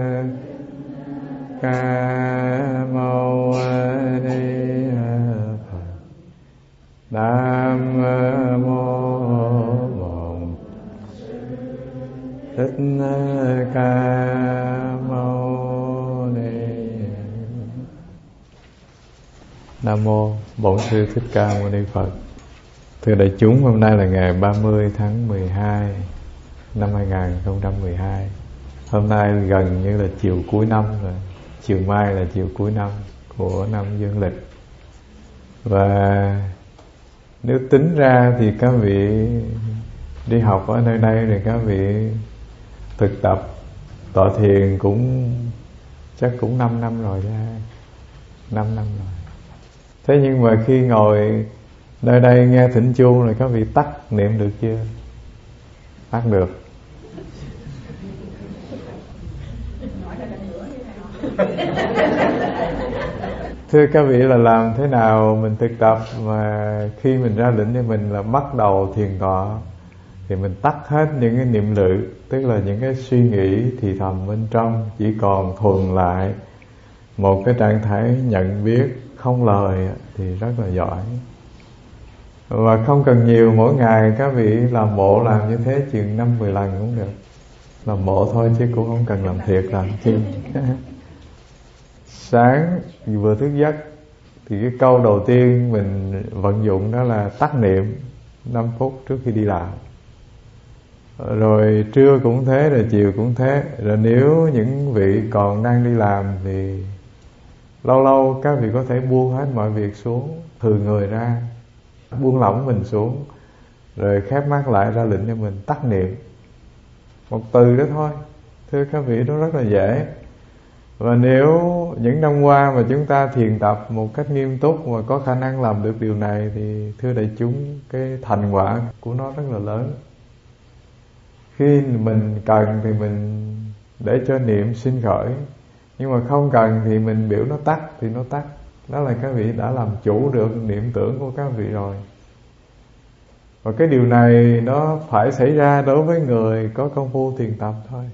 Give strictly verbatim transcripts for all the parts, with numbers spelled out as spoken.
Ca Mâu Ni Phật. Nam Mô Bổn Thích Ca Mâu Ni. Nam Mô Bổn Sư Thích Ca Mâu Ni Phật. Thưa đại chúng, hôm nay là ngày ba mươi tháng mười hai năm hai nghìn không trăm mười hai. Hôm nay gần như là chiều cuối năm rồi. Chiều mai là chiều cuối năm của năm dương lịch. Và nếu tính ra thì các vị đi học ở nơi đây thì các vị thực tập tọa thiền cũng chắc cũng năm năm rồi ra. năm năm rồi. Thế nhưng mà khi ngồi nơi đây nghe thỉnh chuông rồi các vị tắt niệm được chưa? Tắt được. Thưa các vị, là làm thế nào mình thực tập mà khi mình ra lệnh cho mình là bắt đầu thiền tọa thì mình tắt hết những cái niệm lự, tức là những cái suy nghĩ thì thầm bên trong, chỉ còn thuần lại một cái trạng thái nhận biết không lời thì rất là giỏi. Và không cần nhiều, mỗi ngày các vị làm bộ làm như thế chừng năm mười lần cũng được. Làm bộ thôi chứ cũng không cần làm thiệt làm chi. Sáng vừa thức giấc thì cái câu đầu tiên mình vận dụng đó là tắt niệm năm phút trước khi đi làm. Rồi trưa cũng thế, rồi chiều cũng thế. Rồi nếu những vị còn đang đi làm thì lâu lâu các vị có thể buông hết mọi việc xuống, thừa người ra, buông lỏng mình xuống, rồi khép mắt lại ra lệnh cho mình tắt niệm. Một từ đó thôi. Thưa các vị, nó rất là dễ. Và nếu những năm qua mà chúng ta thiền tập một cách nghiêm túc và có khả năng làm được điều này thì thưa đại chúng, cái thành quả của nó rất là lớn. Khi mình cần thì mình để cho niệm sinh khởi, nhưng mà không cần thì mình biểu nó tắt thì nó tắt. Đó là các vị đã làm chủ được niệm tưởng của các vị rồi. Và cái điều này nó phải xảy ra đối với người có công phu thiền tập thôi.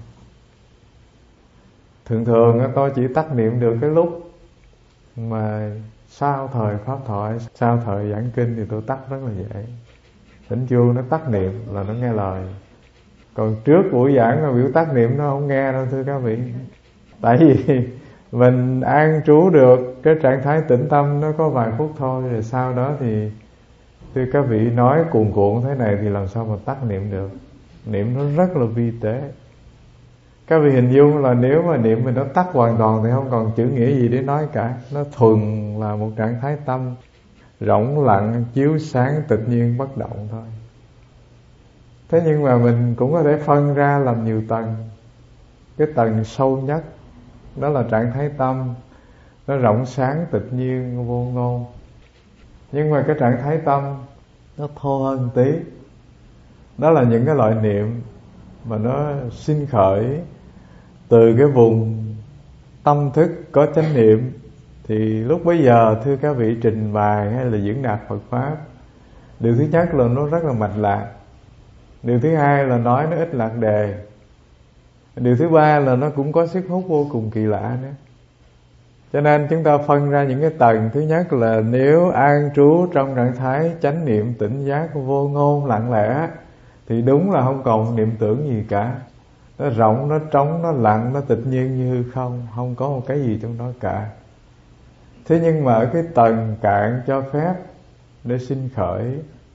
Thường thường tôi chỉ tắt niệm được cái lúc mà sau thời pháp thoại, sau thời giảng kinh thì tôi tắt rất là dễ. Thỉnh chuông nó tắt niệm là nó nghe lời. Còn trước buổi giảng mà biểu tắt niệm nó không nghe đâu thưa các vị. Tại vì mình an trú được cái trạng thái tĩnh tâm nó có vài phút thôi, rồi sau đó thì thưa các vị nói cuồn cuộn thế này thì làm sao mà tắt niệm được. Niệm nó rất là vi tế. Các vị hình dung là nếu mà niệm mình nó tắt hoàn toàn thì không còn chữ nghĩa gì để nói cả. Nó thuần là một trạng thái tâm rỗng lặng, chiếu sáng, tự nhiên, bất động thôi. Thế nhưng mà mình cũng có thể phân ra làm nhiều tầng. Cái tầng sâu nhất đó là trạng thái tâm nó rộng sáng, tự nhiên, vô ngôn. Nhưng mà cái trạng thái tâm nó thô hơn tí. Đó là những cái loại niệm mà nó sinh khởi từ cái vùng tâm thức có chánh niệm. Thì lúc bấy giờ thưa các vị trình bày hay là diễn đạt Phật Pháp, điều thứ nhất là nó rất là mạch lạc. Điều thứ hai là nói nó ít lạc đề. Điều thứ ba là nó cũng có sức hút vô cùng kỳ lạ nữa. Cho nên chúng ta phân ra những cái tầng. Thứ nhất là nếu an trú trong trạng thái chánh niệm tỉnh giác vô ngôn lặng lẽ thì đúng là không còn niệm tưởng gì cả. Nó rộng, nó trống, nó lặng, nó tự nhiên như hư không. Không có một cái gì trong đó cả. Thế nhưng mà ở cái tầng cạn cho phép để sinh khởi,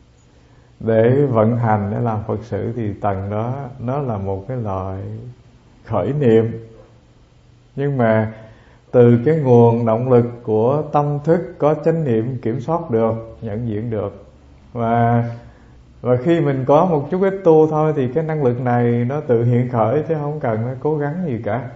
để vận hành, để làm Phật sự, thì tầng đó nó là một cái loại khởi niệm. Nhưng mà từ cái nguồn động lực của tâm thức có chánh niệm kiểm soát được, nhận diện được. Và và khi mình có một chút ít tu thôi thì cái năng lực này nó tự hiện khởi chứ không cần phải cố gắng gì cả.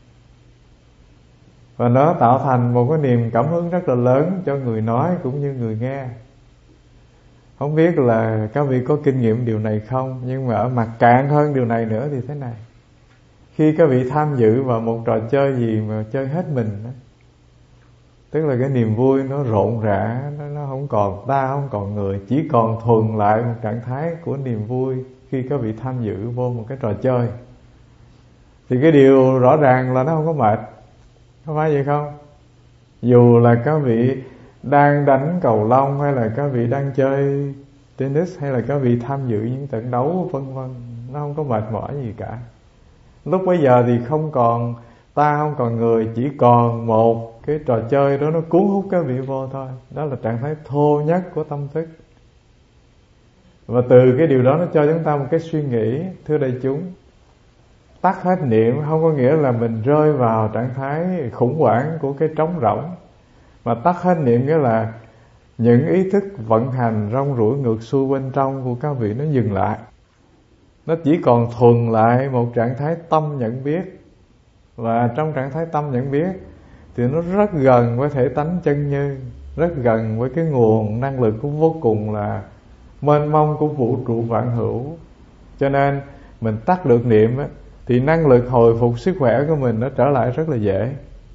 Và nó tạo thành một cái niềm cảm hứng rất là lớn cho người nói cũng như người nghe. Không biết là các vị có kinh nghiệm điều này không, nhưng mà ở mặt cạn hơn điều này nữa thì thế này. Khi các vị tham dự vào một trò chơi gì mà chơi hết mình đó, tức là cái niềm vui nó rộn rã, nó, nó không còn ta, không còn người, chỉ còn thuần lại một trạng thái của niềm vui khi các vị tham dự vô một cái trò chơi. thì cái điều rõ ràng là nó không có mệt, không phải vậy không? Dù là các vị đang đánh cầu lông, hay là các vị đang chơi tennis, hay là các vị tham dự những trận đấu vân vân, nó không có mệt mỏi gì cả. Lúc bấy giờ thì không còn ta, không còn người, chỉ còn một cái trò chơi đó nó cuốn hút các vị vô thôi. Đó là trạng thái thô nhất của tâm thức. Và từ cái điều đó nó cho chúng ta một cái suy nghĩ, thưa đại chúng, tắt hết niệm không có nghĩa là mình rơi vào trạng thái khủng hoảng của cái trống rỗng, mà tắt hết niệm nghĩa là những ý thức vận hành rong ruổi ngược xuôi bên trong của các vị nó dừng lại. Nó chỉ còn thuần lại một trạng thái tâm nhận biết. Và trong trạng thái tâm nhận biết thì nó rất gần với thể tánh chân như, rất gần với cái nguồn năng lực của vô cùng là mênh mông của vũ trụ vạn hữu. Cho nên mình tắt được niệm á, thì năng lực hồi phục sức khỏe của mình nó trở lại rất là dễ.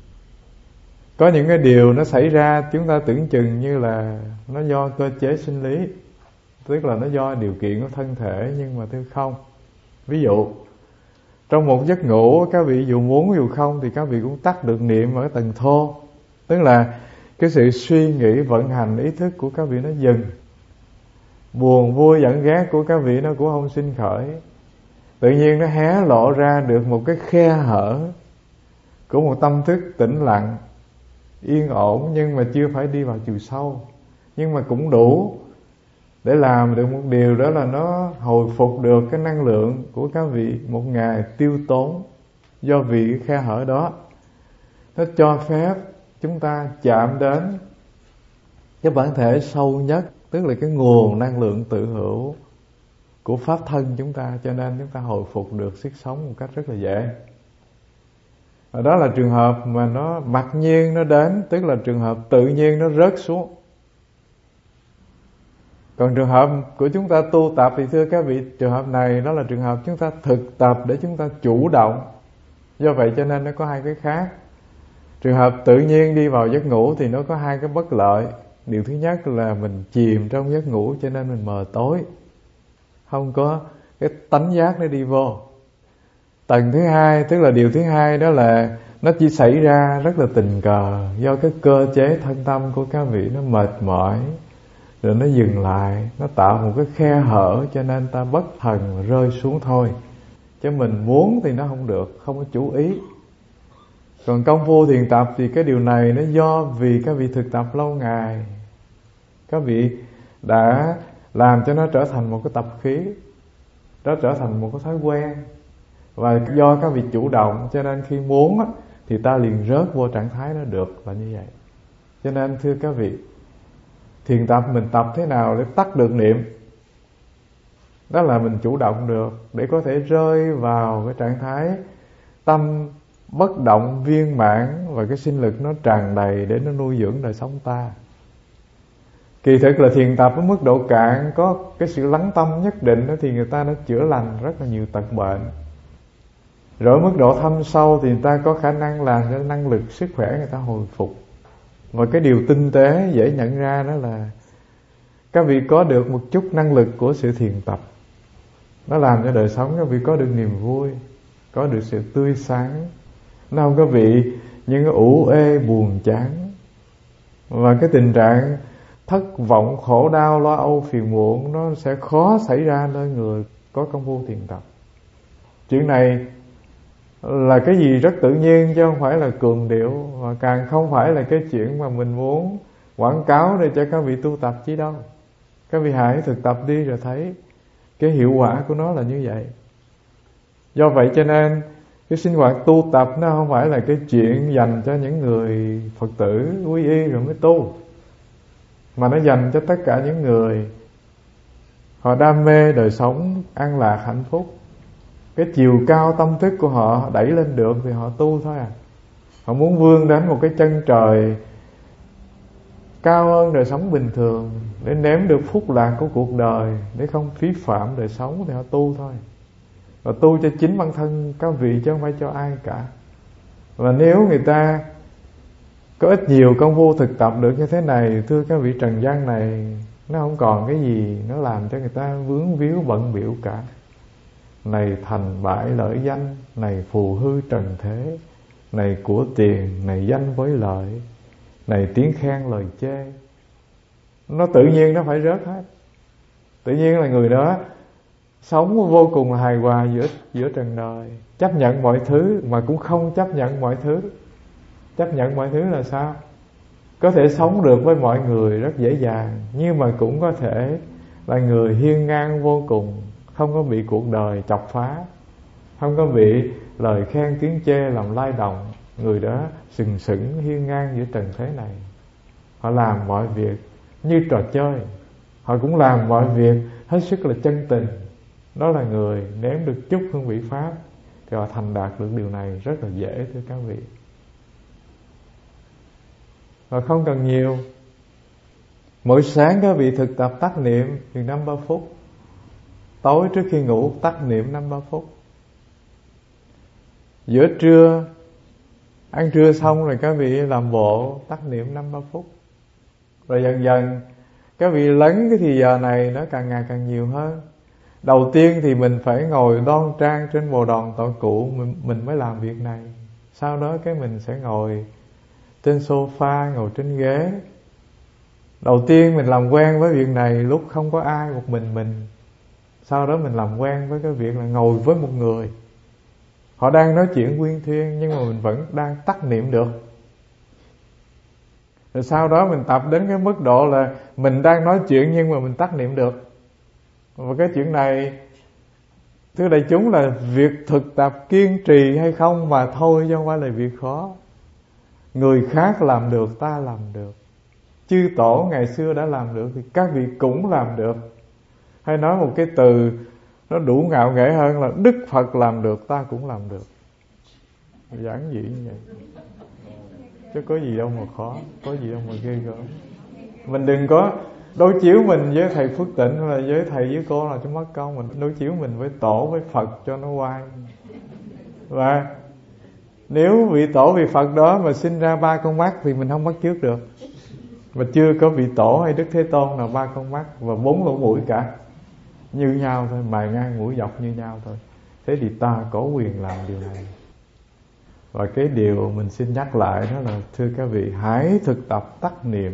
Có những cái điều nó xảy ra chúng ta tưởng chừng như là nó do cơ chế sinh lý, tức là nó do điều kiện của thân thể, nhưng mà thưa không. Ví dụ trong một giấc ngủ, các vị dù muốn dù không thì các vị cũng tắt được niệm ở tầng thô. Tức là cái sự suy nghĩ vận hành ý thức của các vị nó dừng. Buồn vui giận ghét của các vị nó cũng không sinh khởi. Tự nhiên nó hé lộ ra được một cái khe hở của một tâm thức tĩnh lặng, yên ổn, nhưng mà chưa phải đi vào chiều sâu, nhưng mà cũng đủ để làm được một điều, đó là nó hồi phục được cái năng lượng của các vị một ngày tiêu tốn do vì cái khe hở đó. Nó cho phép chúng ta chạm đến cái bản thể sâu nhất, tức là cái nguồn năng lượng tự hữu của pháp thân chúng ta, cho nên chúng ta hồi phục được sức sống một cách rất là dễ. Và đó là trường hợp mà nó mặc nhiên nó đến, tức là trường hợp tự nhiên nó rớt xuống. Còn trường hợp của chúng ta tu tập thì thưa các vị, trường hợp này nó là trường hợp chúng ta thực tập để chúng ta chủ động. Do vậy cho nên nó có hai cái khác. Trường hợp tự nhiên đi vào giấc ngủ thì nó có hai cái bất lợi. Điều thứ nhất là mình chìm trong giấc ngủ cho nên mình mờ tối, không có cái tánh giác nó đi vô. Tầng thứ hai, tức là điều thứ hai, đó là nó chỉ xảy ra rất là tình cờ, do cái cơ chế thân tâm của các vị nó mệt mỏi, rồi nó dừng lại, nó tạo một cái khe hở, cho nên ta bất thần rơi xuống thôi. Chứ mình muốn thì nó không được, không có chú ý. Còn công phu thiền tập thì cái điều này nó do vì các vị thực tập lâu ngày, các vị đã làm cho nó trở thành một cái tập khí, nó trở thành một cái thói quen. Và do các vị chủ động, cho nên khi muốn thì ta liền rớt vô trạng thái nó được, là như vậy. Cho nên thưa các vị, thiền tập mình tập thế nào để tắt được niệm? Đó là mình chủ động được, để có thể rơi vào cái trạng thái tâm bất động viên mãn, và cái sinh lực nó tràn đầy để nó nuôi dưỡng đời sống ta. Kỳ thực là thiền tập ở mức độ cạn, có cái sự lắng tâm nhất định đó, thì người ta nó chữa lành rất là nhiều tật bệnh. Rồi mức độ thâm sâu thì người ta có khả năng làm cho năng lực sức khỏe người ta hồi phục. Và cái điều tinh tế dễ nhận ra đó là các vị có được một chút năng lực của sự thiền tập. Nó làm cho đời sống các vị có được niềm vui, có được sự tươi sáng. Nó không có bị những cái ủ ê buồn chán. Và cái tình trạng thất vọng, khổ đau, lo âu, phiền muộn nó sẽ khó xảy ra nơi người có công phu thiền tập. Chuyện này là cái gì rất tự nhiên, chứ không phải là cường điệu, và càng không phải là cái chuyện mà mình muốn quảng cáo để cho các vị tu tập chứ đâu. Các vị hãy thực tập đi rồi thấy cái hiệu quả của nó là như vậy. Do vậy cho nên cái sinh hoạt tu tập nó không phải là cái chuyện dành cho những người Phật tử quy y rồi mới tu, mà nó dành cho tất cả những người họ đam mê đời sống an lạc hạnh phúc. Cái chiều cao tâm thức của họ đẩy lên được thì họ tu thôi à. Họ muốn vươn đến một cái chân trời cao hơn đời sống bình thường, để nếm được phúc lạc của cuộc đời, để không phí phạm đời sống, thì họ tu thôi. Và tu cho chính bản thân các vị, chứ không phải cho ai cả. Và nếu người ta có ít nhiều công phu thực tập được như thế này, thưa các vị, trần gian này nó không còn cái gì nó làm cho người ta vướng víu bận bịu cả. này thành bại lợi danh, này phù hư trần thế, này của tiền, này danh với lợi, này tiếng khen lời chê. Nó tự nhiên nó phải rớt hết. Tự nhiên là người đó sống vô cùng hài hòa giữa, giữa trần đời, chấp nhận mọi thứ mà cũng không chấp nhận mọi thứ. Chấp nhận mọi thứ là sao? Có thể sống được với mọi người rất dễ dàng, nhưng mà cũng có thể là người hiên ngang vô cùng, không có bị cuộc đời chọc phá, không có bị lời khen tiếng chê làm lay động. Người đó sừng sững hiên ngang giữa trần thế này. Họ làm mọi việc như trò chơi, họ cũng làm mọi việc hết sức là chân tình. Đó là người nếm được chút hương vị Pháp, thì họ thành đạt được điều này rất là dễ, thưa các vị. Và không cần nhiều. Mỗi sáng các vị thực tập tắt niệm chừng năm ba phút. Tối trước khi ngủ tắt niệm năm ba phút. Giữa trưa ăn trưa xong rồi các vị làm bộ tắt niệm năm ba phút. Rồi dần dần các vị lấn cái thì giờ này nó càng ngày càng nhiều hơn. Đầu tiên thì mình phải ngồi đoan trang trên bồ đòn tọa cụ, mình, mình mới làm việc này. Sau đó cái mình sẽ ngồi trên sofa, ngồi trên ghế. Đầu tiên mình làm quen với việc này lúc không có ai, một mình mình. Sau đó mình làm quen với cái việc là ngồi với một người. Họ đang nói chuyện quyên thuyên nhưng mà mình vẫn đang tắt niệm được. Rồi sau đó mình tập đến cái mức độ là mình đang nói chuyện nhưng mà mình tắt niệm được. Và cái chuyện này, thưa đại chúng, là việc thực tập kiên trì hay không mà thôi, chứ không phải là việc khó. Người khác làm được, ta làm được. Chư tổ ngày xưa đã làm được thì các vị cũng làm được. Hay nói một cái từ nó đủ ngạo nghễ hơn là Đức Phật làm được, ta cũng làm được. Giản dị như vậy, chứ có gì đâu mà khó, có gì đâu mà ghê gớm. Mình đừng có đối chiếu mình với thầy Phước Tịnh hay là với thầy với cô nào cho mất công. Mình đối chiếu mình với tổ với Phật cho nó oai. Và nếu vị tổ vị Phật đó mà sinh ra ba con mắt thì mình không bắt chước được. Mà chưa có vị tổ hay Đức Thế Tôn nào ba con mắt và bốn lỗ mũi cả, như nhau thôi, mài ngang mũi dọc như nhau thôi. Thế thì ta có quyền làm điều này. Và cái điều mình xin nhắc lại đó là, thưa các vị, hãy thực tập tắt niệm.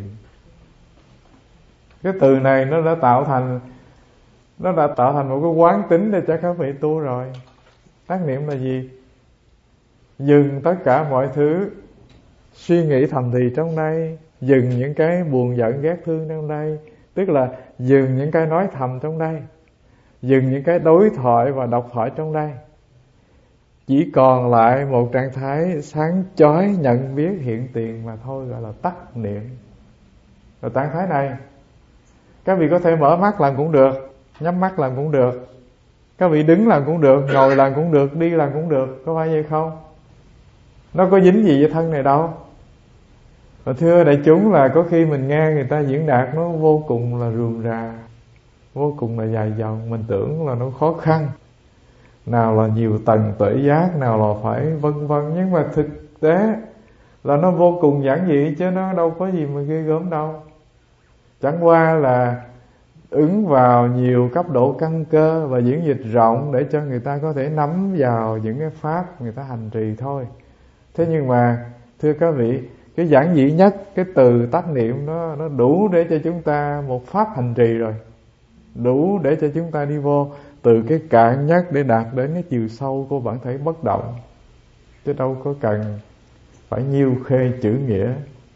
Cái từ này nó đã tạo thành Nó đã tạo thành một cái quán tính để cho các vị tu rồi. Tắt niệm là gì? Dừng tất cả mọi thứ suy nghĩ thầm thì trong đây, dừng những cái buồn giận ghét thương trong đây, tức là dừng những cái nói thầm trong đây, dừng những cái đối thoại và độc thoại trong đây. Chỉ còn lại một trạng thái sáng chói nhận biết hiện tiền mà thôi, gọi là tắt niệm. Rồi trạng thái này các vị có thể mở mắt làm cũng được, nhắm mắt làm cũng được, các vị đứng làm cũng được, ngồi làm cũng được, đi làm cũng được. Có phải vậy không? Nó có dính gì với thân này đâu. Và thưa đại chúng, là có khi mình nghe người ta diễn đạt nó vô cùng là rườm rà, vô cùng là dài dòng. Mình tưởng là nó khó khăn, nào là nhiều tầng tuệ giác, nào là phải vân vân. Nhưng mà thực tế là nó vô cùng giản dị, chứ nó đâu có gì mà ghê gớm đâu. Chẳng qua là ứng vào nhiều cấp độ căn cơ và diễn dịch rộng để cho người ta có thể nắm vào những cái pháp người ta hành trì thôi. Thế nhưng mà thưa các vị, cái giản dị nhất, cái từ tắt niệm nó, nó đủ để cho chúng ta một pháp hành trì rồi. Đủ để cho chúng ta đi vô từ cái cạn nhất để đạt đến cái chiều sâu của bản thể bất động. Chứ đâu có cần phải nhiêu khê chữ nghĩa.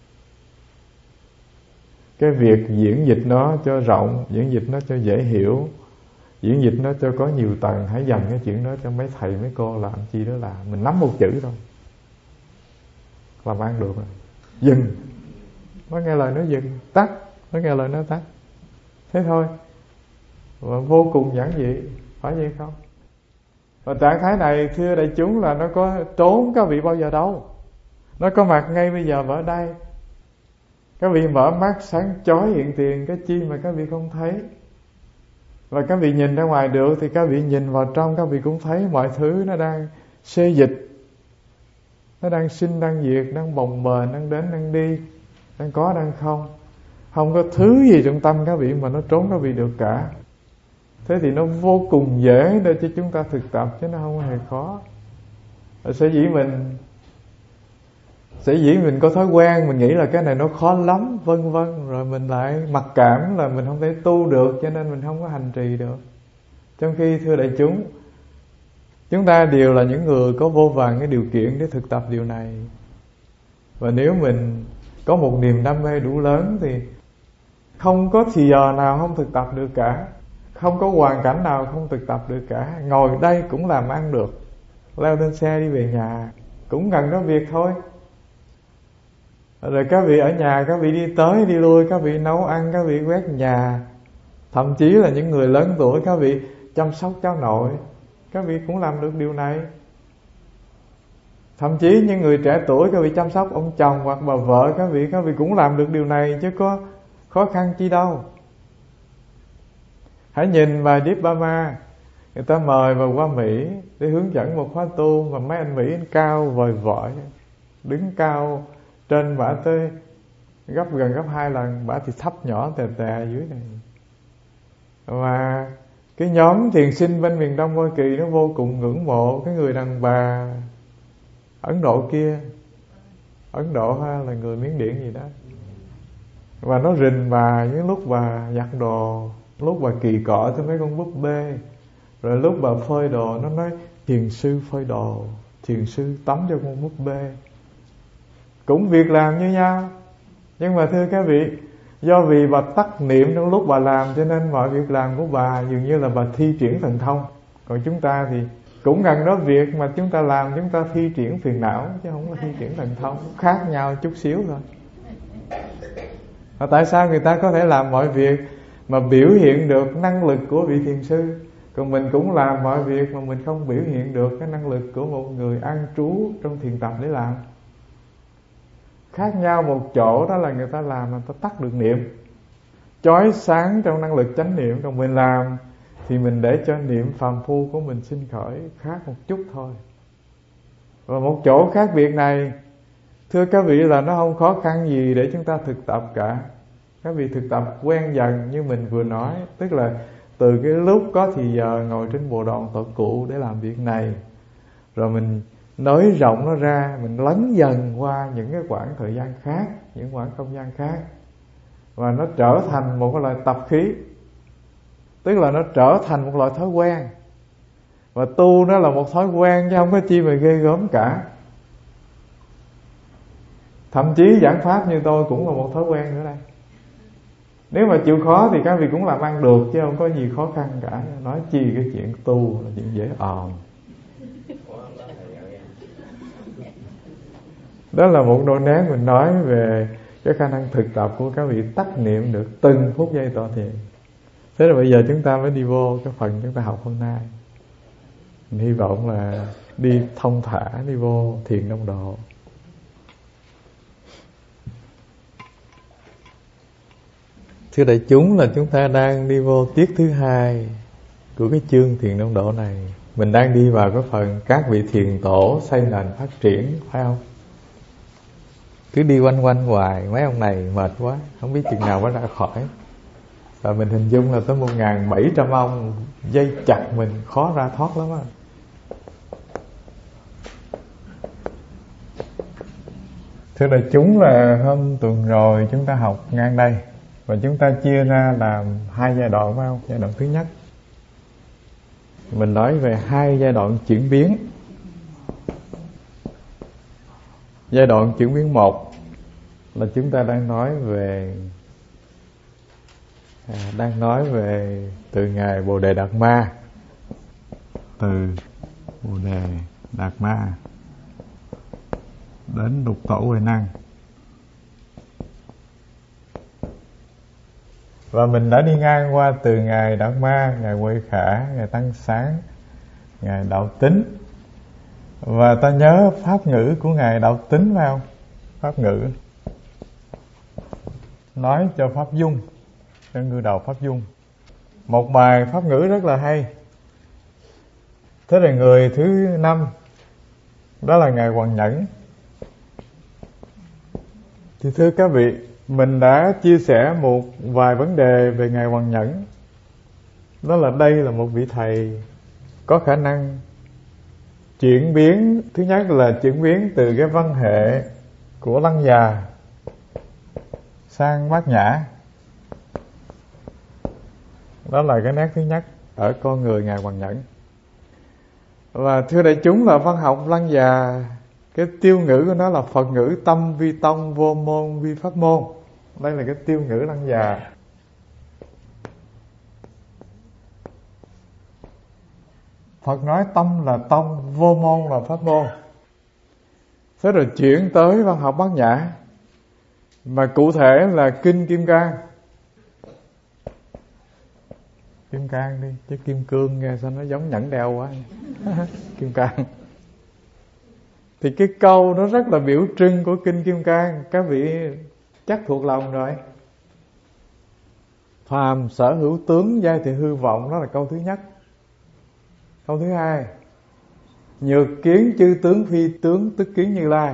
Cái việc diễn dịch nó cho rộng, diễn dịch nó cho dễ hiểu, diễn dịch nó cho có nhiều tầng, hãy dành cái chuyện đó cho mấy thầy mấy cô làm chi đó là mình nắm một chữ thôi, làm ăn được rồi. Dừng, nó nghe lời nó dừng, tắt, nó nghe lời nó tắt. Thế thôi. Và vô cùng giản dị, phải vậy không? Và trạng thái này, thưa đại chúng, là nó có trốn các vị bao giờ đâu. Nó có mặt ngay bây giờ và ở đây. Các vị mở mắt sáng chói hiện tiền, cái chi mà các vị không thấy. Và các vị nhìn ra ngoài được thì các vị nhìn vào trong, các vị cũng thấy mọi thứ nó đang xê dịch, nó đang sinh, đang diệt, đang bồng bềnh, đang đến, đang đi, đang có, đang không. Không có thứ gì trong tâm các vị mà nó trốn các vị được cả. Thế thì nó vô cùng dễ để cho chúng ta thực tập, chứ nó không hề khó. Sở dĩ mình Sở dĩ mình có thói quen mình nghĩ là cái này nó khó lắm, vân vân, rồi mình lại mặc cảm là mình không thể tu được, cho nên mình không có hành trì được. Trong khi thưa đại chúng, chúng ta đều là những người có vô vàn cái điều kiện để thực tập điều này. Và nếu mình có một niềm đam mê đủ lớn thì không có thì giờ nào không thực tập được cả, không có hoàn cảnh nào không thực tập được cả. Ngồi đây cũng làm ăn được, leo lên xe đi về nhà cũng cần có việc thôi. Rồi các vị ở nhà, các vị đi tới đi lui, các vị nấu ăn, các vị quét nhà. Thậm chí là những người lớn tuổi, các vị chăm sóc cháu nội, các vị cũng làm được điều này. Thậm chí những người trẻ tuổi, các vị chăm sóc ông chồng hoặc bà vợ các vị, các vị cũng làm được điều này, chứ có khó khăn chi đâu. Hãy nhìn bài Deep Bama, người ta mời vào qua Mỹ để hướng dẫn một khóa tu, mà mấy anh Mỹ anh cao vời vợi, đứng cao trên bả tới gấp gần gấp hai lần, bả thì thấp nhỏ tè tè dưới này. Và cái nhóm thiền sinh bên miền Đông Hoa Kỳ nó vô cùng ngưỡng mộ cái người đàn bà Ấn Độ kia. Ấn Độ ha, là người Miến Điện gì đó. Và nó rình bà những lúc bà giặt đồ, lúc bà kỳ cọ tới mấy con búp bê, rồi lúc bà phơi đồ nó nói thiền sư phơi đồ, thiền sư tắm cho con búp bê. Cũng việc làm như nhau, nhưng mà thưa các vị, do vì bà tắt niệm trong lúc bà làm, cho nên mọi việc làm của bà dường như là bà thi triển thần thông. Còn chúng ta thì cũng gần đó việc mà chúng ta làm, chúng ta thi triển phiền não, chứ không có thi triển thần thông. Khác nhau chút xíu thôi. Và tại sao người ta có thể làm mọi việc mà biểu hiện được năng lực của vị thiền sư, còn mình cũng làm mọi việc mà mình không biểu hiện được cái năng lực của một người an trú trong thiền tập để làm? Khác nhau một chỗ đó là người ta làm mà ta tắt được niệm, chói sáng trong năng lực chánh niệm. Còn mình làm thì mình để cho niệm phàm phu của mình sinh khởi, khác một chút thôi. Và một chỗ khác biệt này, thưa các vị, là nó không khó khăn gì để chúng ta thực tập cả. Các vị thực tập quen dần như mình vừa nói, tức là từ cái lúc có thì giờ ngồi trên bộ đòn tổ cụ để làm việc này, rồi mình nới rộng nó ra, mình lấn dần qua những cái khoảng thời gian khác, những khoảng không gian khác, và nó trở thành một cái loại tập khí, tức là nó trở thành một loại thói quen. Và tu nó là một thói quen chứ không có chi mà ghê gớm cả. Thậm chí giảng pháp như tôi cũng là một thói quen nữa đây. Nếu mà chịu khó thì các vị cũng làm ăn được, chứ không có gì khó khăn cả. Nói chi cái chuyện tu là chuyện dễ ồn. Đó là một nỗi nén mình nói về cái khả năng thực tập của các vị tắt niệm được từng phút giây tọa thiền. Thế là bây giờ chúng ta mới đi vô cái phần chúng ta học hôm nay. Mình hy vọng là đi thông thả, đi vô thiền đông độ. Thưa đại chúng, là chúng ta đang đi vô tiết thứ hai của cái chương thiền đông độ này. Mình đang đi vào cái phần các vị thiền tổ xây nền phát triển, phải không? Cứ đi quanh quanh hoài, mấy ông này mệt quá, không biết chừng nào mới ra khỏi. Và mình hình dung là tới một nghìn bảy trăm ông dây chặt mình, khó ra thoát lắm á. Thưa đại chúng, là hôm tuần rồi chúng ta học ngang đây, và chúng ta chia ra làm hai giai đoạn, phải không? Giai đoạn thứ nhất, mình nói về hai giai đoạn chuyển biến. Giai đoạn chuyển biến một là chúng ta đang nói về à, đang nói về từ ngài Bồ Đề Đạt Ma, từ Bồ Đề Đạt Ma đến Lục Tổ Huệ Năng. Và mình đã đi ngang qua từ ngài Đạt Ma, ngài Huệ Khả, ngài Tăng Sáng, ngài Đạo Tính. Và ta nhớ pháp ngữ của ngài Đạo Tính, phải không? Pháp ngữ nói cho pháp dung, cho ngư đầu pháp dung, một bài pháp ngữ rất là hay. Thế là người thứ năm đó là ngài Hoàng Nhẫn. Thì thưa các vị, mình đã chia sẻ một vài vấn đề về ngài Hoàng Nhẫn. Đó là đây là một vị thầy có khả năng chuyển biến. Thứ nhất là chuyển biến từ cái văn hệ của Lăng Già sang Bát Nhã. Đó là cái nét thứ nhất ở con người Ngài Hoàng Nhẫn. Và thưa đại chúng, là văn học Lăng Già, cái tiêu ngữ của nó là Phật ngữ tâm vi tông, vô môn vi pháp môn. Đây là cái tiêu ngữ Lăng Già. Phật nói tâm là tông, vô môn là pháp môn. Thế rồi chuyển tới văn học Bát Nhã, mà cụ thể là Kinh Kim Cang. Kim Cang đi, chứ Kim Cương nghe sao nó giống nhẫn đeo quá. Kim Cang. Thì cái câu nó rất là biểu trưng của Kinh Kim Cang, các vị chắc thuộc lòng rồi. Phàm sở hữu tướng, giai thì hư vọng. Đó là câu thứ nhất. Câu thứ hai, nhược kiến chư tướng phi tướng, tức kiến Như Lai.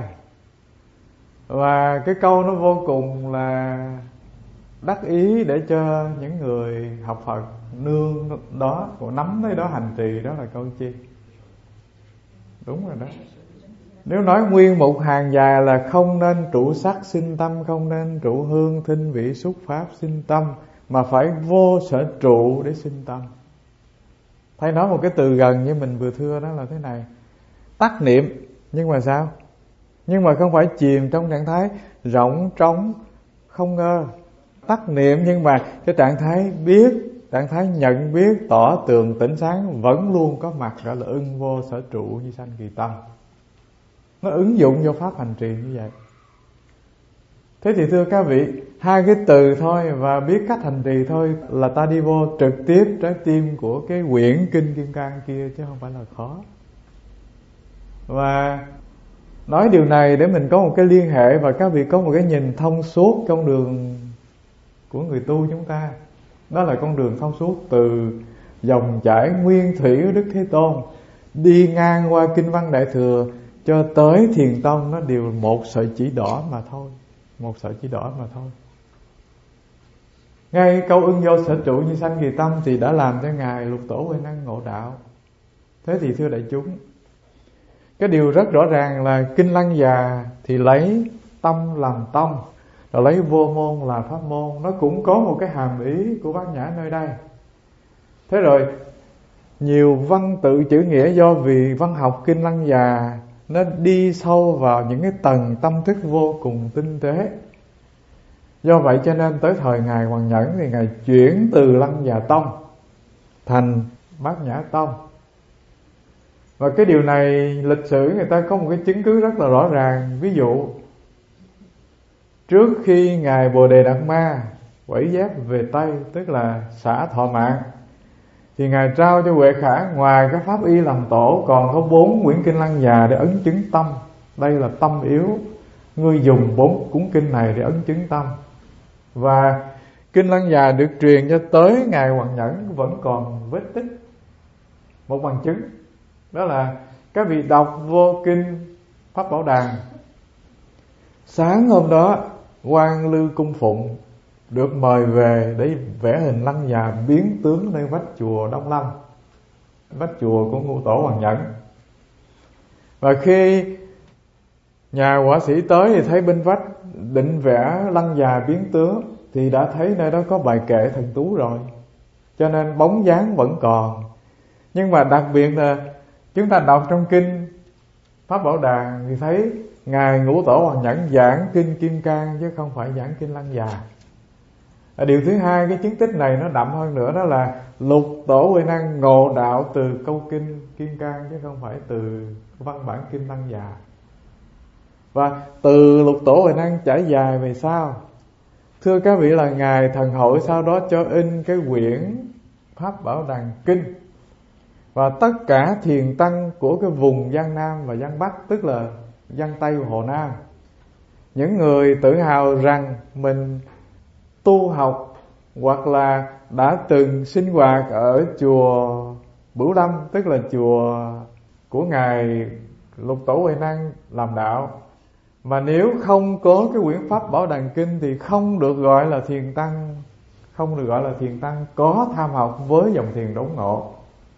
Và cái câu nó vô cùng là đắc ý để cho những người học Phật nương đó, nắm lấy đó hành trì. Đó là câu chi? Đúng rồi đó. Nếu nói nguyên một hàng dài là không nên trụ sắc sinh tâm, không nên trụ hương thinh vị xúc pháp sinh tâm, mà phải vô sở trụ để sinh tâm. Thay nói một cái từ gần như mình vừa thưa đó là thế này: tắc niệm, nhưng mà sao? Nhưng mà không phải chìm trong trạng thái rỗng trống không ngơ. Tắc niệm nhưng mà cái trạng thái biết, trạng thái nhận biết, tỏ tường tỉnh sáng vẫn luôn có mặt, gọi là ưng vô sở trụ như sanh kỳ tâm. Nó ứng dụng vô pháp hành trì như vậy. Thế thì thưa các vị, hai cái từ thôi và biết cách hành trì thôi là ta đi vô trực tiếp trái tim của cái quyển Kinh Kim Cang kia, chứ không phải là khó. Và nói điều này để mình có một cái liên hệ và các vị có một cái nhìn thông suốt con đường của người tu chúng ta. Đó là con đường thông suốt từ dòng chảy nguyên thủy của Đức Thế Tôn, đi ngang qua Kinh Văn Đại Thừa cho tới Thiền Tông, nó đều một sợi chỉ đỏ mà thôi. Một sợi chỉ đỏ mà thôi. Ngay câu ưng vô sở trụ như sanh kỳ tâm thì đã làm cho Ngài Lục Tổ Huệ Năng ngộ đạo. Thế thì thưa đại chúng, cái điều rất rõ ràng là Kinh Lăng Già thì lấy tâm làm tông, rồi lấy vô môn là pháp môn. Nó cũng có một cái hàm ý của Bát Nhã nơi đây. Thế rồi nhiều văn tự chữ nghĩa do vì văn học Kinh Lăng Già nó đi sâu vào những cái tầng tâm thức vô cùng tinh tế. Do vậy cho nên tới thời Ngài Hoàng Nhẫn thì Ngài chuyển từ Lăng Già Tông thành Bát Nhã Tông. Và cái điều này lịch sử người ta có một cái chứng cứ rất là rõ ràng. Ví dụ trước khi Ngài Bồ Đề Đạt Ma quẩy dép về Tây, tức là xả thọ mạng, thì Ngài trao cho Huệ Khả ngoài cái pháp y làm tổ còn có bốn quyển Kinh Lăng Già để ấn chứng tâm. Đây là tâm yếu, ngươi dùng bốn cuốn kinh này để ấn chứng tâm. Và Kinh Lăng Già được truyền cho tới Ngài Hoàng Nhẫn vẫn còn vết tích. Một bằng chứng đó là các vị đọc vô Kinh Pháp Bảo Đàn, sáng hôm đó Quan Lư Cung Phụng được mời về để vẽ hình Lăng Già biến tướng lên vách chùa Đông Lâm, vách chùa của Ngũ Tổ Hoàng Nhẫn. Và khi nhà họa sĩ tới thì thấy bên vách định vẽ Lăng Già biến tướng thì đã thấy nơi đó có bài kệ thần tú rồi, cho nên bóng dáng vẫn còn. Nhưng mà đặc biệt là chúng ta đọc trong Kinh Pháp Bảo Đàn thì thấy Ngài Ngũ Tổ Hoàng Nhẫn giảng Kinh Kim Cang chứ không phải giảng Kinh Lăng Già. Điều thứ hai, cái chứng tích này nó đậm hơn nữa, đó là Lục Tổ Huệ Năng ngộ đạo từ câu Kinh Kim Cang chứ không phải từ văn bản Kinh Lăng Già. Và từ Lục Tổ Huệ Năng trải dài về sau, thưa các vị, là Ngài Thần Hội sau đó cho in cái quyển Pháp Bảo Đàn Kinh. Và tất cả thiền tăng của cái vùng Giang Nam và Giang Bắc, tức là Giang Tây và Hồ Nam, những người tự hào rằng mình tu học hoặc là đã từng sinh hoạt ở chùa Bửu Lâm, tức là chùa của Ngài Lục Tổ Huệ Năng làm đạo, mà nếu không có cái quyển Pháp Bảo Đàn Kinh thì không được gọi là thiền tăng, không được gọi là thiền tăng có tham học với dòng thiền đốn ngộ.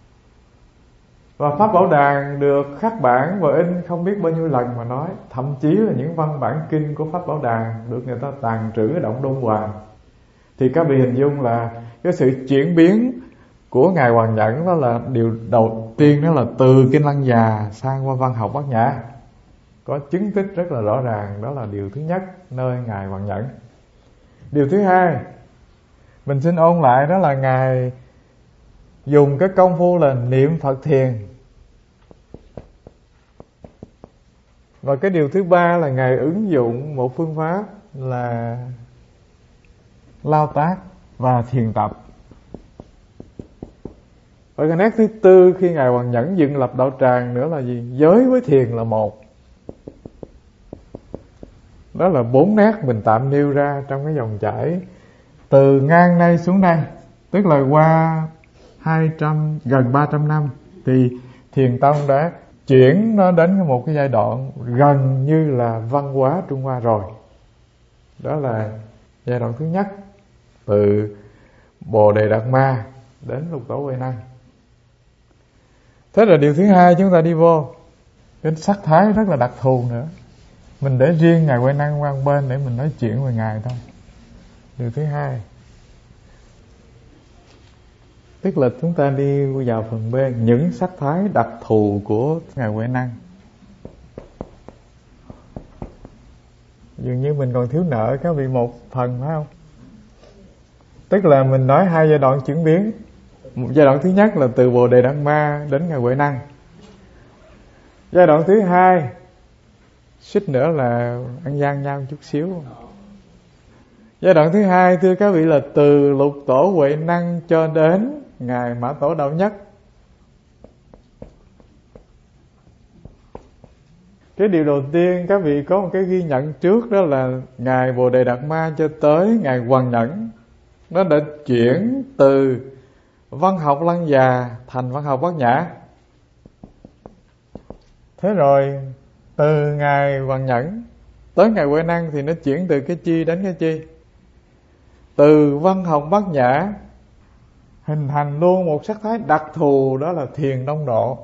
Và Pháp Bảo Đàn được khắc bản và in không biết bao nhiêu lần mà nói, thậm chí là những văn bản kinh của Pháp Bảo Đàn được người ta tàng trữ ở Động Đôn Hoàng. Thì các vị hình dung là cái sự chuyển biến của Ngài Hoàng Nhẫn đó là điều đầu tiên, đó là từ Kinh Lăng Già sang qua văn học Bát Nhã. Có chứng tích rất là rõ ràng, đó là điều thứ nhất nơi Ngài Hoàng Nhẫn. Điều thứ hai, mình xin ôn lại, đó là Ngài dùng cái công phu là niệm Phật thiền. Và cái điều thứ ba là Ngài ứng dụng một phương pháp là lao tác và thiền tập. Và cái nét thứ tư khi Ngài Hoàng Nhẫn dựng lập đạo tràng nữa là gì? Giới với thiền là một. Đó là bốn nét mình tạm nêu ra trong cái dòng chảy từ ngang đây xuống đây, tức là qua hai trăm, gần ba trăm năm thì Thiền Tông đã chuyển nó đến một cái giai đoạn gần như là văn hóa Trung Hoa rồi. Đó là giai đoạn thứ nhất, từ Bồ Đề Đạt Ma đến Lục Tổ Huệ Năng. Thế là điều thứ hai chúng ta đi vô cái sắc thái rất là đặc thù nữa. Mình để riêng Ngài Huệ Năng qua bên để mình nói chuyện về Ngài thôi. Điều thứ hai, tức là chúng ta đi vào phần B, những sắc thái đặc thù của Ngài Huệ Năng. Dường như mình còn thiếu nợ các vị một phần, phải không? Tức là mình nói hai giai đoạn chuyển biến. Một giai đoạn thứ nhất là từ Bồ Đề Đạt Ma đến Ngài Huệ Năng. Giai đoạn thứ hai, suýt nữa là ăn gian nhau chút xíu. Giai đoạn thứ hai, thưa các vị, là từ Lục Tổ Huệ Năng cho đến Ngài Mã Tổ Đạo Nhất. Cái điều đầu tiên các vị có một cái ghi nhận trước, đó là Ngài Bồ Đề Đạt Ma cho tới Ngài Hoàng Nhẫn, nó đã chuyển từ văn học Lăng Già thành văn học Bát Nhã. Thế rồi từ Ngài Hoàng Nhẫn tới Ngài Huệ Năng thì nó chuyển từ cái chi đến cái chi. Từ văn học Bát Nhã hình thành luôn một sắc thái đặc thù, đó là thiền đông độ.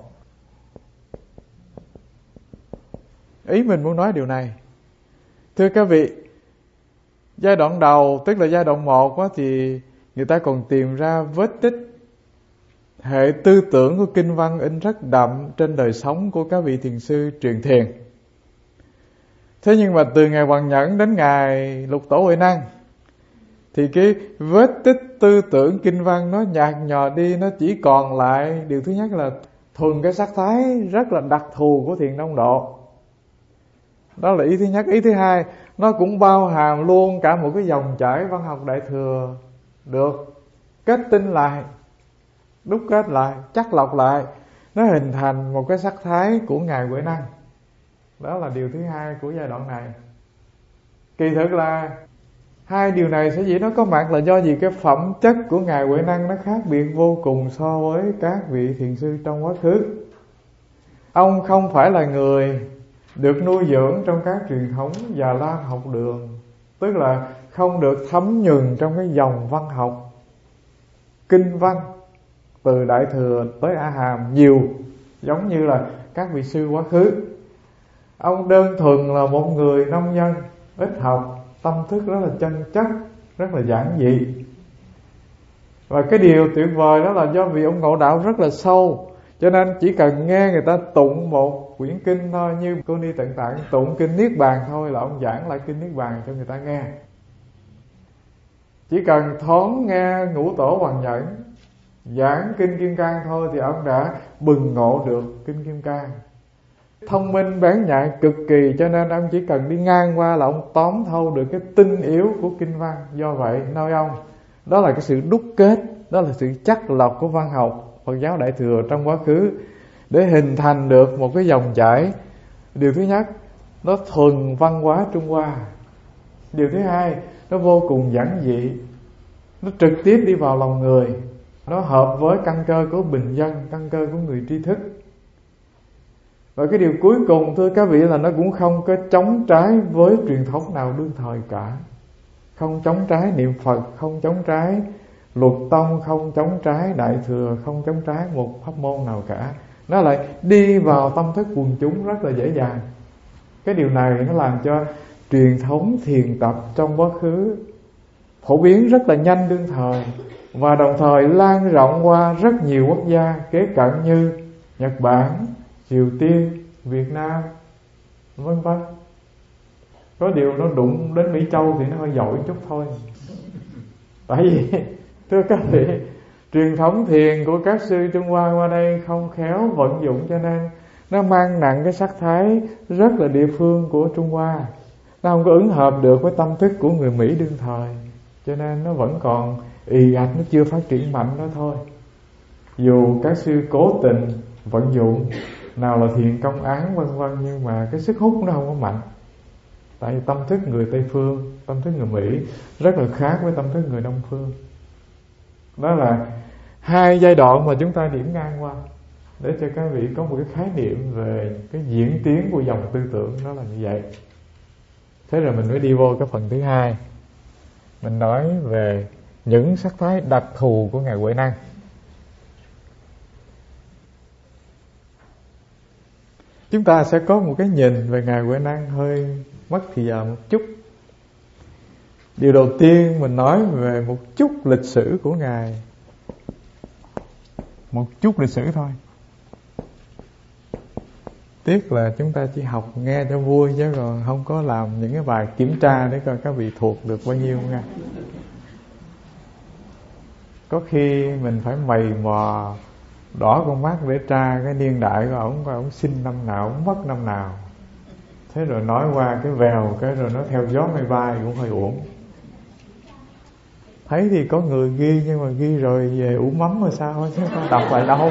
Ý mình muốn nói điều này, thưa các vị, giai đoạn đầu, tức là giai đoạn một á, thì người ta còn tìm ra vết tích hệ tư tưởng của kinh văn in rất đậm trên đời sống của các vị thiền sư truyền thiền. Thế nhưng mà từ Ngài Hoàng Nhẫn đến Ngài Lục Tổ Huệ Năng thì cái vết tích tư tưởng kinh văn nó nhạt nhòa đi, nó chỉ còn lại điều thứ nhất là thuần cái sắc thái rất là đặc thù của thiền đông độ. Đó là ý thứ nhất. Ý thứ hai, nó cũng bao hàm luôn cả một cái dòng chảy văn học Đại Thừa được kết tinh lại, đúc kết lại, chắc lọc lại, nó hình thành một cái sắc thái của Ngài Huệ Năng. Đó là điều thứ hai của giai đoạn này. Kỳ thực là hai điều này sở dĩ nó có mặt là do gì? Cái phẩm chất của Ngài Huệ Năng nó khác biệt vô cùng so với các vị thiền sư trong quá khứ. Ông không phải là người được nuôi dưỡng trong các truyền thống Già Lam học đường, tức là không được thấm nhuần trong cái dòng văn học kinh văn từ Đại Thừa tới A Hàm nhiều giống như là các vị sư quá khứ. Ông đơn thuần là một người nông dân ít học, tâm thức rất là chân chất, rất là giản dị. Và cái điều tuyệt vời đó là do vì ông ngộ đạo rất là sâu, cho nên chỉ cần nghe người ta tụng một quyển kinh thôi, như Cô Ni Tận Tạng tụng kinh Niết Bàn thôi là ông giảng lại kinh Niết Bàn cho người ta nghe. Chỉ cần thoáng nghe Ngũ Tổ Hoàng Nhẫn giảng kinh Kim Cang thôi thì ông đã bừng ngộ được kinh Kim Cang. Thông minh bén nhạy cực kỳ, cho nên ông chỉ cần đi ngang qua là ông tóm thâu được cái tinh yếu của kinh văn. Do vậy nói ông, đó là cái sự đúc kết, đó là sự chắc lọc của văn học Phật giáo Đại Thừa trong quá khứ để hình thành được một cái dòng chảy. Điều thứ nhất, nó thuần văn hóa Trung Hoa. Điều thứ hai, nó vô cùng giản dị, nó trực tiếp đi vào lòng người, nó hợp với căn cơ của bình dân, căn cơ của người tri thức. Và cái điều cuối cùng thưa các vị là nó cũng không có chống trái với truyền thống nào đương thời cả. không chống trái niệm Phật, không chống trái luật tông, không chống trái đại thừa, không chống trái một pháp môn nào cả. Nó lại đi vào tâm thức quần chúng rất là dễ dàng. Cái điều này nó làm cho truyền thống thiền tập trong quá khứ phổ biến rất là nhanh đương thời, và đồng thời lan rộng qua rất nhiều quốc gia kế cận như Nhật Bản, Triều Tiên, Việt Nam, vân vân. Có điều nó đụng đến Mỹ Châu thì nó hơi dội chút thôi. Tại vì thưa các vị, truyền thống thiền của các sư Trung Hoa qua đây không khéo vận dụng, cho nên nó mang nặng cái sắc thái rất là địa phương của Trung Hoa. Nó không có ứng hợp được với tâm thức của người Mỹ đương thời, cho nên nó vẫn còn ì ạch, nó chưa phát triển mạnh đó thôi. Dù các sư cố tình vận dụng nào là thiền công án vân vân, nhưng mà cái sức hút nó không có mạnh. Tại vì tâm thức người Tây phương, tâm thức người Mỹ rất là khác với tâm thức người Đông phương. Đó là hai giai đoạn mà chúng ta điểm ngang qua, để cho các vị có một cái khái niệm về cái diễn tiến của dòng tư tưởng. Đó là như vậy. Thế rồi mình mới đi vô cái phần thứ hai. Mình nói về những sắc thái đặc thù của Ngài Huệ Năng. Chúng ta sẽ có một cái nhìn về Ngài Huệ Năng hơi mất thì giờ một chút. Điều đầu tiên mình nói về một chút lịch sử của Ngài. Một chút lịch sử thôi. Tiếc là chúng ta chỉ học nghe cho vui, chứ còn không có làm những cái bài kiểm tra để coi các vị thuộc được bao nhiêu nha. Có khi mình phải mày mò đỏ con mắt để tra cái niên đại của ổng, coi ổng sinh năm nào, ổng mất năm nào. Thế rồi nói qua cái vèo, cái rồi nó theo gió mây bay cũng hơi uổng. Thấy thì có người ghi, nhưng mà ghi rồi về ủ mắm rồi sao, chứ không đọc lại đâu.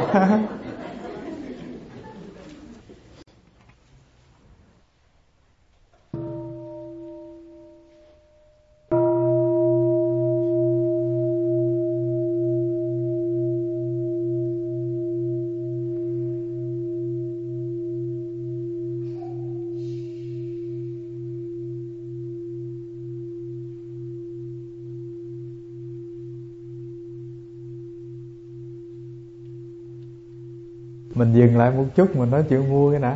Mình dừng lại một chút, mình nói chuyện vui cái đã.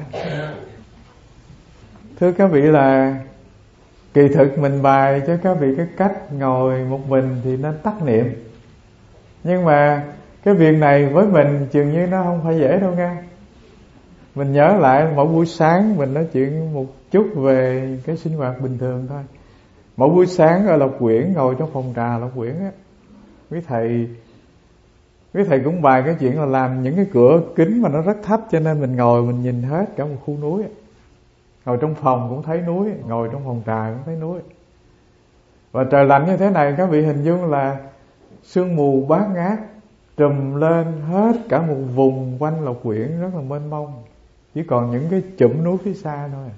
Thưa các vị, là kỳ thực mình bài cho các vị cái cách ngồi một mình thì nên tắt niệm. Nhưng mà cái việc này với mình dường như nó không phải dễ đâu nha. Mình nhớ lại mỗi buổi sáng mình nói chuyện một chút về cái sinh hoạt bình thường thôi. Mỗi buổi sáng ở Lộc Quyển, ngồi trong phòng trà Lộc Quyển á, quý thầy Quý thầy cũng bài cái chuyện là làm những cái cửa kính mà nó rất thấp, cho nên mình ngồi mình nhìn hết cả một khu núi. Ngồi trong phòng cũng thấy núi, ngồi trong phòng trà cũng thấy núi. Và trời lạnh như thế này, các vị hình dung là sương mù bát ngát trùm lên hết cả một vùng quanh Lộc Quyển rất là mênh mông, chỉ còn những cái chùm núi phía xa thôi.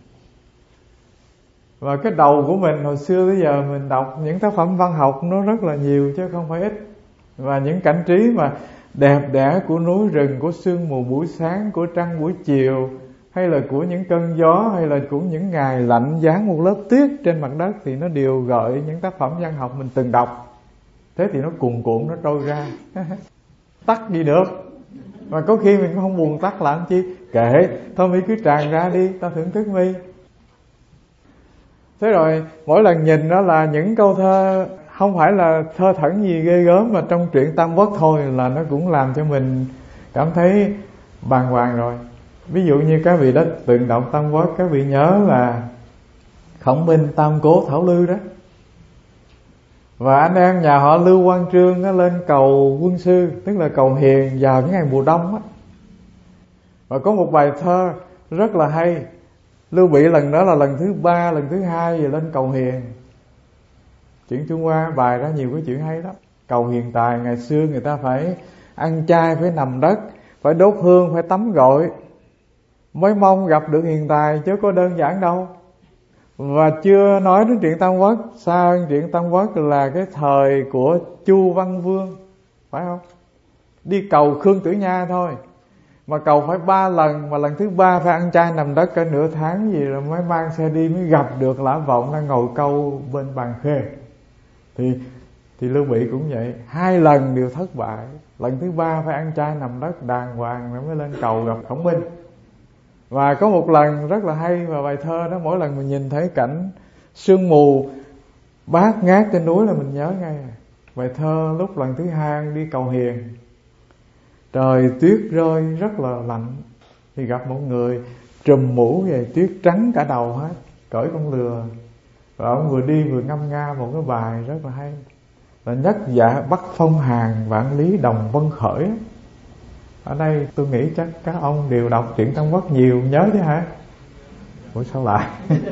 Và cái đầu của mình hồi xưa tới giờ mình đọc những tác phẩm văn học nó rất là nhiều chứ không phải ít. Và những cảnh trí mà đẹp đẽ của núi rừng, của sương mù buổi sáng, của trăng buổi chiều, hay là của những cơn gió, hay là của những ngày lạnh dán một lớp tuyết trên mặt đất, thì nó đều gợi những tác phẩm văn học mình từng đọc. Thế thì nó cuồn cuộn, nó trôi ra. Tắt gì được. Mà có khi mình cũng không buồn tắt làm chi. Kệ, thôi mi cứ tràn ra đi, ta thưởng thức mi. Thế rồi mỗi lần nhìn đó là những câu thơ, không phải là thơ thẩn gì ghê gớm, mà trong truyện Tam Quốc thôi là nó cũng làm cho mình cảm thấy bàng hoàng rồi. Ví dụ như các vị đã từng đọc Tam Quốc, các vị nhớ là Khổng Minh tam cố Thảo Lư đó. Và anh em nhà họ Lưu Quang Trương nó lên cầu quân sư, tức là cầu hiền vào cái ngày mùa đông á. Và có một bài thơ rất là hay. Lưu Bị lần đó là lần thứ ba, lần thứ hai về lên cầu hiền. Chuyện Trung Hoa bài ra nhiều cái chuyện hay lắm. Cầu hiền tài, ngày xưa người ta phải ăn chay, phải nằm đất, phải đốt hương, phải tắm gội, mới mong gặp được hiền tài, chứ có đơn giản đâu. Và chưa nói đến chuyện Tam Quốc, xa hơn chuyện Tam Quốc là cái thời của Chu Văn Vương, phải không? Đi cầu Khương Tử Nha thôi mà cầu phải ba lần, mà lần thứ ba phải ăn chay nằm đất cả nửa tháng gì rồi mới mang xe đi, mới gặp được Lã Vọng đang ngồi câu bên bàn khê. Thì thì Lưu Bị cũng vậy, hai lần đều thất bại. Lần thứ ba phải ăn chay nằm đất đàng hoàng rồi mới lên cầu gặp Khổng Minh. Và có một lần rất là hay vào bài thơ đó, mỗi lần mình nhìn thấy cảnh sương mù bát ngát trên núi là mình nhớ ngay. Bài thơ lúc lần thứ hai đi cầu Hiền, trời tuyết rơi rất là lạnh, thì gặp một người trùm mũ về tuyết trắng cả đầu hết, cởi con lừa. Và ông vừa đi vừa ngâm nga một cái bài rất là hay, là nhất dạ Bắc Phong Hàn, vạn lý đồng vân khởi. Ở đây tôi nghĩ chắc các ông đều đọc truyện Tam Quốc nhiều, nhớ chứ hả? Ủa sao lại?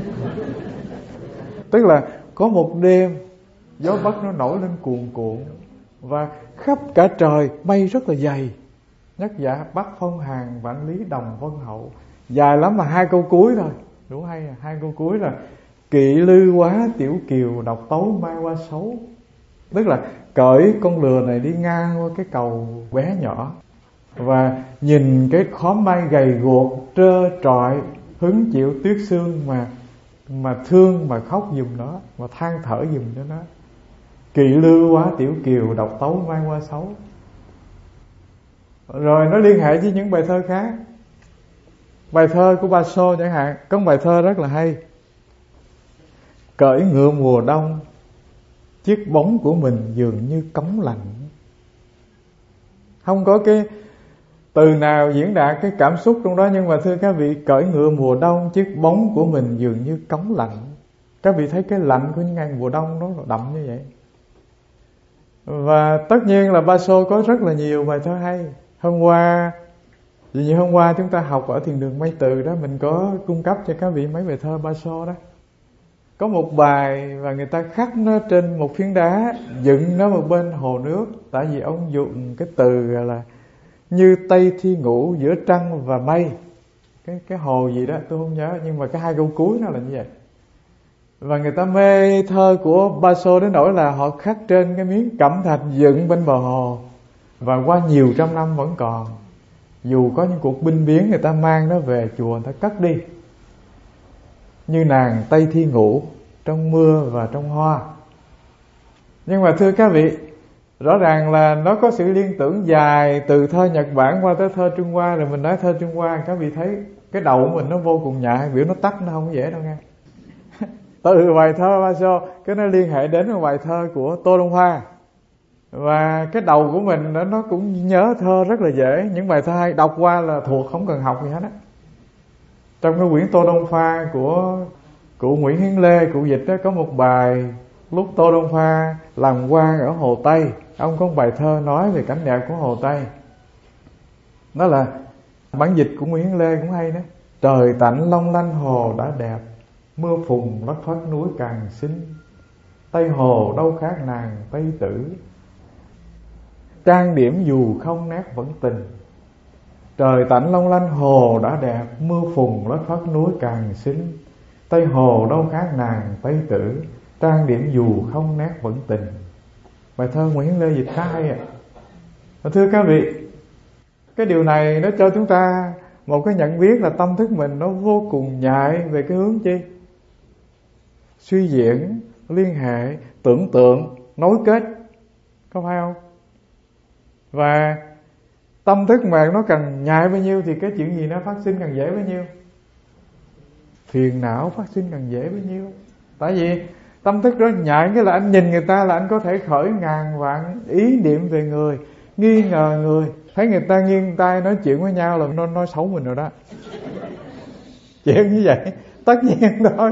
Tức là có một đêm gió Bắc nó nổi lên cuồn cuộn, và khắp cả trời mây rất là dày. Nhất dạ Bắc Phong Hàn, vạn lý đồng vân hậu. Dài lắm mà hai câu cuối thôi, đủ hay à. Hai câu cuối là kỵ lư quá tiểu kiều, độc tấu mai qua xấu. Tức là cởi con lừa này đi ngang qua cái cầu bé nhỏ, và nhìn cái khóm mai gầy guộc trơ trọi, hứng chịu tuyết sương mà mà thương mà khóc giùm nó, mà than thở giùm cho nó. Kỵ lư quá tiểu kiều, độc tấu mai qua xấu. Rồi nó liên hệ với những bài thơ khác. Bài thơ của Ba Xô chẳng hạn, có một bài thơ rất là hay: cởi ngựa mùa đông, chiếc bóng của mình dường như cống lạnh. Không có cái từ nào diễn đạt cái cảm xúc trong đó, nhưng mà thưa các vị, cởi ngựa mùa đông, chiếc bóng của mình dường như cống lạnh. Các vị thấy cái lạnh của những ngày mùa đông nó đậm như vậy. Và tất nhiên là Ba Xô có rất là nhiều bài thơ hay. Hôm qua, vì như hôm qua chúng ta học ở thiền đường Mây Từ đó, mình có cung cấp cho các vị mấy bài thơ Ba Xô đó. Có một bài và người ta khắc nó trên một phiến đá, dựng nó một bên hồ nước. Tại vì ông dùng cái từ là như Tây Thi Ngũ giữa trăng và mây. Cái cái hồ gì đó tôi không nhớ, nhưng mà cái hai câu cuối nó là như vậy. Và người ta mê thơ của Ba Xô đến nỗi là họ khắc trên cái miếng cẩm thạch dựng bên bờ hồ, và qua nhiều trăm năm vẫn còn. Dù có những cuộc binh biến, người ta mang nó về chùa, người ta cất đi. Như nàng Tây Thi Ngũ, trong mưa và trong hoa. Nhưng mà thưa các vị, rõ ràng là nó có sự liên tưởng dài từ thơ Nhật Bản qua tới thơ Trung Hoa. Rồi mình nói thơ Trung Hoa, các vị thấy cái đầu của mình nó vô cùng nhạy, biểu nó tắt nó không dễ đâu nghe. Từ bài thơ Ba Xô cái nó liên hệ đến một bài thơ của Tô Đông Hoa, và cái đầu của mình nó, nó cũng nhớ thơ rất là dễ. Những bài thơ hay đọc qua là thuộc, không cần học gì hết á. Trong cái quyển Tô Đông Pha của cụ Nguyễn Hiến Lê, cụ dịch đó, có một bài lúc Tô Đông Pha làm quan ở Hồ Tây. Ông có một bài thơ nói về cảnh đẹp của Hồ Tây. Đó là bản dịch của Nguyễn Hiến Lê cũng hay đó. Trời tạnh long lanh hồ đã đẹp, mưa phùn lất phất núi càng xinh. Tây hồ đâu khác nàng Tây Tử, trang điểm dù không nét vẫn tình. Trời tạnh long lanh hồ đã đẹp, mưa phùn lất phất núi càng xinh. Tây hồ đâu khác nàng Tây Tử, trang điểm dù không nét vẫn tình. Bài thơ Nguyễn Lê dịch khá hay ạ. À. Thưa các vị, cái điều này nó cho chúng ta một cái nhận biết là tâm thức mình nó vô cùng nhạy về cái hướng chi? Suy diễn, liên hệ, tưởng tượng, nối kết. Có phải không? Và tâm thức mà nó càng nhạy bao nhiêu thì cái chuyện gì nó phát sinh càng dễ bấy nhiêu. Phiền não phát sinh càng dễ bấy nhiêu. Tại vì tâm thức đó nhạy, nghĩa là anh nhìn người ta là anh có thể khởi ngàn vạn ý niệm về người, nghi ngờ người. Thấy người ta nghiêng tay nói chuyện với nhau là nó nói xấu mình rồi đó. Chuyện như vậy tất nhiên thôi.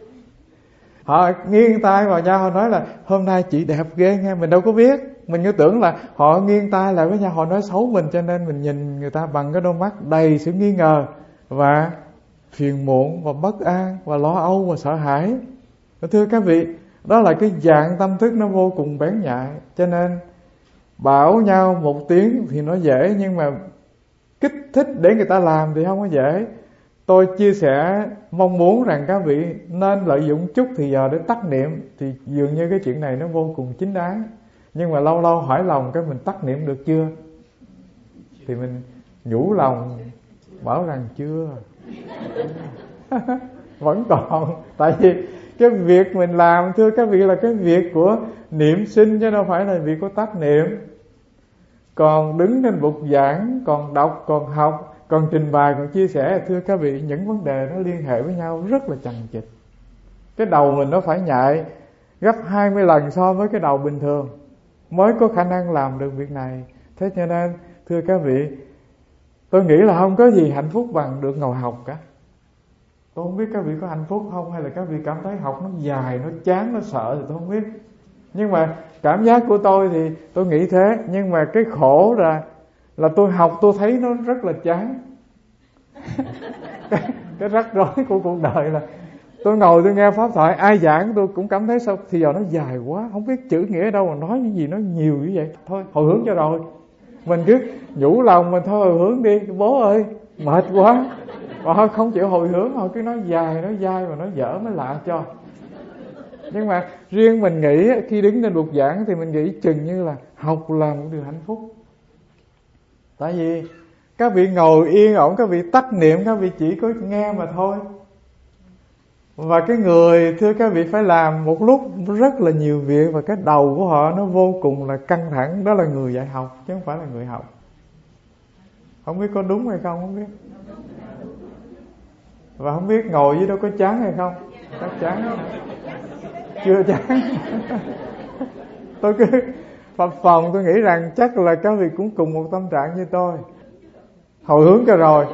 Họ nghiêng tay vào nhau, họ nói là hôm nay chị đẹp ghê nghe. Mình đâu có biết. Mình cứ tưởng là họ nghiêng tay lại với nhau, họ nói xấu mình, cho nên mình nhìn người ta bằng cái đôi mắt đầy sự nghi ngờ và phiền muộn và bất an và lo âu và sợ hãi. Thưa các vị, đó là cái dạng tâm thức nó vô cùng bén nhạy. Cho nên bảo nhau một tiếng thì nó dễ, nhưng mà kích thích để người ta làm thì không có dễ. Tôi chia sẻ mong muốn rằng các vị nên lợi dụng chút thì giờ để tắt niệm, thì dường như cái chuyện này nó vô cùng chính đáng. Nhưng mà lâu lâu hỏi lòng cái mình tắt niệm được chưa, thì mình nhủ lòng bảo rằng chưa. Vẫn còn. Tại vì Cái việc mình làm thưa các vị là cái việc của niệm sinh, chứ đâu phải là việc của tác niệm. Còn đứng trên bục giảng, còn đọc, còn học, còn trình bày, còn chia sẻ, thưa các vị, những vấn đề nó liên hệ với nhau rất là chằng chịt. Cái đầu mình nó phải nhạy gấp hai mươi lần so với cái đầu bình thường mới có khả năng làm được việc này. Thế cho nên thưa các vị, tôi nghĩ là không có gì hạnh phúc bằng được ngồi học cả. Tôi không biết các vị có hạnh phúc không, hay là các vị cảm thấy học nó dài, nó chán, nó sợ thì tôi không biết. Nhưng mà cảm giác của tôi thì tôi nghĩ thế. Nhưng mà cái khổ là là tôi học tôi thấy nó rất là chán. cái, cái rắc rối của cuộc đời là tôi ngồi tôi nghe pháp thoại, ai giảng tôi cũng cảm thấy sao thì giờ nó dài quá, không biết chữ nghĩa ở đâu mà nói những gì nó nhiều như vậy. Thôi hồi hướng cho rồi, mình cứ nhủ lòng mình thôi, hồi hướng đi bố ơi, mệt quá. Mà thôi không chịu hồi hướng, thôi cứ nói dài, nói dai và nói dở mới lạ cho. Nhưng mà riêng mình nghĩ khi đứng trên bục giảng thì mình nghĩ chừng như là học là một điều hạnh phúc. Tại vì các vị ngồi yên ổn, các vị tắt niệm, các vị chỉ có nghe mà thôi. Và cái người thưa các vị phải làm một lúc rất là nhiều việc, và cái đầu của họ nó vô cùng là căng thẳng. Đó là người dạy học chứ không phải là người học. Không biết có đúng hay không, không biết. Và không biết ngồi dưới đó có chán hay không. Chắc chán không? Chưa chán. Tôi cứ phập phồng, tôi nghĩ rằng chắc là các vị cũng cùng một tâm trạng như tôi. Hồi hướng cho rồi.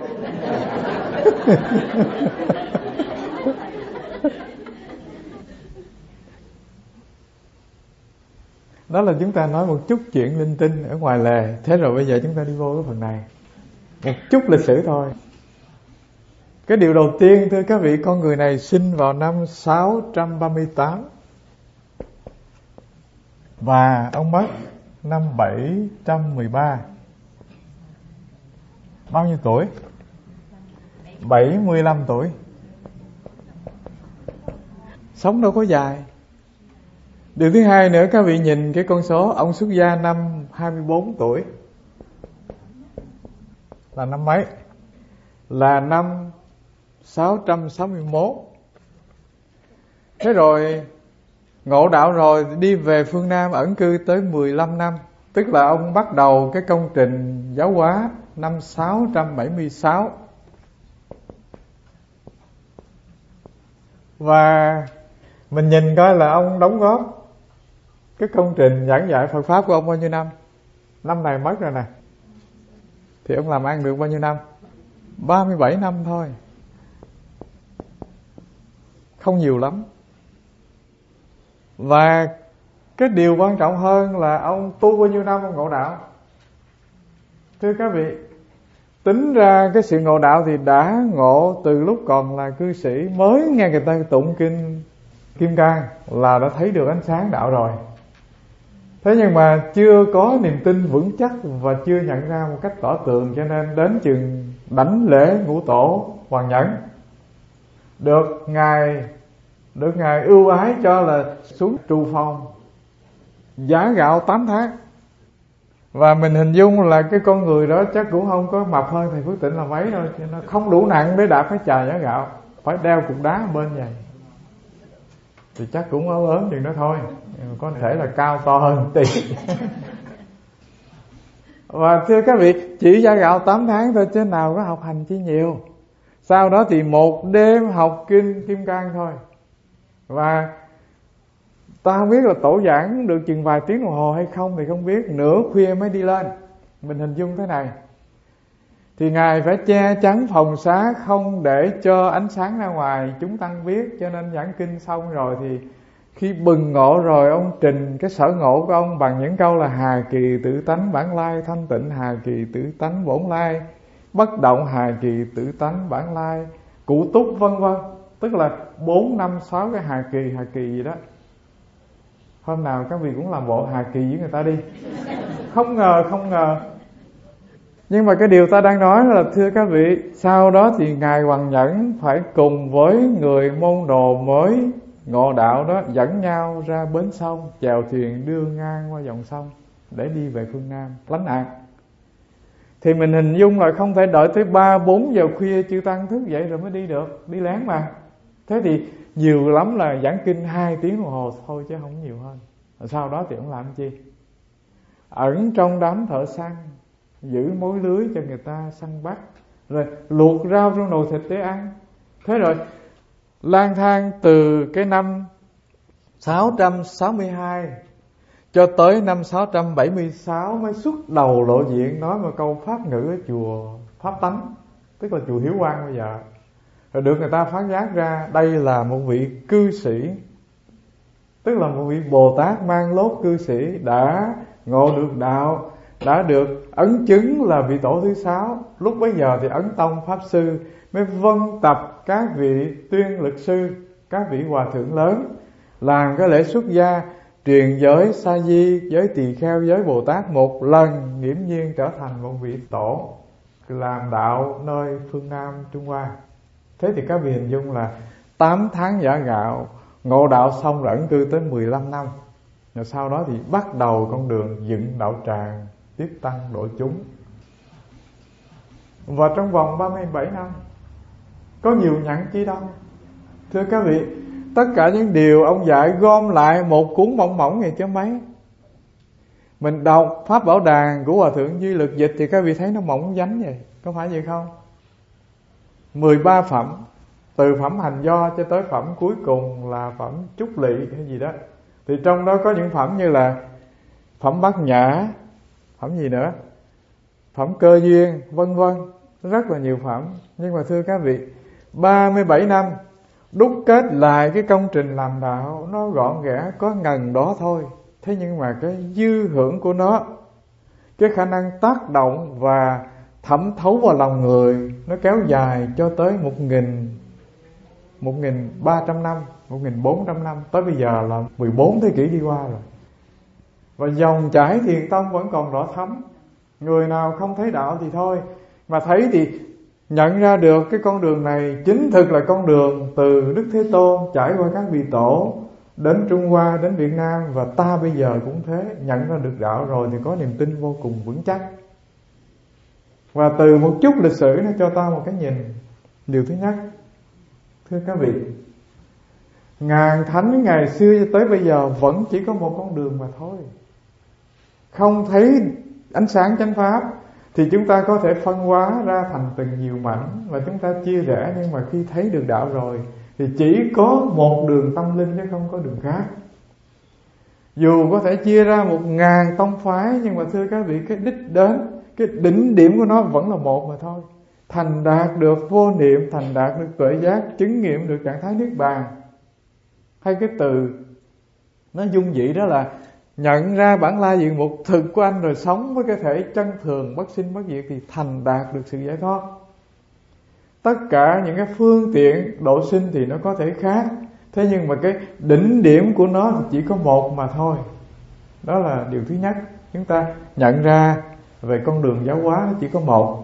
Đó là chúng ta nói một chút chuyện linh tinh ở ngoài lề. Thế rồi bây giờ chúng ta đi vô cái phần này. Một chút lịch sử thôi. Cái điều đầu tiên thưa các vị, con người này sinh vào năm sáu trăm ba mươi tám và ông mất năm bảy trăm mười ba. Bao nhiêu tuổi? bảy mươi lăm tuổi. Sống đâu có dài. Điều thứ hai nữa, các vị nhìn cái con số, ông xuất gia năm hai mươi bốn tuổi. Là năm mấy? Là năm sáu trăm sáu mươi mốt. Thế rồi ngộ đạo rồi đi về phương Nam ẩn cư tới mười lăm năm. Tức là ông bắt đầu cái công trình giáo hóa năm sáu trăm bảy mươi sáu. Và mình nhìn coi là ông đóng góp cái công trình giảng dạy Phật Pháp của ông bao nhiêu năm. Năm này mất rồi nè. Thì ông làm ăn được bao nhiêu năm? ba mươi bảy năm thôi. Không nhiều lắm. Và cái điều quan trọng hơn là ông tu bao nhiêu năm ông ngộ đạo. Thưa các vị, tính ra cái sự ngộ đạo thì đã ngộ từ lúc còn là cư sĩ, mới nghe người ta tụng kinh Kim Cang là đã thấy được ánh sáng đạo rồi. Thế nhưng mà chưa có niềm tin vững chắc và chưa nhận ra một cách tỏ tường, cho nên đến chừng đảnh lễ ngũ tổ Hoàng Nhẫn, được ngài được ngài ưu ái cho là xuống trù phòng giá gạo tám tháng. Và mình hình dung là cái con người đó chắc cũng không có mập hơn thầy Phước Tịnh là mấy đâu, cho nó không đủ nặng để đạp cái chà giá gạo, phải đeo cục đá bên vậy. Thì chắc cũng ớn ớn chừng đó thôi, có thể là cao to hơn một tí. Và thưa các vị, chỉ giá gạo tám tháng thôi chứ nào có học hành chi nhiều. Sau đó thì một đêm học kinh Kim Cang thôi. Và ta không biết là tổ giảng được chừng vài tiếng đồng hồ hay không thì không biết, nửa khuya mới đi lên. Mình hình dung thế này, thì ngài phải che chắn phòng xá không để cho ánh sáng ra ngoài chúng tăng biết. Cho nên giảng kinh xong rồi thì khi bừng ngộ rồi, ông trình cái sở ngộ của ông bằng những câu là hà kỳ tự tánh bản lai, thanh tịnh hà kỳ tự tánh bổn lai, bất động hà kỳ tự tánh bản lai, cụ túc vân vân. Tức là bốn năm sáu cái hà kỳ hà kỳ gì đó. Hôm nào các vị cũng làm bộ hà kỳ với người ta đi. Không ngờ không ngờ. Nhưng mà cái điều ta đang nói là thưa các vị, sau đó thì ngài Hoàng Nhẫn phải cùng với người môn đồ mới ngộ đạo đó dẫn nhau ra bến sông, chèo thuyền đưa ngang qua dòng sông để đi về phương Nam lánh nạn. Thì mình hình dung là không thể đợi tới ba bốn giờ khuya chư tăng thức dậy rồi mới đi được, đi lén mà. Thế thì nhiều lắm là giảng kinh hai tiếng đồng hồ thôi chứ không nhiều hơn. Sau đó thì ông làm chi? Ẩn trong đám thợ săn, giữ mối lưới cho người ta săn bắt, rồi luộc rau trong nồi thịt để ăn. Thế rồi lang thang từ cái năm sáu trăm sáu mươi hai cho tới năm sáu trăm bảy mươi sáu mới xuất đầu lộ diện nói một câu pháp ngữ ở chùa Pháp Tánh, tức là chùa Hiếu Quang bây giờ. Rồi được người ta phán giác ra đây là một vị cư sĩ, tức là một vị Bồ Tát mang lốt cư sĩ, đã ngộ được đạo, đã được ấn chứng là vị tổ thứ sáu. Lúc bấy giờ thì Ấn Tông Pháp Sư mới vân tập các vị tuyên lực sư, các vị hòa thượng lớn, làm cái lễ xuất gia, truyền giới sa di, giới tỳ kheo, giới Bồ Tát một lần, nghiễm nhiên trở thành một vị tổ làm đạo nơi phương Nam Trung Hoa. Thế thì các vị hình dung là tám tháng giả gạo, ngộ đạo xong rồi ẩn cư tới mười lăm năm. Rồi sau đó thì bắt đầu con đường dựng đạo tràng, tiếp tăng độ chúng. Và trong vòng ba mươi bảy năm có nhiều nhẫn chi đâu. Thưa các vị, tất cả những điều ông dạy gom lại một cuốn mỏng mỏng này chứ mấy. Mình đọc Pháp Bảo Đàn của Hòa Thượng Duy Lực dịch thì các vị thấy nó mỏng dánh vậy, có phải vậy không? mười ba phẩm, từ phẩm hành do cho tới phẩm cuối cùng là phẩm trúc lỵ hay gì đó. Thì trong đó có những phẩm như là phẩm bát nhã, phẩm gì nữa, phẩm cơ duyên, vân vân, rất là nhiều phẩm. Nhưng mà thưa các vị, ba mươi bảy năm đúc kết lại cái công trình làm đạo, nó gọn ghẽ có ngần đó thôi. Thế nhưng mà cái dư hưởng của nó, cái khả năng tác động và thẩm thấu vào lòng người, nó kéo dài cho tới một nghìn một nghìn ba trăm năm, một nghìn bốn trăm năm, tới bây giờ là mười bốn thế kỷ đi qua rồi. Và dòng chảy Thiền Tông vẫn còn rõ thấm. Người nào không thấy đạo thì thôi, mà thấy thì nhận ra được cái con đường này chính thực là con đường từ Đức Thế Tôn trải qua các vị tổ đến Trung Hoa, đến Việt Nam, và ta bây giờ cũng thế. Nhận ra được đạo rồi thì có niềm tin vô cùng vững chắc. Và từ một chút lịch sử nó cho ta một cái nhìn. Điều thứ nhất, thưa các vị, ngàn thánh ngày xưa cho tới bây giờ vẫn chỉ có một con đường mà thôi. Không thấy ánh sáng chánh pháp thì chúng ta có thể phân hóa ra thành từng nhiều mảnh và chúng ta chia rẽ. Nhưng mà khi thấy được đạo rồi thì chỉ có một đường tâm linh chứ không có đường khác. Dù có thể chia ra một ngàn tông phái, nhưng mà thưa các vị, cái đích đến, cái đỉnh điểm của nó vẫn là một mà thôi. Thành đạt được vô niệm, thành đạt được tuệ giác, chứng nghiệm được trạng thái niết bàn. Hay cái từ nó dung dị đó là nhận ra bản lai diện mục thực của anh rồi sống với cái thể chân thường bất sinh bất diệt thì thành đạt được sự giải thoát. Tất cả những cái phương tiện độ sinh thì nó có thể khác, thế nhưng mà cái đỉnh điểm của nó thì chỉ có một mà thôi. Đó là điều thứ nhất, chúng ta nhận ra về con đường giáo hóa nó chỉ có một.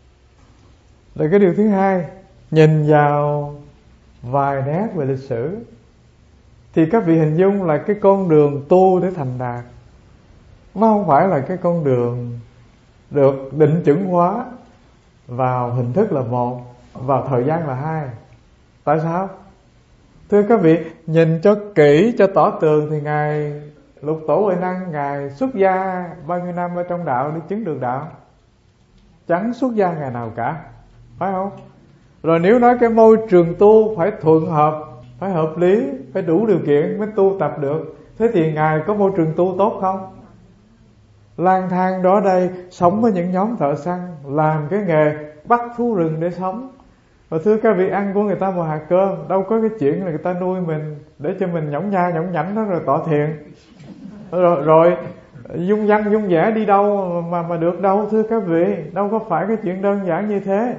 Rồi cái điều thứ hai, nhìn vào vài nét về lịch sử thì các vị hình dung là cái con đường tu để thành đạt, nó không phải là cái con đường được định chuẩn hóa vào hình thức là một, vào thời gian là hai. Tại sao? Thưa các vị, nhìn cho kỹ, cho tỏ tường thì Ngài Lục Tổ Huệ Năng, Ngài xuất gia bao nhiêu năm ở trong đạo để chứng được đạo? Chẳng xuất gia ngày nào cả, phải không? Rồi nếu nói cái môi trường tu phải thuận hợp, phải hợp lý, phải đủ điều kiện mới tu tập được, thế thì Ngài có môi trường tu tốt không? Lang thang đó đây, sống với những nhóm thợ săn, làm cái nghề bắt thú rừng để sống. Và thưa các vị, ăn của người ta một hạt cơm, đâu có cái chuyện là người ta nuôi mình để cho mình nhõng nha nhõng nhảnh đó rồi tỏ thiện. Rồi, rồi dung dăng dung dẻ đi đâu mà mà được đâu thưa các vị, đâu có phải cái chuyện đơn giản như thế.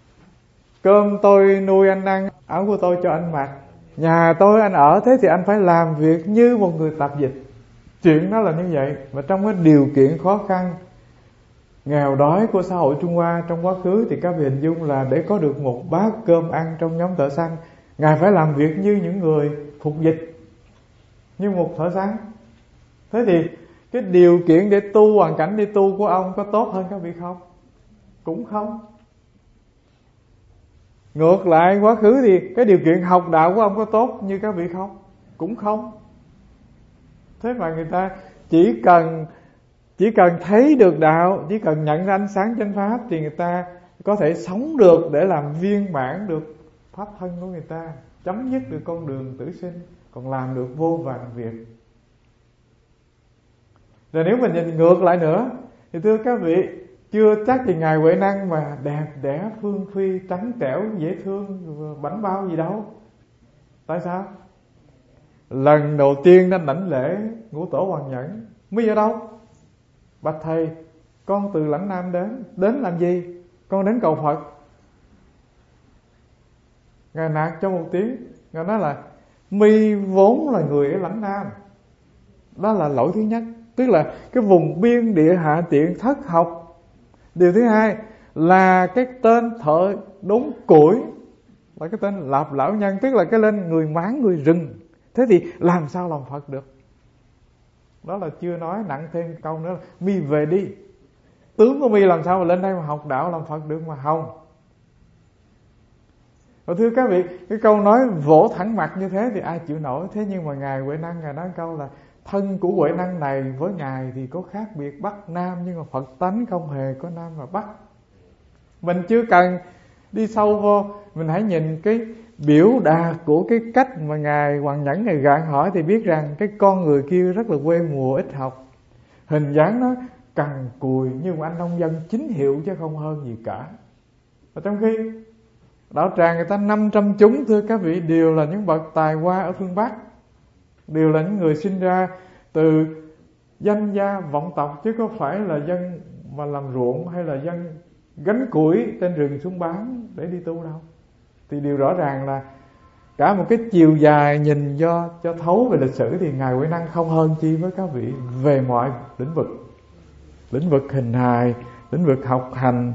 Cơm tôi nuôi anh ăn, áo của tôi cho anh mặc, nhà tôi anh ở, thế thì anh phải làm việc như một người tạp dịch. Chuyện đó là như vậy. Và trong cái điều kiện khó khăn, nghèo đói của xã hội Trung Hoa trong quá khứ thì các vị hình dung là để có được một bát cơm ăn trong nhóm thợ săn, Ngài phải làm việc như những người phục dịch, như một thợ săn. Thế thì cái điều kiện để tu, hoàn cảnh đi tu của ông có tốt hơn các vị không? Cũng không. Ngược lại quá khứ thì cái điều kiện học đạo của ông có tốt như các vị không? Cũng không. Thế mà người ta chỉ cần Chỉ cần thấy được đạo, chỉ cần nhận ra ánh sáng chánh pháp thì người ta có thể sống được để làm viên mãn được pháp thân của người ta, chấm dứt được con đường tử sinh, còn làm được vô vàn việc. Rồi nếu mình nhìn ngược lại nữa thì thưa các vị, chưa chắc thì Ngài Huệ Năng mà đẹp đẽ phương phi, trắng trẻo, dễ thương, bảnh bao gì đâu. Tại sao? Lần đầu tiên đến đảnh lễ Ngũ Tổ Hoàng Nhẫn mới ở đâu? Bạch thầy, con từ Lãnh Nam đến. Đến làm gì? Con đến cầu Phật. Ngài nạt cho một tiếng. Ngài nói là mi vốn là người ở Lãnh Nam. Đó là lỗi thứ nhất. Tức là cái vùng biên địa hạ tiện thất học. Điều thứ hai là cái tên thợ đốn củi, là cái tên Lạp Lão Nhân, tức là cái lên người máng người rừng. Thế thì làm sao làm Phật được? Đó là chưa nói, nặng thêm câu nữa là mi về đi. Tướng của mi làm sao mà lên đây mà học đạo làm Phật được mà không? Và thưa các vị, cái câu nói vỗ thẳng mặt như thế thì ai chịu nổi. Thế nhưng mà Ngài Huệ Năng, Ngài nói câu là thân của Huệ Năng này với Ngài thì có khác biệt Bắc Nam, nhưng mà Phật tánh không hề có Nam và Bắc. Mình chưa cần đi sâu vô, mình hãy nhìn cái biểu đạt của cái cách mà Ngài Hoàng Nhẫn Ngài gạn hỏi thì biết rằng cái con người kia rất là quê mùa, ít học. Hình dáng nó cằn cùi như một anh nông dân chính hiệu chứ không hơn gì cả. Và trong khi đạo tràng người ta năm trăm chúng, thưa các vị, đều là những bậc tài hoa ở phương Bắc, đều là những người sinh ra từ danh gia vọng tộc, chứ có phải là dân mà làm ruộng hay là dân gánh củi trên rừng xuống bán để đi tu đâu. Thì điều rõ ràng là cả một cái chiều dài nhìn do cho thấu về lịch sử thì Ngài Huệ Năng không hơn chi với các vị về mọi lĩnh vực. Lĩnh vực hình hài, lĩnh vực học hành.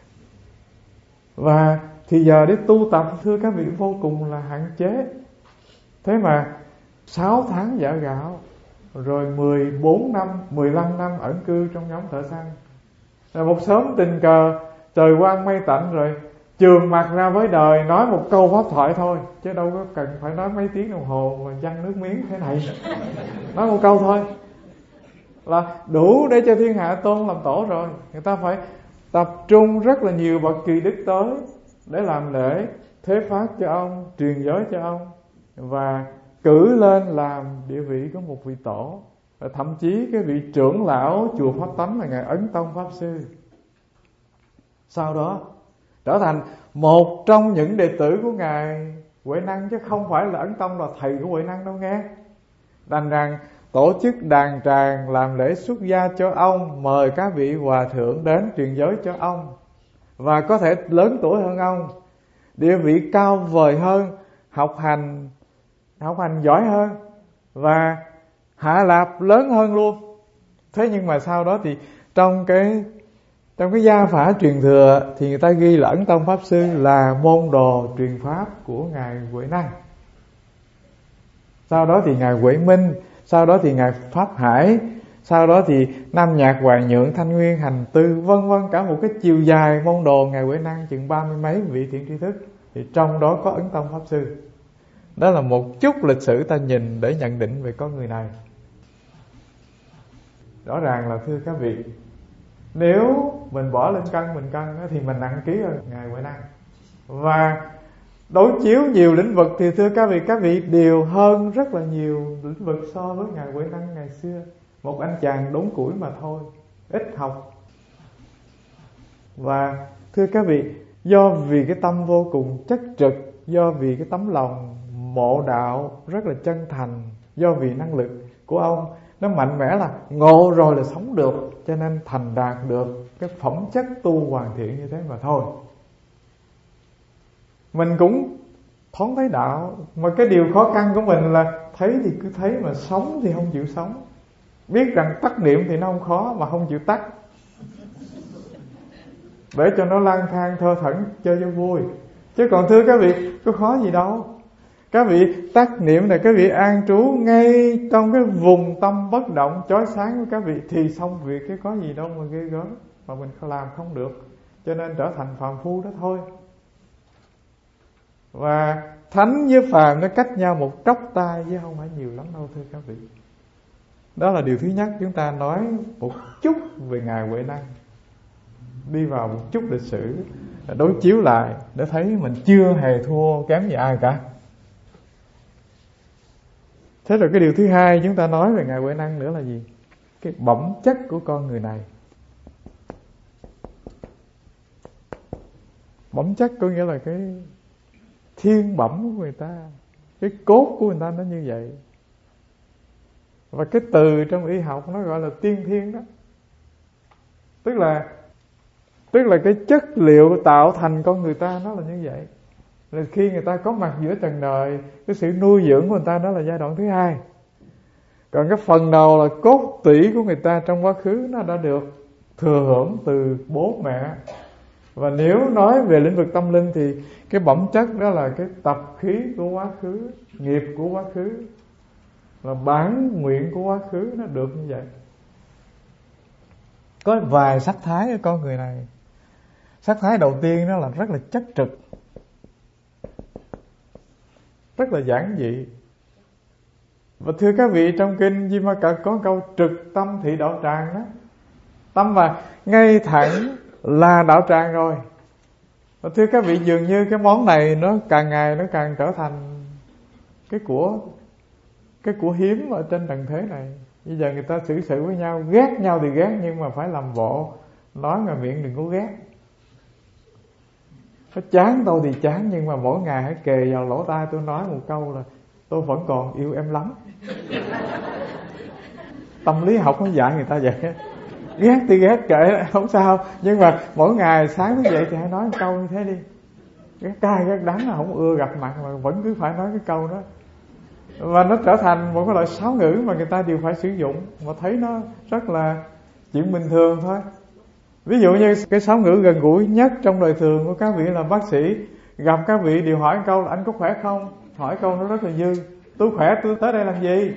Và thì giờ để tu tập thưa các vị vô cùng là hạn chế. Thế mà sáu tháng giả gạo, rồi mười bốn năm, mười lăm năm ẩn cư trong nhóm thợ săn. Rồi một sớm tình cờ trời quang mây tạnh rồi trường mặt ra với đời, nói một câu pháp thoại thôi, chứ đâu có cần phải nói mấy tiếng đồng hồ mà văng nước miếng thế này. Nói một câu thôi là đủ để cho thiên hạ tôn làm tổ rồi. Người ta phải tập trung rất là nhiều bậc kỳ đức tới để làm lễ thế pháp cho ông, truyền giới cho ông, và cử lên làm địa vị của một vị tổ. Và thậm chí cái vị trưởng lão chùa Pháp Tánh là Ngài Ấn Tông Pháp Sư, sau đó trở thành một trong những đệ tử của Ngài Huệ Năng, chứ không phải là Ấn Tông là thầy của Huệ Năng đâu nghe. Đành rằng tổ chức đàn tràng làm lễ xuất gia cho ông, mời các vị hòa thượng đến truyền giới cho ông, và có thể lớn tuổi hơn ông, địa vị cao vời hơn, học hành học hành giỏi hơn, và hạ lạp lớn hơn luôn. Thế nhưng mà sau đó thì trong cái Trong cái gia phả truyền thừa thì người ta ghi là Ấn Tông Pháp Sư là môn đồ truyền pháp của Ngài Huệ Năng. Sau đó thì Ngài Huệ Minh, sau đó thì Ngài Pháp Hải, sau đó thì Nam Nhạc Hoàng Nhượng, Thanh Nguyên, Hành Tư, vân vân, cả một cái chiều dài môn đồ Ngài Huệ Năng chừng ba mươi mấy vị thiện tri thức, thì trong đó có Ấn Tông Pháp Sư. Đó là một chút lịch sử ta nhìn để nhận định về con người này. Rõ ràng là thưa các vị, nếu mình bỏ lên cân mình cân thì mình nặng ký hơn Ngài Huệ Năng. Và đối chiếu nhiều lĩnh vực thì thưa các vị, các vị đều hơn rất là nhiều lĩnh vực so với Ngài Huệ Năng ngày xưa. Một anh chàng đốn củi mà thôi, ít học. Và thưa các vị, do vì cái tâm vô cùng chất trực, do vì cái tấm lòng mộ đạo rất là chân thành, do vì năng lực của ông nó mạnh mẽ là ngộ rồi là sống được, cho nên thành đạt được cái phẩm chất tu hoàn thiện như thế mà thôi. Mình cũng thoáng thấy đạo, mà cái điều khó khăn của mình là thấy thì cứ thấy mà sống thì không chịu sống. Biết rằng tắt niệm thì nó không khó mà không chịu tắt, để cho nó lang thang thơ thẩn chơi cho vui. Chứ còn thưa các vị, có khó gì đâu. Các vị tắt niệm này, các vị an trú ngay trong cái vùng tâm bất động chói sáng của các vị thì xong việc, cái có gì đâu mà ghê gớm mà mình làm không được. Cho nên trở thành phàm phu đó thôi. Và thánh với phàm nó cách nhau một tróc tay chứ không phải nhiều lắm đâu thưa các vị. Đó là điều thứ nhất. Chúng ta nói một chút về Ngài Huệ Năng, đi vào một chút lịch sử, đối chiếu lại để thấy mình chưa hề thua kém gì ai cả. Thế rồi cái điều thứ hai chúng ta nói về Ngài Huệ Năng nữa là gì? Cái bẩm chất của con người này. Bẩm chất có nghĩa là cái thiên bẩm của người ta, cái cốt của người ta nó như vậy. Và cái từ trong y học nó gọi là tiên thiên đó. Tức là Tức là cái chất liệu tạo thành con người ta nó là như vậy. Là khi người ta có mặt giữa trần đời, cái sự nuôi dưỡng của người ta đó là giai đoạn thứ hai. Còn cái phần đầu là cốt tủy của người ta trong quá khứ, nó đã được thừa hưởng từ bố mẹ. Và nếu nói về lĩnh vực tâm linh thì cái bẩm chất đó là cái tập khí của quá khứ, nghiệp của quá khứ, là bản nguyện của quá khứ, nó được như vậy. Có vài sắc thái ở con người này. Sắc thái đầu tiên đó là rất là chất trực, rất là giản dị. Và thưa các vị, trong kinh Di Ma Cật có câu trực tâm thị đạo tràng đó. Tâm mà ngay thẳng là đạo tràng rồi. Và thưa các vị, dường như cái món này nó càng ngày nó càng trở thành cái của cái của hiếm ở trên trần thế này. Bây giờ người ta xử sự với nhau, ghét nhau thì ghét, nhưng mà phải làm bộ, nói ngoài miệng đừng có ghét. Nó chán tôi thì chán, nhưng mà mỗi ngày hãy kề vào lỗ tai tôi nói một câu là tôi vẫn còn yêu em lắm. Tâm lý học nó dạy người ta vậy. Ghét thì ghét kệ, không sao, nhưng mà mỗi ngày sáng thức dậy thì hãy nói một câu như thế đi. Ghét cay ghét đắng là không ưa gặp mặt, mà vẫn cứ phải nói cái câu đó. Và nó trở thành một cái loại sáo ngữ mà người ta đều phải sử dụng, và thấy nó rất là chuyện bình thường thôi. Ví dụ như cái sáo ngữ gần gũi nhất trong đời thường của các vị là bác sĩ gặp các vị đều hỏi câu là anh có khỏe không? Hỏi câu nó rất là dư. Tôi khỏe, tôi tới đây làm gì?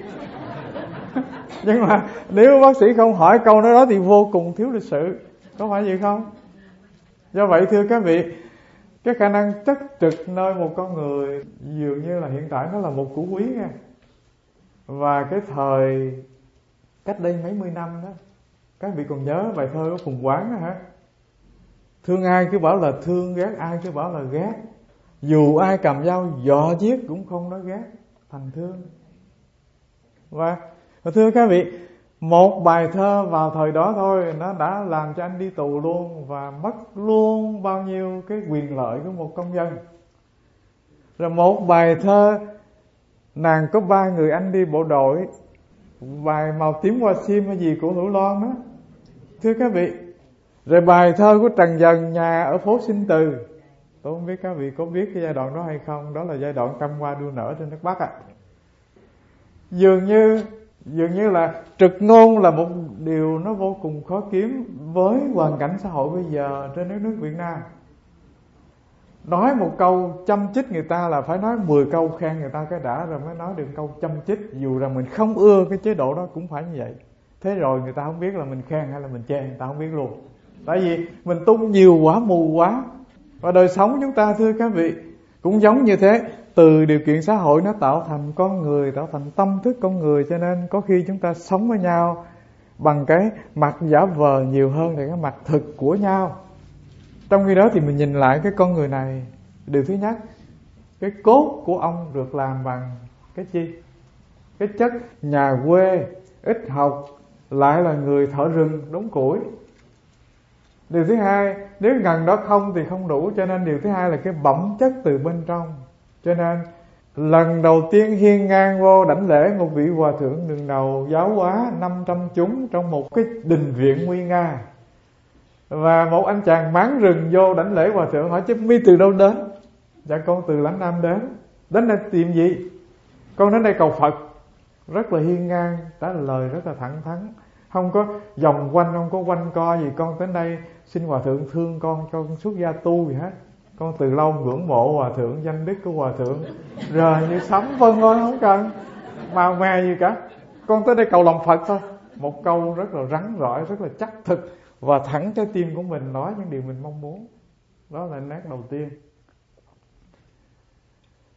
Nhưng mà nếu bác sĩ không hỏi câu đó thì vô cùng thiếu lịch sự. Có phải vậy không? Do vậy thưa các vị, cái khả năng chất trực nơi một con người dường như là hiện tại nó là một củ quý nha. Và cái thời cách đây mấy mươi năm đó, các vị còn nhớ bài thơ của Phùng Quán đó hả? Thương ai cứ bảo là thương, ghét ai cứ bảo là ghét. Dù ai cầm dao dọ giết cũng không nói ghét, thành thương. Và thưa các vị, một bài thơ vào thời đó thôi nó đã làm cho anh đi tù luôn, và mất luôn bao nhiêu cái quyền lợi của một công dân. Rồi một bài thơ nàng có ba người anh đi bộ đội, bài Màu tím hoa sim hay gì của Hữu Loan đó, thưa các vị. Rồi bài thơ của Trần Dần nhà ở phố Sinh Từ. Tôi không biết các vị có biết cái giai đoạn đó hay không. Đó là giai đoạn trăm hoa đua nở trên nước Bắc ạ. À. Dường như Dường như là trực ngôn là một điều nó vô cùng khó kiếm với hoàn cảnh xã hội bây giờ trên đất nước Việt Nam. Nói một câu chăm chích người ta là phải nói mười câu khen người ta cái đã, rồi mới nói được câu chăm chích. Dù rằng mình không ưa cái chế độ đó cũng phải như vậy. Thế rồi người ta không biết là mình khen hay là mình chê, người ta không biết luôn. Tại vì mình tung nhiều quá, mù quá. Và đời sống chúng ta thưa các vị cũng giống như thế. Từ điều kiện xã hội nó tạo thành con người, tạo thành tâm thức con người. Cho nên có khi chúng ta sống với nhau bằng cái mặt giả vờ nhiều hơn là cái mặt thực của nhau. Trong khi đó thì mình nhìn lại cái con người này, điều thứ nhất, cái cốt của ông được làm bằng cái chi? Cái chất nhà quê, ít học, lại là người thợ rừng đốn củi. Điều thứ hai, nếu gần đó không thì không đủ. Cho nên điều thứ hai là cái bẩm chất từ bên trong. Cho nên lần đầu tiên hiên ngang vô đảnh lễ một vị hòa thượng đường đầu giáo hóa năm trăm chúng trong một cái đình viện nguy nga. Và một anh chàng máng rừng vô đảnh lễ hòa thượng, hỏi chứ mi từ đâu đến? Dạ con từ Lãnh Nam đến. Đến đây tìm gì? Con đến đây cầu Phật. Rất là hiên ngang, trả lời rất là thẳng thắn, không có vòng quanh, không có quanh co gì. Con đến đây xin hòa thượng thương con, cho con xuất gia tu gì hết. Con từ lâu ngưỡng mộ hòa thượng, danh đức của hòa thượng rờ như sấm vân thôi, không cần màu mè gì cả. Con tới đây cầu lòng Phật thôi. Một câu rất là rắn rỏi, rất là chắc thực và thẳng trái tim của mình, nói những điều mình mong muốn. Đó là nét đầu tiên.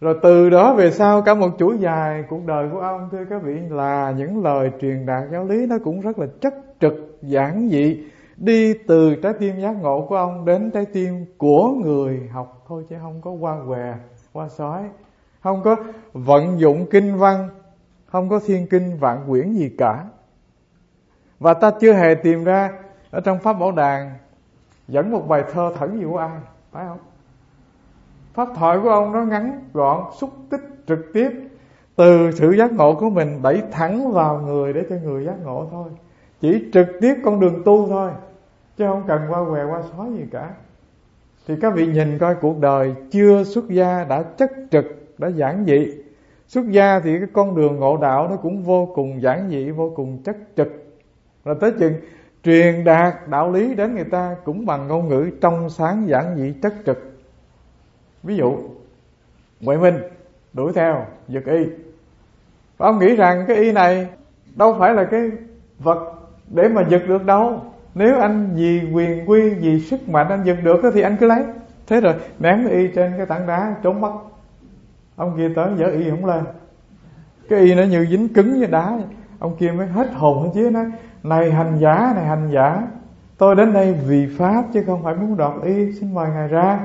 Rồi từ đó về sau cả một chuỗi dài cuộc đời của ông, thưa các vị, là những lời truyền đạt giáo lý nó cũng rất là chất trực, giản dị, đi từ trái tim giác ngộ của ông đến trái tim của người học thôi, chứ không có qua què, qua sói, không có vận dụng kinh văn, không có thiên kinh vạn quyển gì cả. Và ta chưa hề tìm ra ở trong Pháp Bảo Đàn dẫn một bài thơ thẩn gì của ai, phải không? Pháp thoại của ông nó ngắn gọn, xúc tích, trực tiếp, từ sự giác ngộ của mình đẩy thẳng vào người để cho người giác ngộ thôi. Chỉ trực tiếp con đường tu thôi, chứ không cần qua què qua sói gì cả. Thì các vị nhìn coi cuộc đời chưa xuất gia đã chất trực, đã giản dị. Xuất gia thì cái con đường ngộ đạo nó cũng vô cùng giản dị, vô cùng chất trực. Rồi tới chừng truyền đạt đạo lý đến người ta cũng bằng ngôn ngữ trong sáng, giản dị, chất trực. Ví dụ Huệ Minh đuổi theo giật y, và ông nghĩ rằng cái y này đâu phải là cái vật để mà giật được đâu. Nếu anh vì quyền quy, vì sức mạnh anh giật được thì anh cứ lấy. Thế rồi ném cái y trên cái tảng đá trốn mất. Ông kia tới dở y không lên, cái y nó như dính cứng như đá. Ông kia mới hết hồn hết chứ, nói: Này hành giả, này hành giả, tôi đến đây vì Pháp chứ không phải muốn đoạt y, xin mời ngài ra.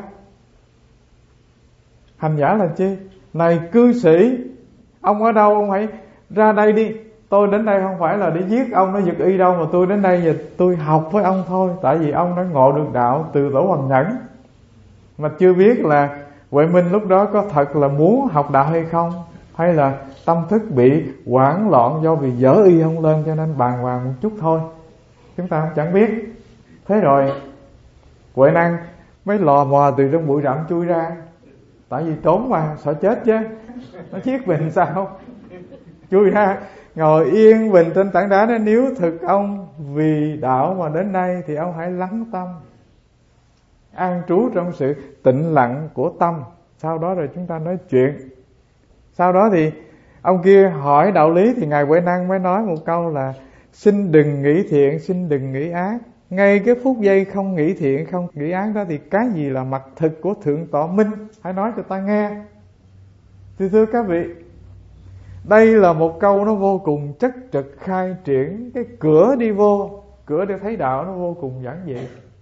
Hành giả là chi? Này cư sĩ, ông ở đâu ông hãy ra đây đi. Tôi đến đây không phải là để giết ông nó giật y đâu, mà tôi đến đây và tôi học với ông thôi. Tại vì ông đã ngộ được đạo từ Tổ Hoằng Nhẫn. Mà chưa biết là Huệ Minh lúc đó có thật là muốn học đạo hay không, hay là tâm thức bị hoảng loạn do vì dở y không lên cho nên bàng hoàng một chút thôi. Chúng ta chẳng biết. Thế rồi Huệ Năng mới lò mò từ trong bụi rậm chui ra. Tại vì trốn mà, sợ chết chứ, nó giết mình sao. Chui ra, ngồi yên bình trên tảng đá đó. Nếu thực ông vì đạo mà đến đây thì ông hãy lắng tâm, an trú trong sự tĩnh lặng của tâm. Sau đó rồi chúng ta nói chuyện. Sau đó thì ông kia hỏi đạo lý thì Ngài Huệ Năng mới nói một câu là: Xin đừng nghĩ thiện, xin đừng nghĩ ác. Ngay cái phút giây không nghĩ thiện, không nghĩ ác đó thì cái gì là mặt thực của Thượng Tọa Minh? Hãy nói cho ta nghe. Thì thưa các vị, đây là một câu nó vô cùng chất trực, khai triển cái cửa đi vô, cửa để thấy đạo nó vô cùng giản dị.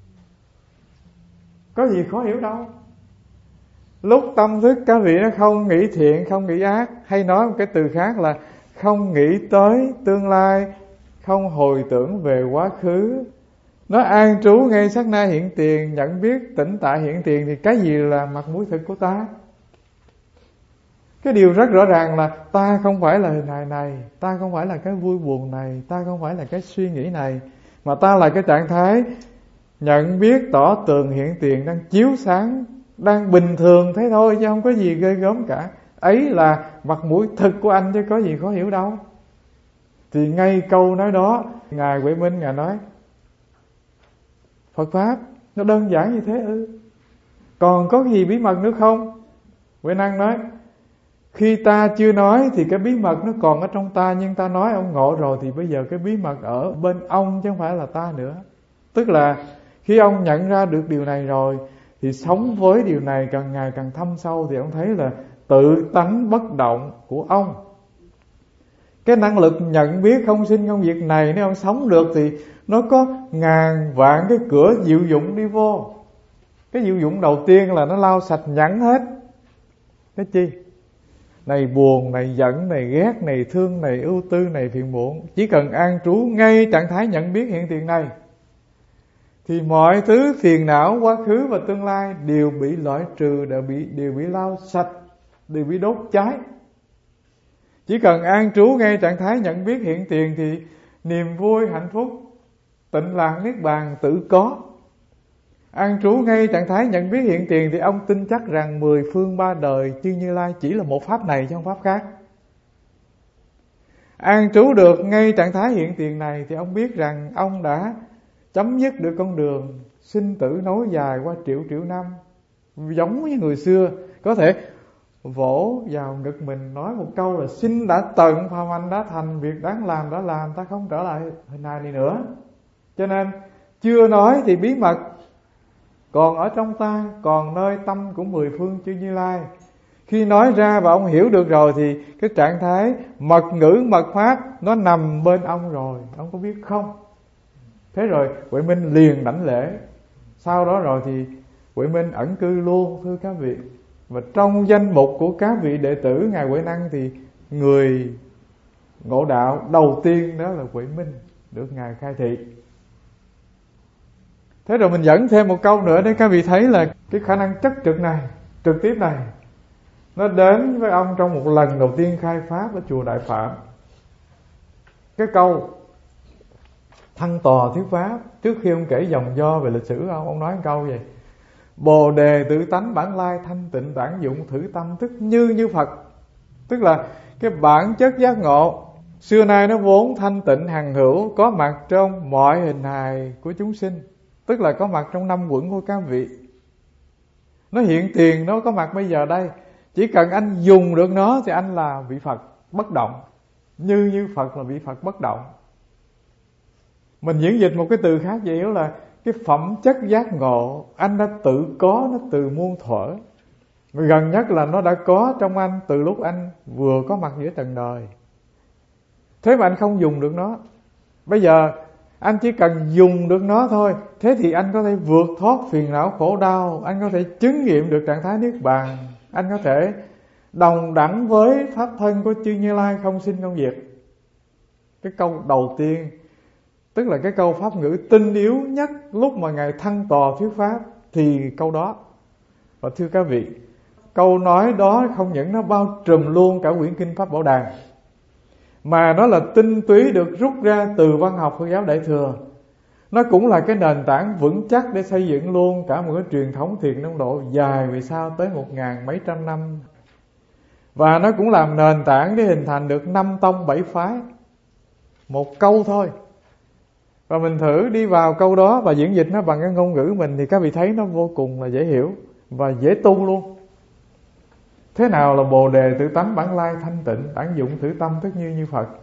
Có gì khó hiểu đâu. Lúc tâm thức các vị nó không nghĩ thiện, không nghĩ ác, hay nói một cái từ khác là không nghĩ tới tương lai, không hồi tưởng về quá khứ, nó an trú ngay sát na hiện tiền, nhận biết tĩnh tại hiện tiền, thì cái gì là mặt mũi thực của ta? Cái điều rất rõ ràng là ta không phải là hình hài này, ta không phải là cái vui buồn này, ta không phải là cái suy nghĩ này, mà ta là cái trạng thái nhận biết tỏ tường hiện tiền, đang chiếu sáng, đang bình thường thế thôi, chứ không có gì ghê gớm cả. Ấy là mặt mũi thực của anh, chứ có gì khó hiểu đâu. Thì ngay câu nói đó, Ngài Huệ Minh Ngài nói: Phật Pháp nó đơn giản như thế ư? Còn có gì bí mật nữa không? Huệ Năng nói: Khi ta chưa nói thì cái bí mật nó còn ở trong ta, nhưng ta nói ông ngộ rồi thì bây giờ cái bí mật ở bên ông chứ không phải là ta nữa. Tức là khi ông nhận ra được điều này rồi thì sống với điều này càng ngày càng thâm sâu, thì ông thấy là tự tánh bất động của ông, cái năng lực nhận biết không sinh không diệt này, nếu ông sống được thì nó có ngàn vạn cái cửa diệu dụng đi vô. Cái diệu dụng đầu tiên là nó lau sạch nhẫn hết. Cái chi? Này buồn, này giận, này ghét, này thương, này ưu tư, này phiền muộn. Chỉ cần an trú ngay trạng thái nhận biết hiện tiền này thì mọi thứ phiền não quá khứ và tương lai đều bị loại trừ, đều bị, đều bị lau sạch, đều bị đốt cháy. Chỉ cần an trú ngay trạng thái nhận biết hiện tiền thì niềm vui, hạnh phúc, tịnh lạc, niết bàn tự có. An trú ngay trạng thái nhận biết hiện tiền thì ông tin chắc rằng mười phương ba đời chư Như Lai chỉ là một pháp này chứ không pháp khác. An trú được ngay trạng thái hiện tiền này thì ông biết rằng ông đã chấm dứt được con đường sinh tử nối dài qua triệu triệu năm. Giống như người xưa có thể vỗ vào ngực mình nói một câu là xin đã tận, phàm anh đã thành, việc đáng làm đã làm, ta không trở lại hình hài này nữa. Cho nên chưa nói thì bí mật còn ở trong ta, còn nơi tâm của mười phương chư Như Lai. Khi nói ra và ông hiểu được rồi thì cái trạng thái mật ngữ mật pháp nó nằm bên ông rồi, ông có biết không? Thế rồi Huệ Minh liền đảnh lễ. Sau đó rồi thì Huệ Minh ẩn cư luôn, thưa các vị. Và trong danh mục của các vị đệ tử Ngài Huệ Năng thì người ngộ đạo đầu tiên đó là Huệ Minh, được Ngài khai thị. Thế rồi mình dẫn thêm một câu nữa để các vị thấy là cái khả năng chất trực này, trực tiếp này, nó đến với ông trong một lần đầu tiên khai pháp ở chùa Đại Phạm. Cái câu Thăng Tòa thuyết pháp, trước khi ông kể dòng do về lịch sử ông, ông nói một câu vậy: Bồ đề tự tánh bản lai thanh tịnh tản dụng thử tâm thức như như Phật. Tức là cái bản chất giác ngộ xưa nay nó vốn thanh tịnh hằng hữu, có mặt trong mọi hình hài của chúng sinh, tức là có mặt trong năm quẩn của các vị. Nó hiện tiền, nó có mặt bây giờ đây. Chỉ cần anh dùng được nó thì anh là vị Phật bất động. Như như Phật là vị Phật bất động. Mình diễn dịch một cái từ khác vậy đó là cái phẩm chất giác ngộ anh đã tự có nó từ muôn thuở. Gần nhất là nó đã có trong anh từ lúc anh vừa có mặt giữa trần đời. Thế mà anh không dùng được nó. Bây giờ anh chỉ cần dùng được nó thôi, thế thì anh có thể vượt thoát phiền não khổ đau, anh có thể chứng nghiệm được trạng thái niết bàn, anh có thể đồng đẳng với pháp thân của chư Như Lai không sinh không diệt. Cái câu đầu tiên, tức là cái câu pháp ngữ tinh yếu nhất lúc mà Ngài thăng tòa thuyết pháp, thì câu đó. Và thưa các vị, câu nói đó không những nó bao trùm luôn cả quyển kinh Pháp Bảo Đàn, mà nó là tinh túy được rút ra từ văn học Phật giáo Đại Thừa. Nó cũng là cái nền tảng vững chắc để xây dựng luôn cả một cái truyền thống thiền tông độ dài về sau tới một ngàn mấy trăm năm. Và nó cũng làm nền tảng để hình thành được năm tông bảy phái. Một câu thôi. Và mình thử đi vào câu đó và diễn dịch nó bằng cái ngôn ngữ mình thì các vị thấy nó vô cùng là dễ hiểu và dễ tu luôn. Thế nào là bồ đề tự tánh bản lai thanh tịnh tản dụng thử tâm thức như như Phật?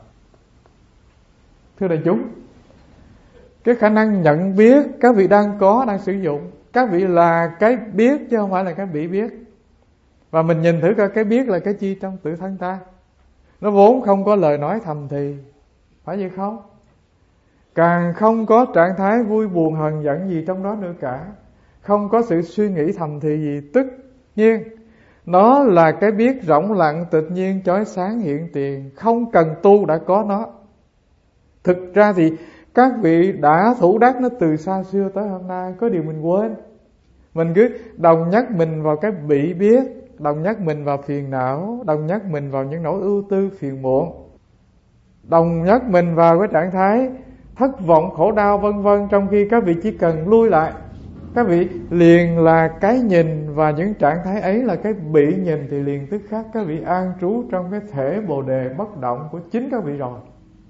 Thưa đại chúng, cái khả năng nhận biết các vị đang có, đang sử dụng. Các vị là cái biết chứ không phải là cái bị biết. Và mình nhìn thử coi cái biết là cái chi trong tự thân ta. Nó vốn không có lời nói thầm thì, phải vậy không? Càng không có trạng thái vui buồn hờn giận gì trong đó nữa cả. Không có sự suy nghĩ thầm thì gì. Tất nhiên nó là cái biết rỗng lặng tự nhiên chói sáng hiện tiền, không cần tu đã có nó. Thực ra thì các vị đã thủ đắc nó từ xa xưa tới hôm nay. Có điều mình quên. Mình cứ đồng nhắc mình vào cái bị biết, đồng nhắc mình vào phiền não, đồng nhắc mình vào những nỗi ưu tư phiền muộn, đồng nhắc mình vào cái trạng thái thất vọng khổ đau vân vân. Trong khi các vị chỉ cần lui lại, các vị liền là cái nhìn, và những trạng thái ấy là cái bị nhìn, thì liền tức khắc các vị an trú trong cái thể bồ đề bất động của chính các vị rồi.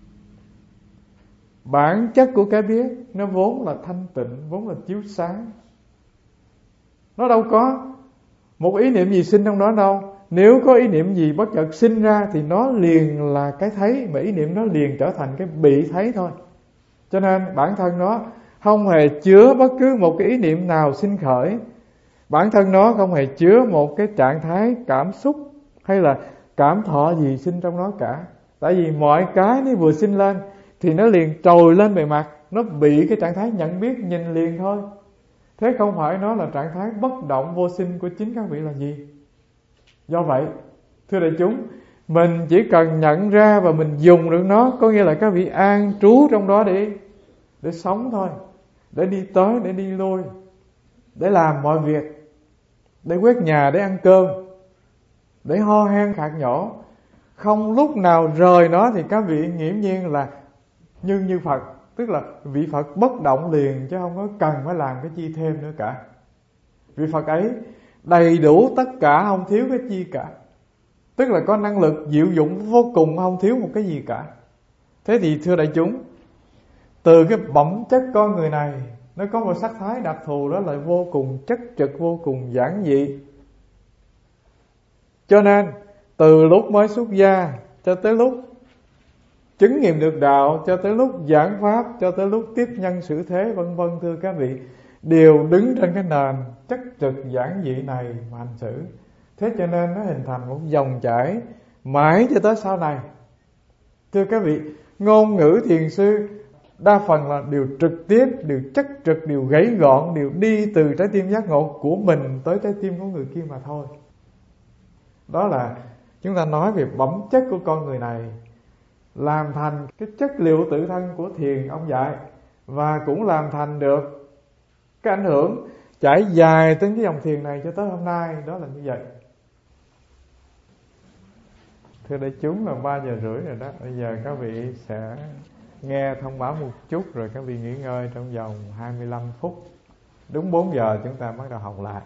Bản chất của cái biết nó vốn là thanh tịnh, vốn là chiếu sáng. Nó đâu có một ý niệm gì sinh trong đó đâu. Nếu có ý niệm gì bất chợt sinh ra thì nó liền là cái thấy, mà ý niệm nó liền trở thành cái bị thấy thôi. Cho nên bản thân nó không hề chứa bất cứ một cái ý niệm nào sinh khởi. Bản thân nó không hề chứa một cái trạng thái cảm xúc hay là cảm thọ gì sinh trong nó cả. Tại vì mọi cái nó vừa sinh lên thì nó liền trồi lên bề mặt, nó bị cái trạng thái nhận biết nhìn liền thôi. Thế không phải nó là trạng thái bất động vô sinh của chính các vị là gì? Do vậy, thưa đại chúng, mình chỉ cần nhận ra và mình dùng được nó, có nghĩa là các vị an trú trong đó để để sống thôi, để đi tới, để đi lui, để làm mọi việc, để quét nhà, để ăn cơm, để ho hen khạc nhổ. Không lúc nào rời nó thì các vị nghiễm nhiên là như như Phật, tức là vị Phật bất động liền, chứ không có cần phải làm cái chi thêm nữa cả. Vị Phật ấy đầy đủ tất cả, không thiếu cái chi cả. Tức là có năng lực diệu dụng vô cùng, không thiếu một cái gì cả. Thế thì thưa đại chúng, từ cái bẩm chất con người này, nó có một sắc thái đặc thù, đó là vô cùng chất trực, vô cùng giản dị. Cho nên từ lúc mới xuất gia cho tới lúc chứng nghiệm được đạo, cho tới lúc giảng pháp, cho tới lúc tiếp nhân xử thế vân vân, thưa các vị, đều đứng trên cái nền chất trực giản dị này mà hành xử. Thế cho nên nó hình thành một dòng chảy mãi cho tới sau này. Thưa các vị, ngôn ngữ thiền sư đa phần là điều trực tiếp, điều chất trực, điều gãy gọn, điều đi từ trái tim giác ngộ của mình tới trái tim của người kia mà thôi. Đó là chúng ta nói về bẩm chất của con người này, làm thành cái chất liệu tự thân của thiền ông dạy, và cũng làm thành được cái ảnh hưởng trải dài trên cái dòng thiền này cho tới hôm nay. Đó là như vậy. Thưa đại chúng, là ba giờ rưỡi rồi đó. Bây giờ các vị sẽ nghe thông báo một chút, rồi các vị nghỉ ngơi trong vòng hai mươi lăm phút. Đúng bốn giờ chúng ta bắt đầu học lại.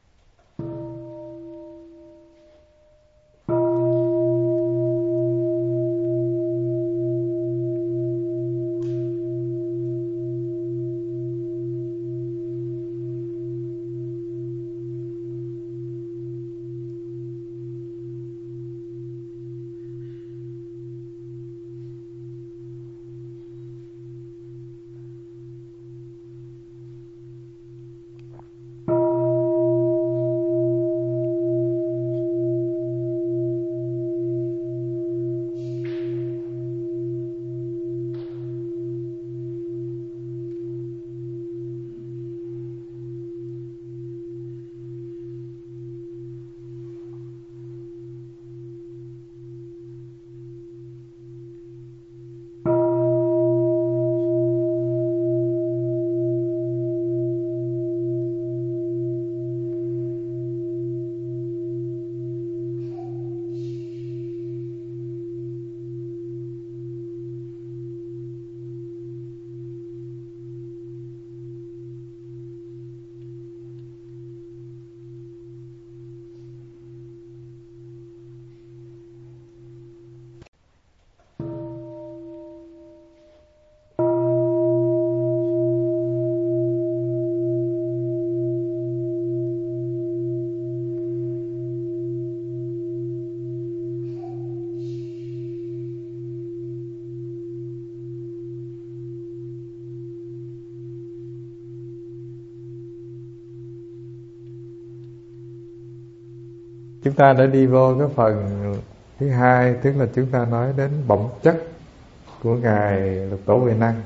Chúng ta đã đi vô cái phần thứ hai, tức là chúng ta nói đến bẩm chất của Ngài Lục Tổ Huệ Năng.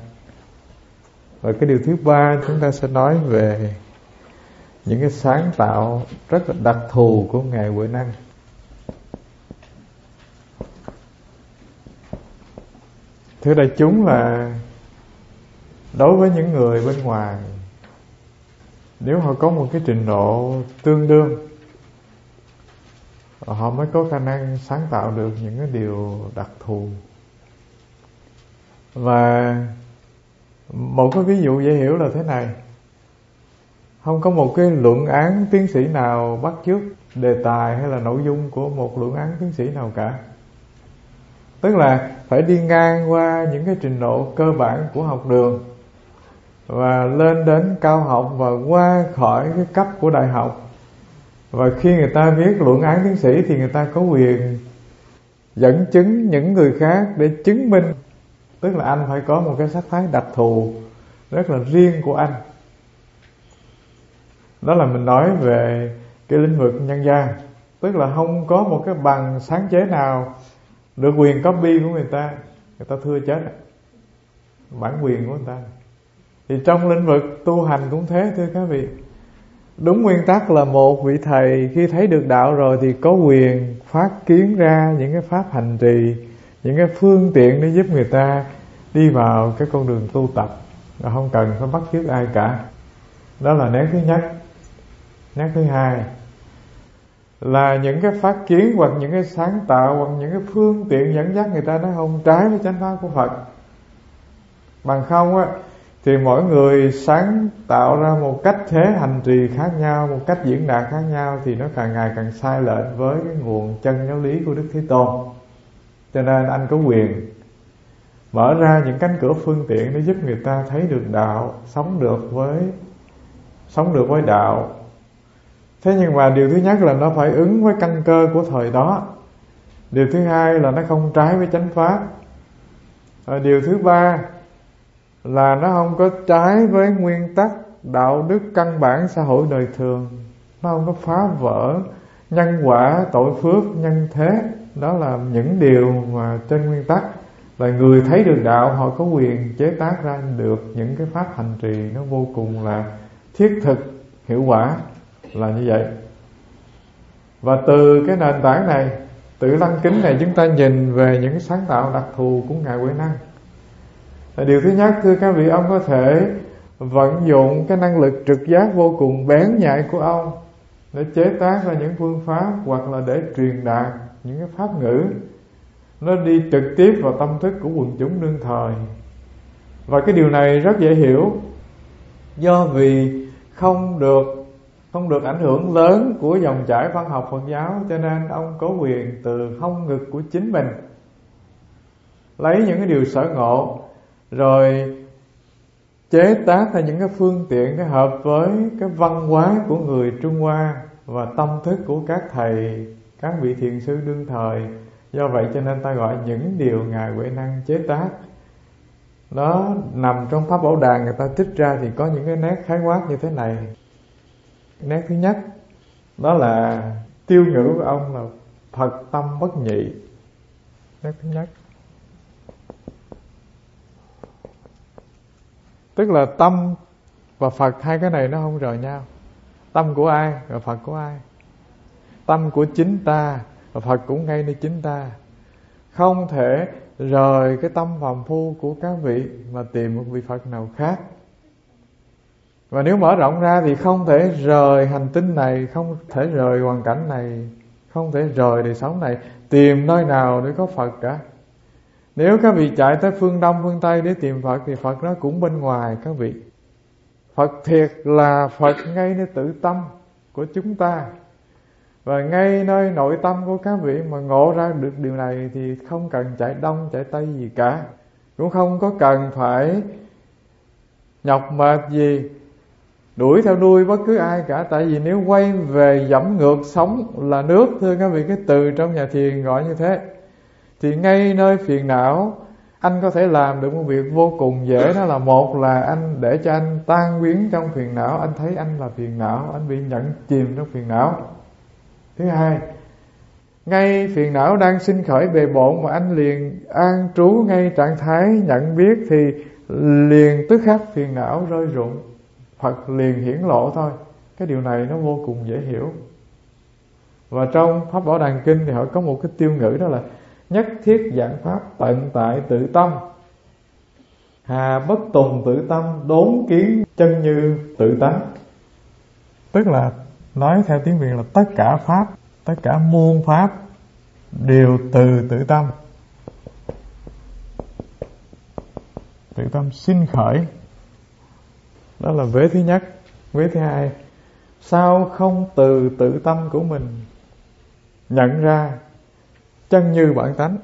Và cái điều thứ ba chúng ta sẽ nói về những cái sáng tạo rất là đặc thù của Ngài Huệ Năng. Thưa đại chúng, là đối với những người bên ngoài, nếu họ có một cái trình độ tương đương, họ mới có khả năng sáng tạo được những cái điều đặc thù. Và một cái ví dụ dễ hiểu là thế này: không có một cái luận án tiến sĩ nào bắt chước đề tài hay là nội dung của một luận án tiến sĩ nào cả. Tức là phải đi ngang qua những cái trình độ cơ bản của học đường, và lên đến cao học, và qua khỏi cái cấp của đại học. Và khi người ta viết luận án tiến sĩ thì người ta có quyền dẫn chứng những người khác để chứng minh. Tức là anh phải có một cái sắc thái đặc thù rất là riêng của anh. Đó là mình nói về cái lĩnh vực nhân gian. Tức là không có một cái bằng sáng chế nào được quyền copy của người ta. Người ta thưa chết bản quyền của người ta. Thì trong lĩnh vực tu hành cũng thế, thưa các vị. Đúng nguyên tắc là một vị thầy khi thấy được đạo rồi thì có quyền phát kiến ra những cái pháp hành trì, những cái phương tiện để giúp người ta đi vào cái con đường tu tập, và không cần phải bắt chước ai cả. Đó là nét thứ nhất. Nét thứ hai là những cái phát kiến hoặc những cái sáng tạo hoặc những cái phương tiện dẫn dắt người ta nó không trái với chánh pháp của Phật. Bằng không á thì mỗi người sáng tạo ra một cách thế hành trì khác nhau, một cách diễn đạt khác nhau, thì nó càng ngày càng sai lệch với cái nguồn chân giáo lý của Đức Thế Tôn. Cho nên anh có quyền mở ra những cánh cửa phương tiện để giúp người ta thấy được đạo, sống được với sống được với đạo. Thế nhưng mà điều thứ nhất là nó phải ứng với căn cơ của thời đó. Điều thứ hai là nó không trái với chánh pháp. Và điều thứ ba là nó không có trái với nguyên tắc đạo đức căn bản xã hội đời thường. Nó không có phá vỡ nhân quả, tội phước, nhân thế. Đó là những điều mà trên nguyên tắc là người thấy được đạo họ có quyền chế tác ra được những cái pháp hành trì nó vô cùng là thiết thực, hiệu quả, là như vậy. Và từ cái nền tảng này, Tự Lăng Kính này, chúng ta nhìn về những sáng tạo đặc thù của Ngài Huệ Năng. Điều thứ nhất, thưa các vị, ông có thể vận dụng cái năng lực trực giác vô cùng bén nhạy của ông để chế tác ra những phương pháp, hoặc là để truyền đạt những cái pháp ngữ nó đi trực tiếp vào tâm thức của quần chúng đương thời. Và cái điều này rất dễ hiểu, do vì không được không được ảnh hưởng lớn của dòng chảy văn học Phật giáo, cho nên ông có quyền từ hông ngực của chính mình lấy những cái điều sở ngộ, rồi chế tác ra những cái phương tiện cái hợp với cái văn hóa của người Trung Hoa và tâm thức của các thầy, các vị thiền sư đương thời. Do vậy cho nên ta gọi những điều Ngài Huệ Năng chế tác nó nằm trong Pháp Bảo Đàn, người ta trích ra thì có những cái nét khái quát như thế này. Nét thứ nhất đó là tiêu ngữ của ông là Phật tâm bất nhị. Nét thứ nhất, tức là tâm và Phật, hai cái này nó không rời nhau. Tâm của ai và Phật của ai? Tâm của chính ta và Phật cũng ngay nơi chính ta. Không thể rời cái tâm phàm phu của các vị mà tìm một vị Phật nào khác. Và nếu mở rộng ra thì không thể rời hành tinh này, không thể rời hoàn cảnh này, không thể rời đời sống này, tìm nơi nào để có Phật cả. Nếu các vị chạy tới phương Đông, phương Tây để tìm Phật thì Phật nó cũng bên ngoài các vị. Phật thiệt là Phật ngay nơi tự tâm của chúng ta. Và ngay nơi nội tâm của các vị mà ngộ ra được điều này thì không cần chạy đông chạy tây gì cả, cũng không có cần phải nhọc mệt gì đuổi theo đuôi bất cứ ai cả. Tại vì nếu quay về dẫm ngược sống là nước, thưa các vị, cái từ trong nhà thiền gọi như thế, thì ngay nơi phiền não anh có thể làm được một việc vô cùng dễ. Đó là một là anh để cho anh tan biến trong phiền não, anh thấy anh là phiền não, anh bị nhận chìm trong phiền não. Thứ hai, ngay phiền não đang sinh khởi bề bộn mà anh liền an trú ngay trạng thái nhận biết thì liền tức khắc phiền não rơi rụng, Phật liền hiển lộ thôi. Cái điều này nó vô cùng dễ hiểu. Và trong Pháp Bảo Đàn Kinh thì họ có một cái tiêu ngữ, đó là nhất thiết giảng pháp tận tại tự tâm, hà bất tùng tự tâm, đốn kiến chân như tự tánh. Tức là nói theo tiếng Việt là tất cả pháp, tất cả muôn pháp đều từ tự tâm. Tự tâm sinh khởi. Đó là vế thứ nhất. Vế thứ hai, sao không từ tự tâm của mình nhận ra chân như bản tánh,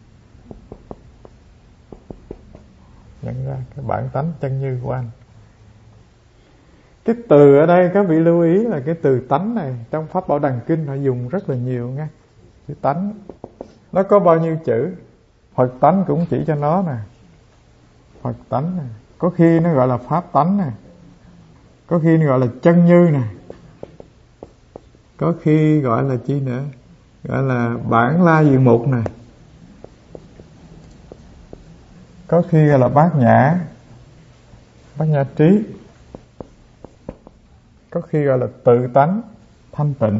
nhận ra cái bản tánh chân như của anh. Cái từ ở đây các vị lưu ý là cái từ tánh này trong Pháp Bảo Đàn Kinh họ dùng rất là nhiều nha. Chữ tánh nó có bao nhiêu chữ? Phật tánh cũng chỉ cho nó nè, Phật tánh nè, có khi nó gọi là pháp tánh nè, có khi nó gọi là chân như nè, có khi gọi là chi nữa, gọi là bản la diện mục nè, có khi gọi là bát nhã, bát nhã trí, có khi gọi là tự tánh thanh tịnh.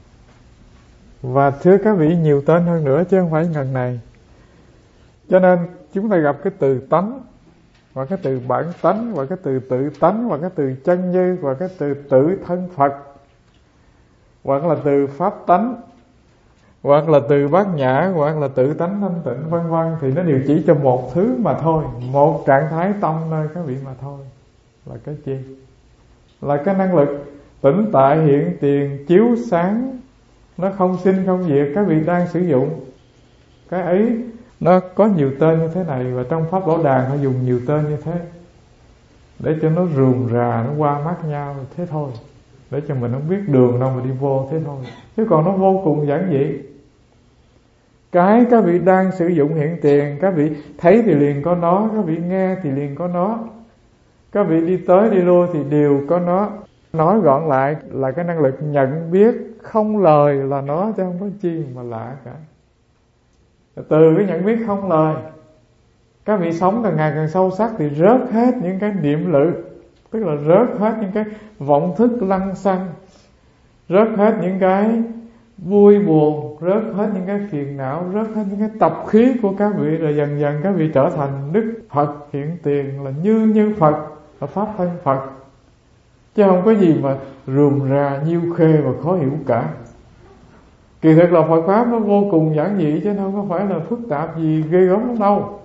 Và thưa các vị, nhiều tên hơn nữa chứ không phải ngần này. Cho nên chúng ta gặp cái từ tánh, hoặc cái từ bản tánh, hoặc cái từ tự tánh, hoặc cái từ chân như, hoặc cái từ tự thân Phật, hoặc là từ pháp tánh, hoặc là từ bát nhã, hoặc là tự tánh thanh tịnh, vân vân, thì nó đều chỉ cho một thứ mà thôi, một trạng thái tâm nơi các vị mà thôi. Là cái chi? Là cái năng lực tĩnh tại hiện tiền chiếu sáng, nó không sinh không diệt, các vị đang sử dụng. Cái ấy nó có nhiều tên như thế này, và trong Pháp Bảo Đàn họ dùng nhiều tên như thế để cho nó rườm rà, nó qua mắt nhau thế thôi, để cho mình không biết đường đâu mà đi vô thế thôi. Chứ còn nó vô cùng giản dị. Cái các vị đang sử dụng hiện tiền, các vị thấy thì liền có nó, các vị nghe thì liền có nó, các vị đi tới đi lui thì đều có nó. Nói gọn lại là cái năng lực nhận biết không lời là nó, chứ không có chi mà lạ cả. Từ cái nhận biết không lời, các vị sống càng ngày càng sâu sắc thì rớt hết những cái niệm lự, tức là rớt hết những cái vọng thức lăng xăng, rớt hết những cái vui buồn, rớt hết những cái phiền não, rớt hết những cái tập khí của các vị, rồi dần dần các vị trở thành Đức Phật hiện tiền, là như như Phật, là pháp thân Phật, chứ không có gì mà rườm rà nhiêu khê và khó hiểu cả. Kỳ thực là Phật pháp nó vô cùng giản dị, chứ không có phải là phức tạp gì ghê gớm lắm đâu.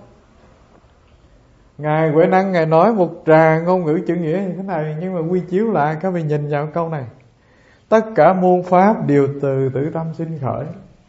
Ngài Huệ Năng Ngài nói một tràng ngôn ngữ chữ nghĩa như thế này, nhưng mà quy chiếu lại các vị nhìn vào câu này: tất cả muôn pháp đều từ tử tâm sinh khởi.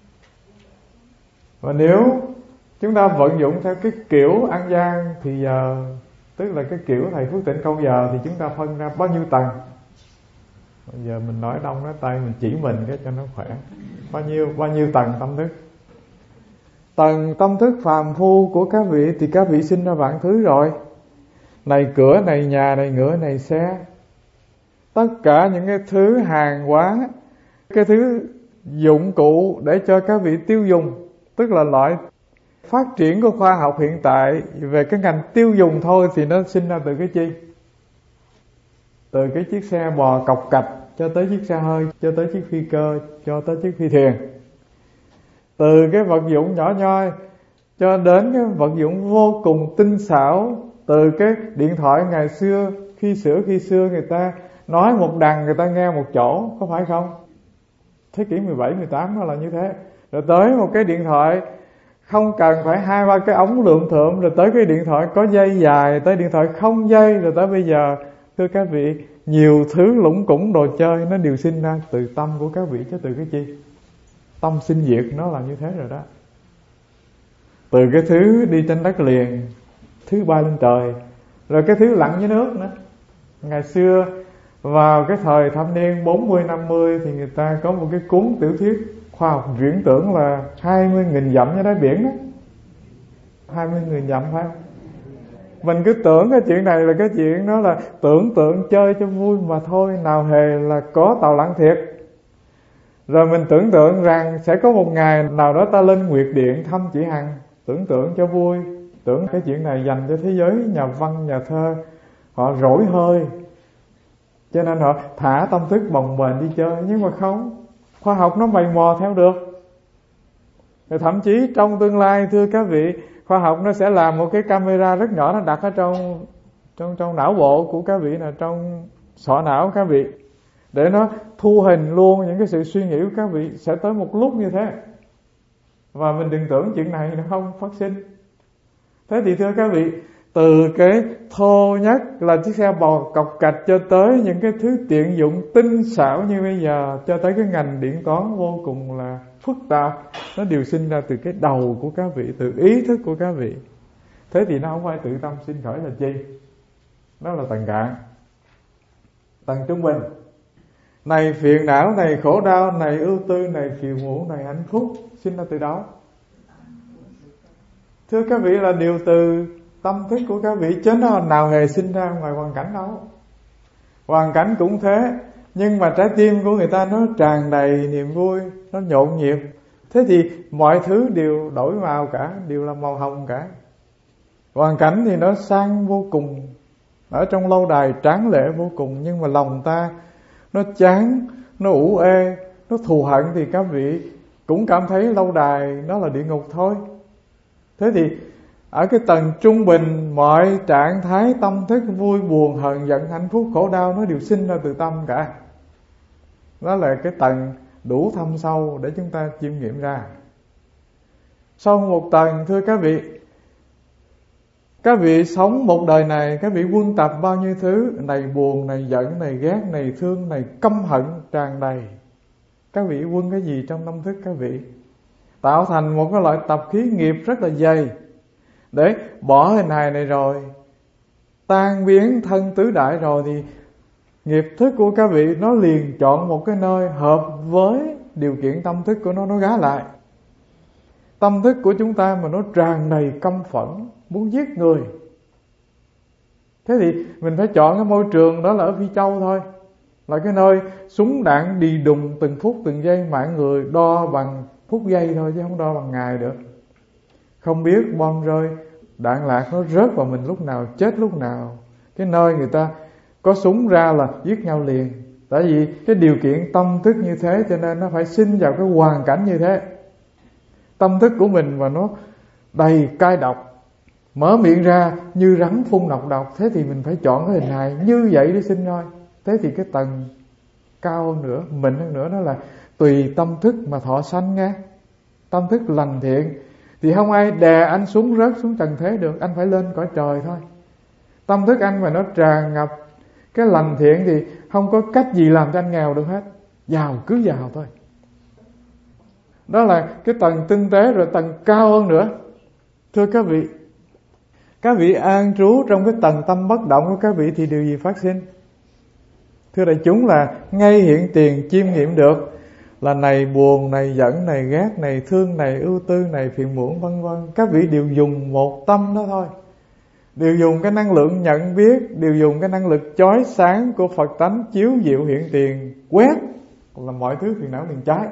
Và nếu chúng ta vận dụng theo cái kiểu ăn gian thì giờ, tức là cái kiểu thầy Phước Tịnh câu giờ, thì chúng ta phân ra bao nhiêu tầng. Bây giờ mình nói đông nói tay, mình chỉ mình cái cho nó khỏe. Bao nhiêu bao nhiêu tầng tâm thức? Tầng tâm thức phàm phu của các vị thì các vị sinh ra vạn thứ rồi. Này cửa, này nhà, này ngựa, này xe, tất cả những cái thứ hàng hóa, cái thứ dụng cụ để cho các vị tiêu dùng, tức là loại phát triển của khoa học hiện tại về cái ngành tiêu dùng thôi, thì nó sinh ra từ cái chi? Từ cái chiếc xe bò cọc cạch, cho tới chiếc xe hơi, cho tới chiếc phi cơ, cho tới chiếc phi thuyền. Từ cái vật dụng nhỏ nhoi cho đến cái vật dụng vô cùng tinh xảo. Từ cái điện thoại ngày xưa, khi xưa khi xưa người ta nói một đằng, người ta nghe một chỗ, có phải không? Thế kỷ mười bảy, mười tám nó là như thế. Rồi tới một cái điện thoại không cần phải hai ba cái ống lượm thượm, rồi tới cái điện thoại có dây dài, tới điện thoại không dây, rồi tới bây giờ, thưa các vị, nhiều thứ lủng củng đồ chơi nó đều sinh ra từ tâm của các vị, chứ từ cái chi? Tâm sinh diệt nó là như thế rồi đó. Từ cái thứ đi trên đất liền, thứ bay lên trời, rồi cái thứ lặn dưới nước nữa. Ngày xưa vào cái thời thập niên bốn mươi năm mươi thì người ta có một cái cuốn tiểu thuyết khoa học viễn tưởng là hai mươi nghìn dặm dưới đáy biển đó. hai mươi nghìn dặm phải không? Mình cứ tưởng cái chuyện này là cái chuyện đó là tưởng tượng chơi cho vui mà thôi, nào hề là có tàu lặn thiệt. Rồi mình tưởng tượng rằng sẽ có một ngày nào đó ta lên Nguyệt Điện thăm chị Hằng, tưởng tượng cho vui, tưởng cái chuyện này dành cho thế giới nhà văn, nhà thơ, họ rỗi hơi, cho nên họ thả tâm thức bồng bềnh đi chơi. Nhưng mà không, khoa học nó mày mò theo được. Rồi thậm chí trong tương lai, thưa các vị, khoa học nó sẽ làm một cái camera rất nhỏ, nó đặt ở trong trong trong não bộ của các vị, là trong sọ não các vị, để nó thu hình luôn những cái sự suy nghĩ của các vị. Sẽ tới một lúc như thế, và mình đừng tưởng chuyện này nó không phát sinh. Thế thì thưa các vị, từ cái thô nhất là chiếc xe bò cọc cạch cho tới những cái thứ tiện dụng tinh xảo như bây giờ, cho tới cái ngành điện toán vô cùng là phức tạp, nó đều sinh ra từ cái đầu của các vị, từ ý thức của các vị. Thế thì nó không phải tự tâm sinh khởi là chi? Đó là tầng cạn. Tầng trung bình, này phiền não, này khổ đau, này ưu tư, này phiền muộn, này hạnh phúc, sinh ra từ đâu? Thưa các vị, là điều từ tâm thức của các vị, chứ nó nào hề sinh ra ngoài hoàn cảnh đâu. Hoàn cảnh cũng thế, nhưng mà trái tim của người ta nó tràn đầy niềm vui, nó nhộn nhịp. Thế thì mọi thứ đều đổi màu cả, đều là màu hồng cả. Hoàn cảnh thì nó sang vô cùng, ở trong lâu đài tráng lệ vô cùng, nhưng mà lòng ta nó chán, nó ủ ê, nó thù hận, thì các vị cũng cảm thấy lâu đài đó là địa ngục thôi. Thế thì ở cái tầng trung bình, mọi trạng thái tâm thức vui buồn, hờn giận, hạnh phúc, khổ đau nó đều sinh ra từ tâm cả. Đó là cái tầng đủ thâm sâu để chúng ta chiêm nghiệm ra. Sau một tầng, thưa các vị, các vị sống một đời này, các vị quân tập bao nhiêu thứ, này buồn, này giận, này ghét, này thương, này căm hận tràn đầy. Các vị quân cái gì trong tâm thức các vị? Tạo thành một cái loại tập khí nghiệp rất là dày, để bỏ hình hài này rồi, tan biến thân tứ đại rồi, thì nghiệp thức của các vị nó liền chọn một cái nơi hợp với điều kiện tâm thức của nó, nó gá lại. Tâm thức của chúng ta mà nó tràn đầy căm phẫn, muốn giết người, thế thì mình phải chọn cái môi trường đó là ở Phi Châu thôi. là cái nơi súng đạn đi đùng từng phút từng giây, mạng người đo bằng phút giây thôi chứ không đo bằng ngày được. Không biết bom rơi, đạn lạc nó rớt vào mình lúc nào, chết lúc nào. Cái nơi người ta có súng ra là giết nhau liền. Tại vì cái điều kiện tâm thức như thế cho nên nó phải sinh vào cái hoàn cảnh như thế. Tâm thức của mình mà nó đầy cay độc, mở miệng ra như rắn phun nọc độc, thế thì mình phải chọn cái hình hài như vậy để sinh thôi. Thế thì cái tầng cao hơn nữa, mịn hơn nữa, đó là tùy tâm thức mà thọ sanh nghe. Tâm thức lành thiện thì không ai đè anh xuống rớt xuống trần thế được, anh phải lên cõi trời thôi. Tâm thức anh mà nó tràn ngập cái lành thiện thì không có cách gì làm cho anh nghèo được hết. Giàu cứ giàu thôi. Đó là cái tầng tinh tế. Rồi tầng cao hơn nữa, thưa các vị, các vị an trú trong cái tầng tâm bất động của các vị thì điều gì phát sinh? Thưa đại chúng, là ngay hiện tiền chiêm nghiệm được là này buồn, này giận, này ghét, này thương, này ưu tư, này phiền muộn vân vân. Các vị đều dùng một tâm đó thôi, đều dùng cái năng lượng nhận biết, đều dùng cái năng lực chói sáng của Phật tánh chiếu diệu hiện tiền quét là mọi thứ phiền não liền cháy.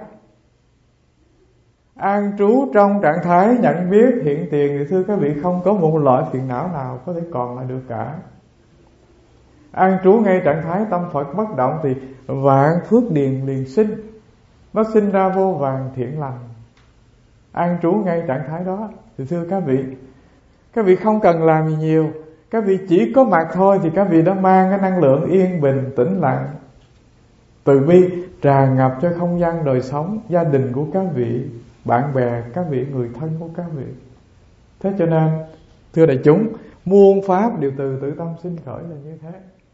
An trú trong trạng thái nhận biết hiện tiền thì thưa các vị không có một loại phiền não nào có thể còn lại được cả. An trú ngay trạng thái tâm Phật bất động thì vạn phước điền liền sinh, nó sinh ra vô vàn thiện lành. An trú ngay trạng thái đó thì thưa các vị, các vị không cần làm gì nhiều, các vị chỉ có mặt thôi thì các vị đã mang cái năng lượng yên bình, tĩnh lặng, từ bi tràn ngập cho không gian đời sống, gia đình của các vị, bạn bè các vị, người thân của các vị. Thế cho nên thưa đại chúng, muôn pháp đều từ tự tâm sinh khởi là như thế.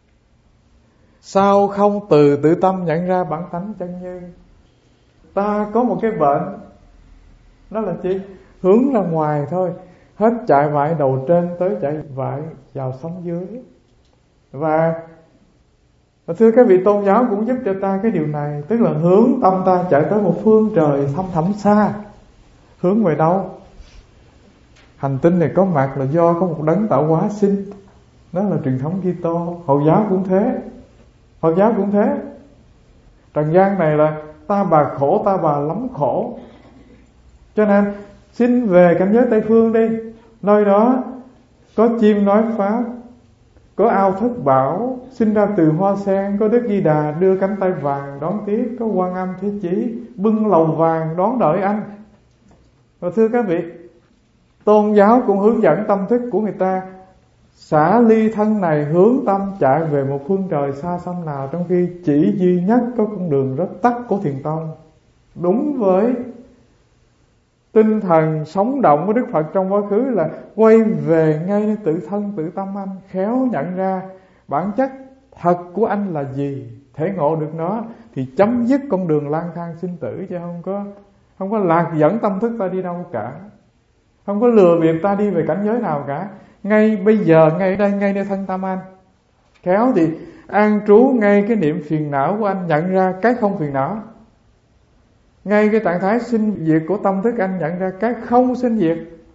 Sao không từ tự tâm nhận ra bản tánh chân như? Ta có một cái bệnh, đó là chi? Hướng ra ngoài thôi, hết chạy vại đầu trên tới chạy vại vào sống dưới. Và, và thưa các vị, tôn giáo cũng giúp cho ta cái điều này, tức là hướng tâm ta chạy tới một phương trời thâm thẳm xa. Hướng về đâu? Hành tinh này có mặt là do có một đấng tạo hóa sinh, đó là truyền thống Kitô. Hồi giáo cũng thế, Hồi giáo cũng thế. Trần gian này là ta bà khổ, ta bà lắm khổ, cho nên xin về cảnh giới Tây Phương đi. Nơi đó có chim nói pháp, có ao thất bảo sinh ra từ hoa sen, có Đức Di Đà đưa cánh tay vàng đón tiếp, có Quan Âm Thế Chí bưng lầu vàng đón đợi anh. Và thưa các vị, tôn giáo cũng hướng dẫn tâm thức của người ta xả ly thân này, hướng tâm chạy về một phương trời xa xăm nào, trong khi chỉ duy nhất có con đường rất tắt của Thiền Tông. Đúng với tinh thần sống động của Đức Phật trong quá khứ là quay về ngay nơi tự thân tự tâm anh, khéo nhận ra bản chất thật của anh là gì, thể ngộ được nó thì chấm dứt con đường lang thang sinh tử, chứ không có không có lạc dẫn tâm thức ta đi đâu cả, không có lừa bịp ta đi về cảnh giới nào cả. Ngay bây giờ, ngay đây, ngay nơi thân tâm anh, khéo thì an trú ngay cái niệm phiền não của anh, nhận ra cái không phiền não. Ngay cái trạng thái sinh diệt của tâm thức anh nhận ra cái không sinh diệt.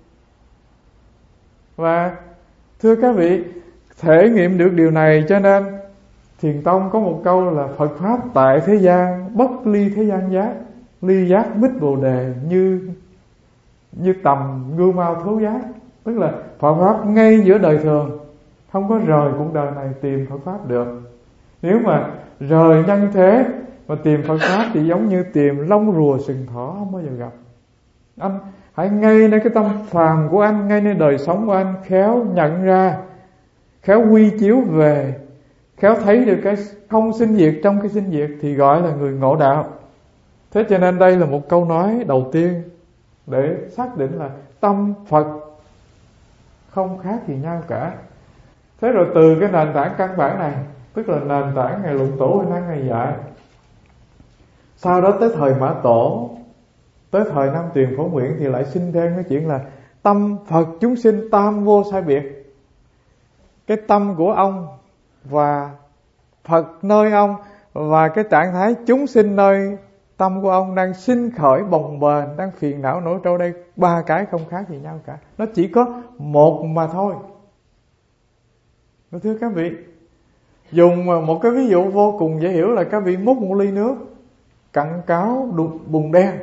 Và thưa các vị, thể nghiệm được điều này cho nên Thiền Tông có một câu là Phật Pháp tại thế gian bất ly thế gian giác, ly giác bích bồ đề, như như tầm ngưu mao thấu giác. Tức là Phật Pháp ngay giữa đời thường, không có rời cuộc đời này tìm Phật Pháp được. Nếu mà rời nhân thế mà tìm Phật Pháp thì giống như tìm lông rùa sừng thỏ, không bao giờ gặp. Anh hãy ngay nơi cái tâm phàm của anh, ngay nơi đời sống của anh, khéo nhận ra, khéo quy chiếu về, khéo thấy được cái không sinh diệt trong cái sinh diệt thì gọi là người ngộ đạo. Thế cho nên đây là một câu nói đầu tiên để xác định là tâm Phật không khác gì nhau cả. Thế rồi từ cái nền tảng căn bản này, tức là nền tảng ngày luận tổ hay năng ngày dạy, sau đó tới thời Mã Tổ, tới thời Nam Tuyền Phổ Nguyện thì lại sinh thêm cái chuyện là tâm Phật chúng sinh tam vô sai biệt. Cái tâm của ông và Phật nơi ông, và cái trạng thái chúng sinh nơi tâm của ông đang sinh khởi bồng bềnh, đang phiền não nổi trôi đây, ba cái không khác gì nhau cả. Nó chỉ có một mà thôi. Thưa các vị, Dùng một cái ví dụ vô cùng dễ hiểu là các vị múc một ly nước cặn cáo bùn đen,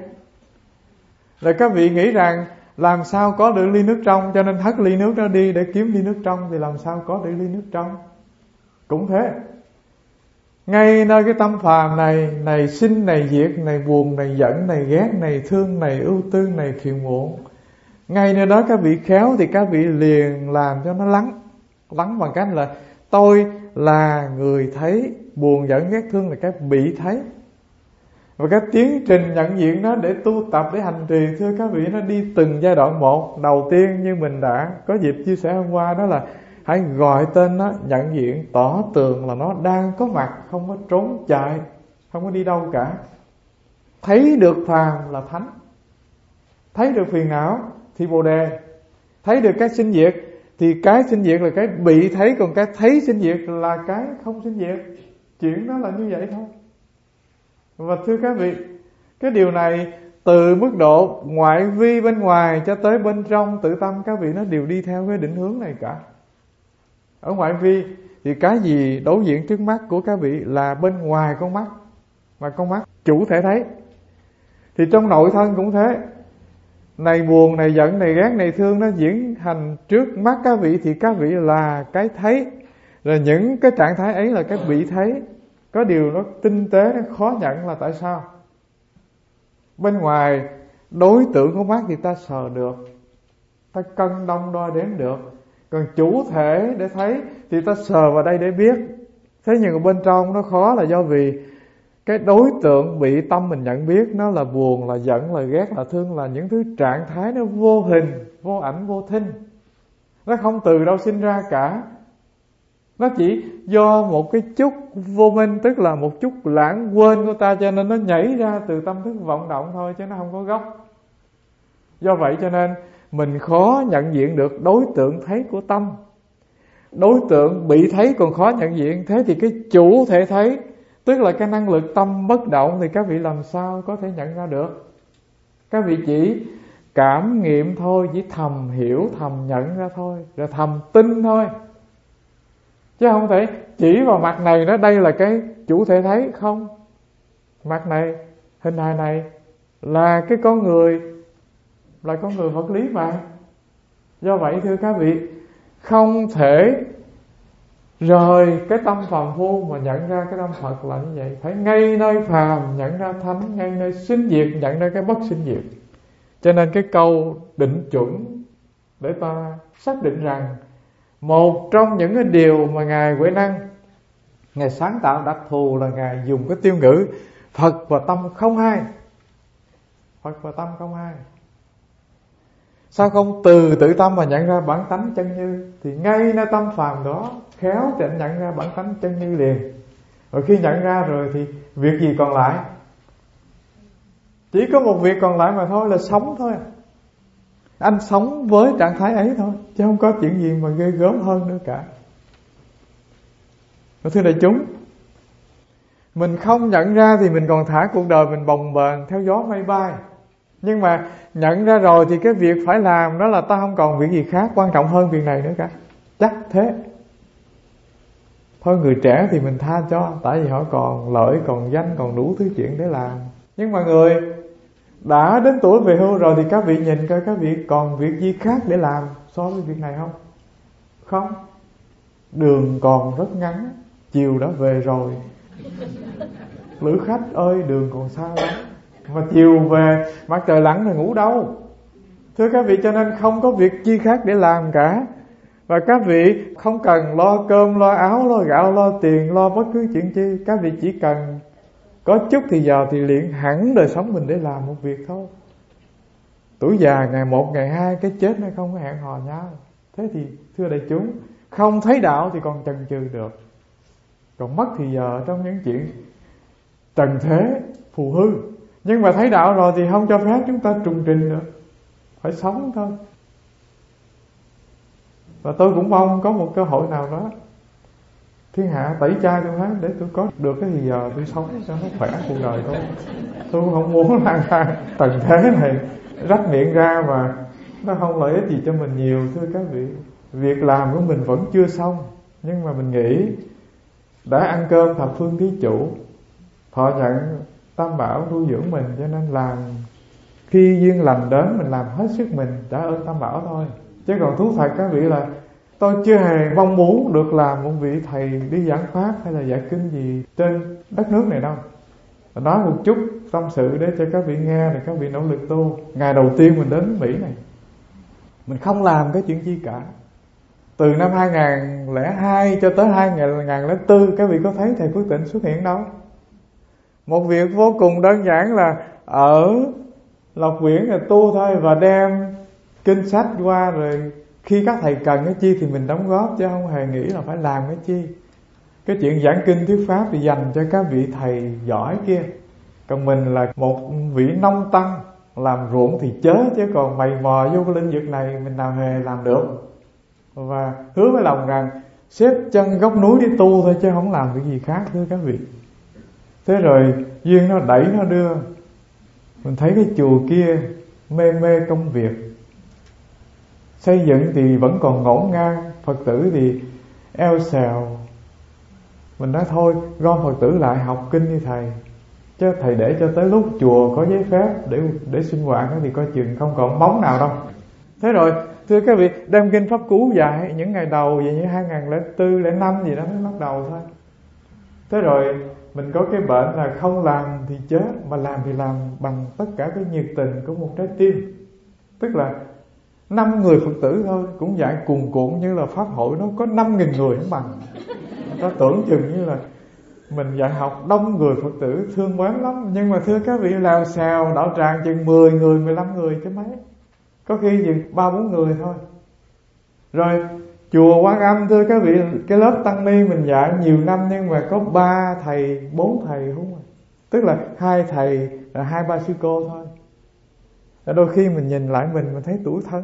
là các vị nghĩ rằng làm sao có được ly nước trong, cho nên hất ly nước đó đi để kiếm ly nước trong, thì làm sao có được ly nước trong. Cũng thế, ngay nơi cái tâm phàm này, này sinh, này diệt, này buồn, này giận, này ghét, này thương, này ưu tư, này phiền muộn, ngay nơi đó các vị khéo thì các vị liền làm cho nó lắng. Lắng bằng cách là tôi là người thấy, buồn giận ghét thương là cái bị thấy. Và cái tiến trình nhận diện đó để tu tập, để hành trì, thưa các vị, nó đi từng giai đoạn một. Đầu tiên như mình đã có dịp chia sẻ hôm qua, đó là hãy gọi tên nó, nhận diện, tỏ tường là nó đang có mặt, không có trốn chạy, không có đi đâu cả. Thấy được phàm là thánh, thấy được phiền não thì bồ đề, thấy được cái sinh diệt thì cái sinh diệt là cái bị thấy, còn cái thấy sinh diệt là cái không sinh diệt. Chuyện đó là như vậy thôi. Và thưa các vị, cái điều này từ mức độ ngoại vi bên ngoài cho tới bên trong tự tâm các vị nó đều đi theo cái định hướng này cả. Ở ngoại vi thì cái gì đối diện trước mắt của các vị là bên ngoài con mắt, mà con mắt chủ thể thấy. Thì trong nội thân cũng thế, này buồn, này giận, này ghét, này thương nó diễn hành trước mắt các vị thì các vị là cái thấy. Rồi những cái trạng thái ấy là cái bị thấy. Có điều nó tinh tế, nó khó nhận là tại sao? Bên ngoài đối tượng của mắt thì ta sờ được, ta cân đong đo đếm được. Còn chủ thể để thấy thì ta sờ vào đây để biết. Thế nhưng ở bên trong nó khó là do vì cái đối tượng bị tâm mình nhận biết nó là buồn, là giận, là ghét, là thương, là những thứ trạng thái nó vô hình, vô ảnh, vô thinh. Nó không từ đâu sinh ra cả. Nó chỉ do một cái chút vô minh, tức là một chút lãng quên của ta, cho nên nó nhảy ra từ tâm thức vọng động thôi, chứ nó không có gốc. Do vậy cho nên mình khó nhận diện được đối tượng thấy của tâm. Đối tượng bị thấy còn khó nhận diện. Thế thì cái chủ thể thấy, tức là cái năng lực tâm bất động, thì các vị làm sao có thể nhận ra được? Các vị chỉ cảm nghiệm thôi, chỉ thầm hiểu, thầm nhận ra thôi, rồi thầm tin thôi. Chứ không thể chỉ vào mặt này đó, đây là cái chủ thể thấy. Không, mặt này, hình hài này là cái con người, là con người vật lý mà. Do vậy thưa các vị, không thể rời cái tâm phàm phu mà nhận ra cái tâm Phật là như vậy. Phải ngay nơi phàm nhận ra thánh, ngay nơi sinh diệt nhận ra cái bất sinh diệt. Cho nên cái câu định chuẩn để ta xác định rằng một trong những cái điều mà Ngài Huệ Năng Ngài sáng tạo đặc thù là Ngài dùng cái tiêu ngữ Phật và tâm không hai. Phật và tâm không hai. Sao không từ tự tâm mà nhận ra bản tánh chân như? Thì ngay nơi tâm phàm đó khéo thì anh nhận ra bản tánh chân như liền. Rồi khi nhận ra rồi thì việc gì còn lại? Chỉ có một việc còn lại mà thôi, là sống thôi. Anh sống với trạng thái ấy thôi, chứ không có chuyện gì mà ghê gớm hơn nữa cả. Thưa đại chúng, mình không nhận ra thì mình còn thả cuộc đời mình bồng bềnh theo gió mây bay. Nhưng mà nhận ra rồi thì cái việc phải làm đó là ta không còn việc gì khác quan trọng hơn việc này nữa cả. Chắc thế. Thôi người trẻ thì mình tha cho, tại vì họ còn lợi, còn danh, còn đủ thứ chuyện để làm. Nhưng mà người đã đến tuổi về hưu rồi thì các vị nhìn coi các vị còn việc gì khác để làm so với việc này không? Không. Đường còn rất ngắn, chiều đã về rồi. Lữ khách ơi, đường còn xa lắm. Mà chiều về mặt trời lặn rồi ngủ đâu? Thưa các vị, cho nên không có việc chi khác để làm cả. Và các vị không cần lo cơm, lo áo, lo gạo, lo tiền, lo bất cứ chuyện chi. Các vị chỉ cần có chút thì giờ thì luyện hẳn đời sống mình để làm một việc thôi. Tuổi già ngày một, ngày hai, cái chết nó không có hẹn hò nhau. Thế thì thưa đại chúng, không thấy đạo thì còn chần chừ được, còn mất thì giờ trong những chuyện trần thế phù hư. Nhưng mà thấy đạo rồi thì không cho phép chúng ta trùng trình được, phải sống thôi. Và tôi cũng mong có một cơ hội nào đó thiên hạ tẩy chay tôi hết, để tôi có được cái gì giờ tôi sống cho nó khỏe cuộc đời thôi. Tôi không muốn lang thang tầng thế này rách miệng ra mà nó không lợi ích gì cho mình nhiều. Thưa các vị, việc làm của mình vẫn chưa xong, nhưng mà mình nghĩ đã ăn cơm thập phương thí chủ, thọ nhận tam bảo nuôi dưỡng mình, cho nên làm khi duyên lành đến mình làm hết sức mình trả ơn tam bảo thôi. Chứ còn thú thật các vị là tôi chưa hề mong muốn được làm một vị thầy đi giảng pháp hay là dạy kinh gì trên đất nước này đâu. Nói một chút tâm sự để cho các vị nghe, để các vị nỗ lực tu. Ngày đầu tiên mình đến Mỹ này, mình không làm cái chuyện chi cả. Từ năm hai nghìn không trăm lẻ hai cho tới hai nghìn không trăm lẻ bốn, các vị có thấy thầy Phước Tịnh xuất hiện đâu? Một việc vô cùng đơn giản là ở Lộc Quyển là tu thôi, và đem kinh sách qua, rồi khi các thầy cần cái chi thì mình đóng góp, chứ không hề nghĩ là phải làm cái chi. Cái chuyện giảng kinh thuyết pháp thì dành cho các vị thầy giỏi kia, còn mình là một vị nông tăng làm ruộng thì chớ, chứ còn mày mò vô cái lĩnh vực này mình nào hề làm được. Và hứa với lòng rằng xếp chân góc núi đi tu thôi, chứ không làm cái gì khác, thưa các vị. Thế rồi duyên nó đẩy nó đưa, mình thấy cái chùa kia mê mê công việc, xây dựng thì vẫn còn ngổn ngang, Phật tử thì eo xèo. Mình nói thôi gom Phật tử lại học kinh đi thầy, chứ thầy để cho tới lúc chùa có giấy phép để để sinh hoạt thì coi chừng không còn bóng nào đâu. Thế rồi thưa các vị, đem kinh pháp cú dạy những ngày đầu vậy, như hai nghìn không trăm lẻ bốn, lẻ năm gì đó mới bắt đầu thôi. Thế rồi mình có cái bệnh là không làm thì chết, mà làm thì làm bằng tất cả cái nhiệt tình của một trái tim. Tức là năm người Phật tử thôi cũng dạy cuồn cuộn như là pháp hội nó có năm nghìn người không bằng. Ta tưởng chừng như là mình dạy học đông người Phật tử thương mến lắm, nhưng mà thưa các vị làm sao đạo tràng chừng mười người, mười lăm người chứ mấy, có khi chừng ba bốn người thôi. Rồi chùa Quan Âm thưa các vị, cái lớp tăng ni mình dạy nhiều năm nhưng mà có ba thầy, bốn thầy không à. Tức là hai thầy là hai ba sư cô thôi. Đôi khi mình nhìn lại mình mình thấy tủi thân.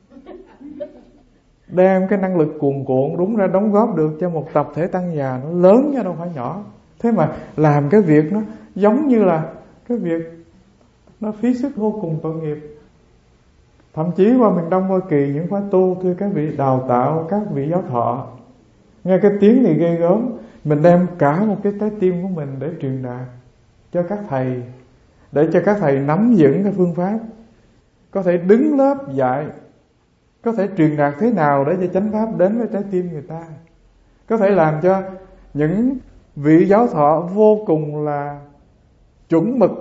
Đem cái năng lực cuồn cuộn đúng ra đóng góp được cho một tập thể tăng già nó lớn chứ đâu phải nhỏ. Thế mà làm cái việc nó giống như là cái việc nó phí sức vô cùng tội nghiệp. Thậm chí qua miền Đông Hoa Kỳ những khóa tu thưa các vị đào tạo các vị giáo thọ, nghe cái tiếng thì ghê gớm, mình đem cả một cái trái tim của mình để truyền đạt cho các thầy, để cho các thầy nắm vững cái phương pháp, có thể đứng lớp dạy, có thể truyền đạt thế nào để cho chánh pháp đến với trái tim người ta, có thể làm cho những vị giáo thọ vô cùng là chuẩn mực,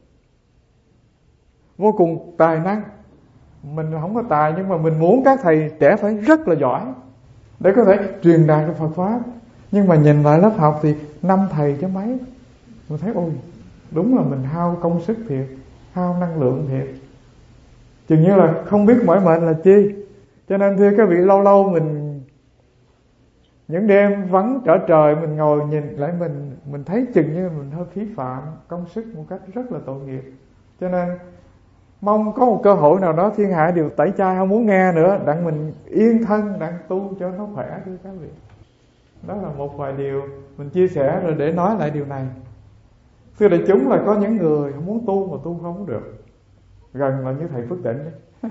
vô cùng tài năng. Mình không có tài nhưng mà mình muốn các thầy trẻ phải rất là giỏi để có thể truyền đạt cái Phật pháp. Nhưng mà nhìn lại lớp học thì năm thầy chứ mấy. Mình thấy ôi, đúng là mình hao công sức thiệt, hao năng lượng thiệt, chừng như là không biết mỏi mệt là chi. Cho nên thưa các vị, lâu lâu mình những đêm vắng trở trời, mình ngồi nhìn lại mình mình thấy chừng như mình hơi phí phạm công sức một cách rất là tội nghiệp. Cho nên mong có một cơ hội nào đó thiên hạ đều tẩy chay, không muốn nghe nữa, đặng mình yên thân, đặng tu cho nó khỏe thưa các vị. Đó là một vài điều mình chia sẻ rồi để nói lại điều này. Thưa đại chúng, là có những người không muốn tu mà tu không được, gần là như thầy Phước Tịnh ấy.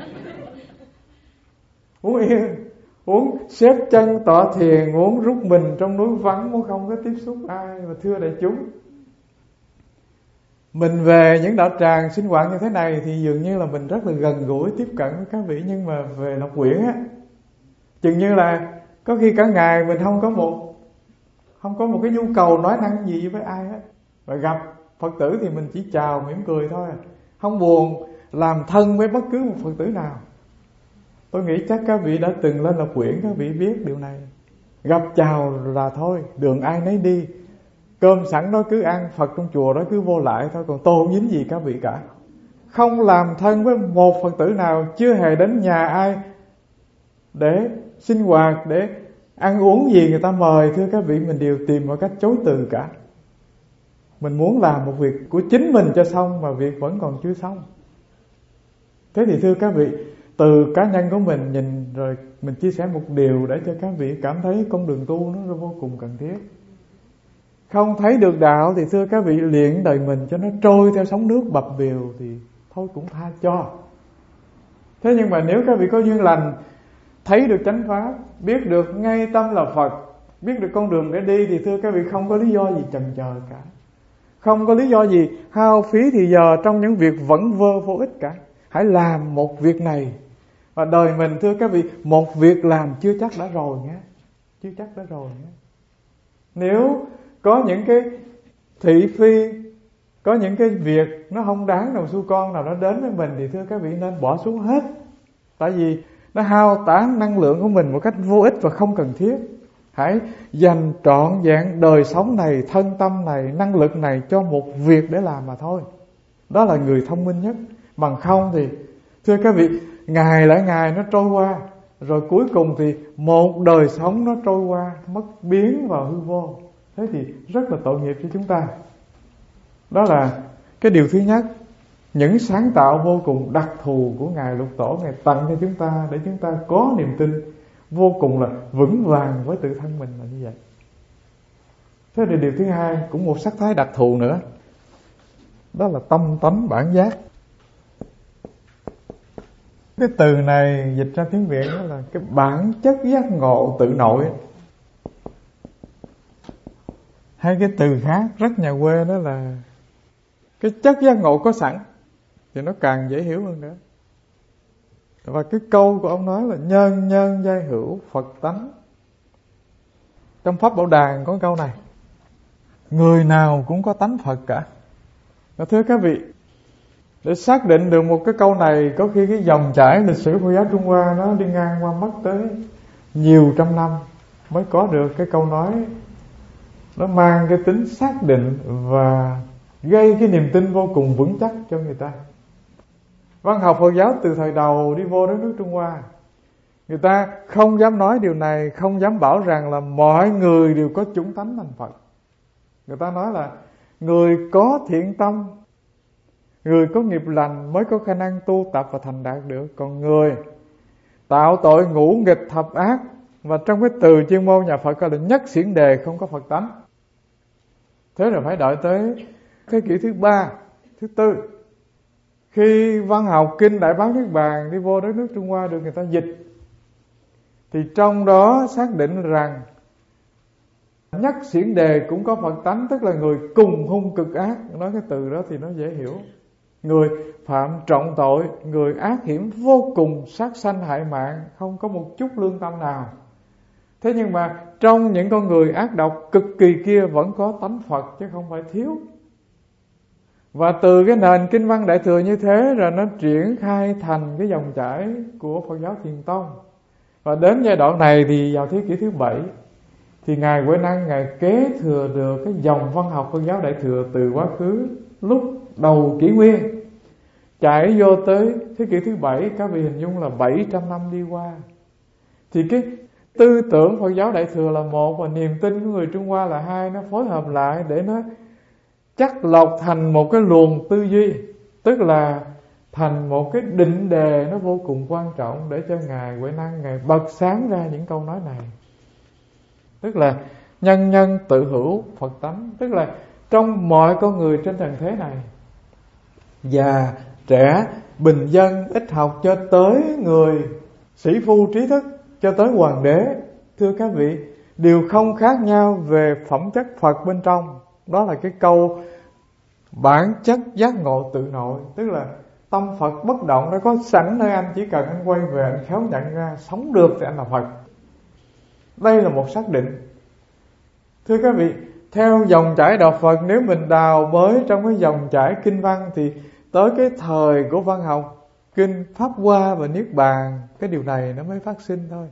Muốn yên, muốn xếp chân tọa thiền, muốn rút mình trong núi vắng, muốn không có tiếp xúc ai. Mà thưa đại chúng, mình về những đạo tràng sinh hoạt như thế này thì dường như là mình rất là gần gũi tiếp cận với các vị. Nhưng mà về Lộc Quyển á, chừng như là có khi cả ngày mình không có một không có một cái nhu cầu nói năng gì với ai hết. Và gặp Phật tử thì mình chỉ chào mỉm cười thôi, không buồn làm thân với bất cứ một Phật tử nào. Tôi nghĩ chắc các vị đã từng lên Lộc Quyển, các vị biết điều này. Gặp chào là thôi, đường ai nấy đi, cơm sẵn đó cứ ăn, Phật trong chùa đó cứ vô lại thôi. Còn tôi không dính gì các vị cả, không làm thân với một Phật tử nào, chưa hề đến nhà ai để sinh hoạt, để ăn uống gì người ta mời. Thưa các vị, mình đều tìm mọi cách chối từ cả. Mình muốn làm một việc của chính mình cho xong mà việc vẫn còn chưa xong. Thế thì thưa các vị, từ cá nhân của mình nhìn rồi mình chia sẻ một điều để cho các vị cảm thấy con đường tu nó vô cùng cần thiết. Không thấy được đạo thì thưa các vị, luyện đời mình cho nó trôi theo sóng nước bập bèo thì thôi cũng tha cho. Thế nhưng mà nếu các vị có duyên lành, thấy được chánh pháp, biết được ngay tâm là Phật, biết được con đường để đi thì thưa các vị không có lý do gì chần chờ cả. Không có lý do gì hao phí thì giờ trong những việc vẩn vơ vô ích cả. Hãy làm một việc này. Và đời mình thưa các vị, một việc làm chưa chắc đã rồi nhé. Chưa chắc đã rồi nhé. Nếu có những cái thị phi, có những cái việc nó không đáng đồng xu con nào nó đến với mình thì thưa các vị nên bỏ xuống hết. Tại vì nó hao tán năng lượng của mình một cách vô ích và không cần thiết. Hãy dành trọn vẹn đời sống này, thân tâm này, năng lực này cho một việc để làm mà thôi. Đó là người thông minh nhất. Bằng không thì thưa các vị, ngày lại ngày nó trôi qua, rồi cuối cùng thì một đời sống nó trôi qua, mất biến vào hư vô. Thế thì rất là tội nghiệp cho chúng ta. Đó là cái điều thứ nhất. Những sáng tạo vô cùng đặc thù của Ngài Lục Tổ, Ngài tặng cho chúng ta để chúng ta có niềm tin vô cùng là vững vàng với tự thân mình là như vậy. Thế thì điều thứ hai cũng một sắc thái đặc thù nữa. Đó là tâm tánh bản giác. Cái từ này dịch ra tiếng Việt đó là cái bản chất giác ngộ tự nội. Hay cái từ khác rất nhà quê đó là cái chất giác ngộ có sẵn, thì nó càng dễ hiểu hơn nữa. Và cái câu của ông nói là nhân nhân giai hữu Phật tánh. Trong Pháp Bảo Đàn có câu này: người nào cũng có tánh Phật cả. Và thưa các vị, để xác định được một cái câu này, có khi cái dòng chảy lịch sử Phật giáo Trung Hoa nó đi ngang qua mất tới nhiều trăm năm mới có được cái câu nói. Nó mang cái tính xác định và gây cái niềm tin vô cùng vững chắc cho người ta. Văn học Phật giáo từ thời đầu đi vô đất nước Trung Hoa, người ta không dám nói điều này, không dám bảo rằng là mọi người đều có chủng tánh thành Phật. Người ta nói là người có thiện tâm, người có nghiệp lành mới có khả năng tu tập và thành đạt được. Còn người tạo tội ngũ nghịch thập ác, và trong cái từ chuyên môn nhà Phật gọi là nhất xiển đề, không có Phật tánh. Thế là phải đợi tới thế kỷ thứ ba, thứ tư, khi văn học kinh Đại Bát Niết Bàn đi vô đất nước Trung Hoa được người ta dịch, thì trong đó xác định rằng nhất xiển đề cũng có Phật tánh, tức là người cùng hung cực ác. Nói cái từ đó thì nó dễ hiểu. Người phạm trọng tội, người ác hiểm vô cùng, sát sanh hại mạng, không có một chút lương tâm nào. Thế nhưng mà trong những con người ác độc cực kỳ kia vẫn có tánh Phật chứ không phải thiếu. Và từ cái nền kinh văn Đại Thừa như thế rồi nó triển khai thành cái dòng chảy của Phật giáo Thiền Tông. Và đến giai đoạn này thì vào thế kỷ thứ bảy thì Ngài Huệ Năng Ngài kế thừa được cái dòng văn học Phật giáo Đại Thừa từ quá khứ lúc đầu kỷ nguyên, chạy vô tới thế kỷ thứ bảy. Các vị hình dung là bảy trăm năm đi qua. Thì cái tư tưởng Phật giáo Đại Thừa là một, và niềm tin của người Trung Hoa là hai. Nó phối hợp lại để nó chắc lọc thành một cái luồng tư duy, tức là thành một cái định đề nó vô cùng quan trọng để cho Ngài Huệ Năng Ngài bật sáng ra những câu nói này. Tức là nhân nhân tự hữu Phật tánh, tức là trong mọi con người trên trần thế này, già, trẻ, bình dân, ít học cho tới người sĩ phu trí thức, cho tới hoàng đế, thưa các vị, đều không khác nhau về phẩm chất Phật bên trong. Đó là cái câu bản chất giác ngộ tự nội, tức là tâm Phật bất động nó có sẵn nơi anh, chỉ cần anh quay về anh khéo nhận ra sống được thì anh là Phật. Đây là một xác định. Thưa các vị, theo dòng chảy đạo Phật, nếu mình đào bới trong cái dòng chảy kinh văn thì tới cái thời của văn học kinh Pháp Hoa và Niết Bàn, cái điều này nó mới phát sinh thôi.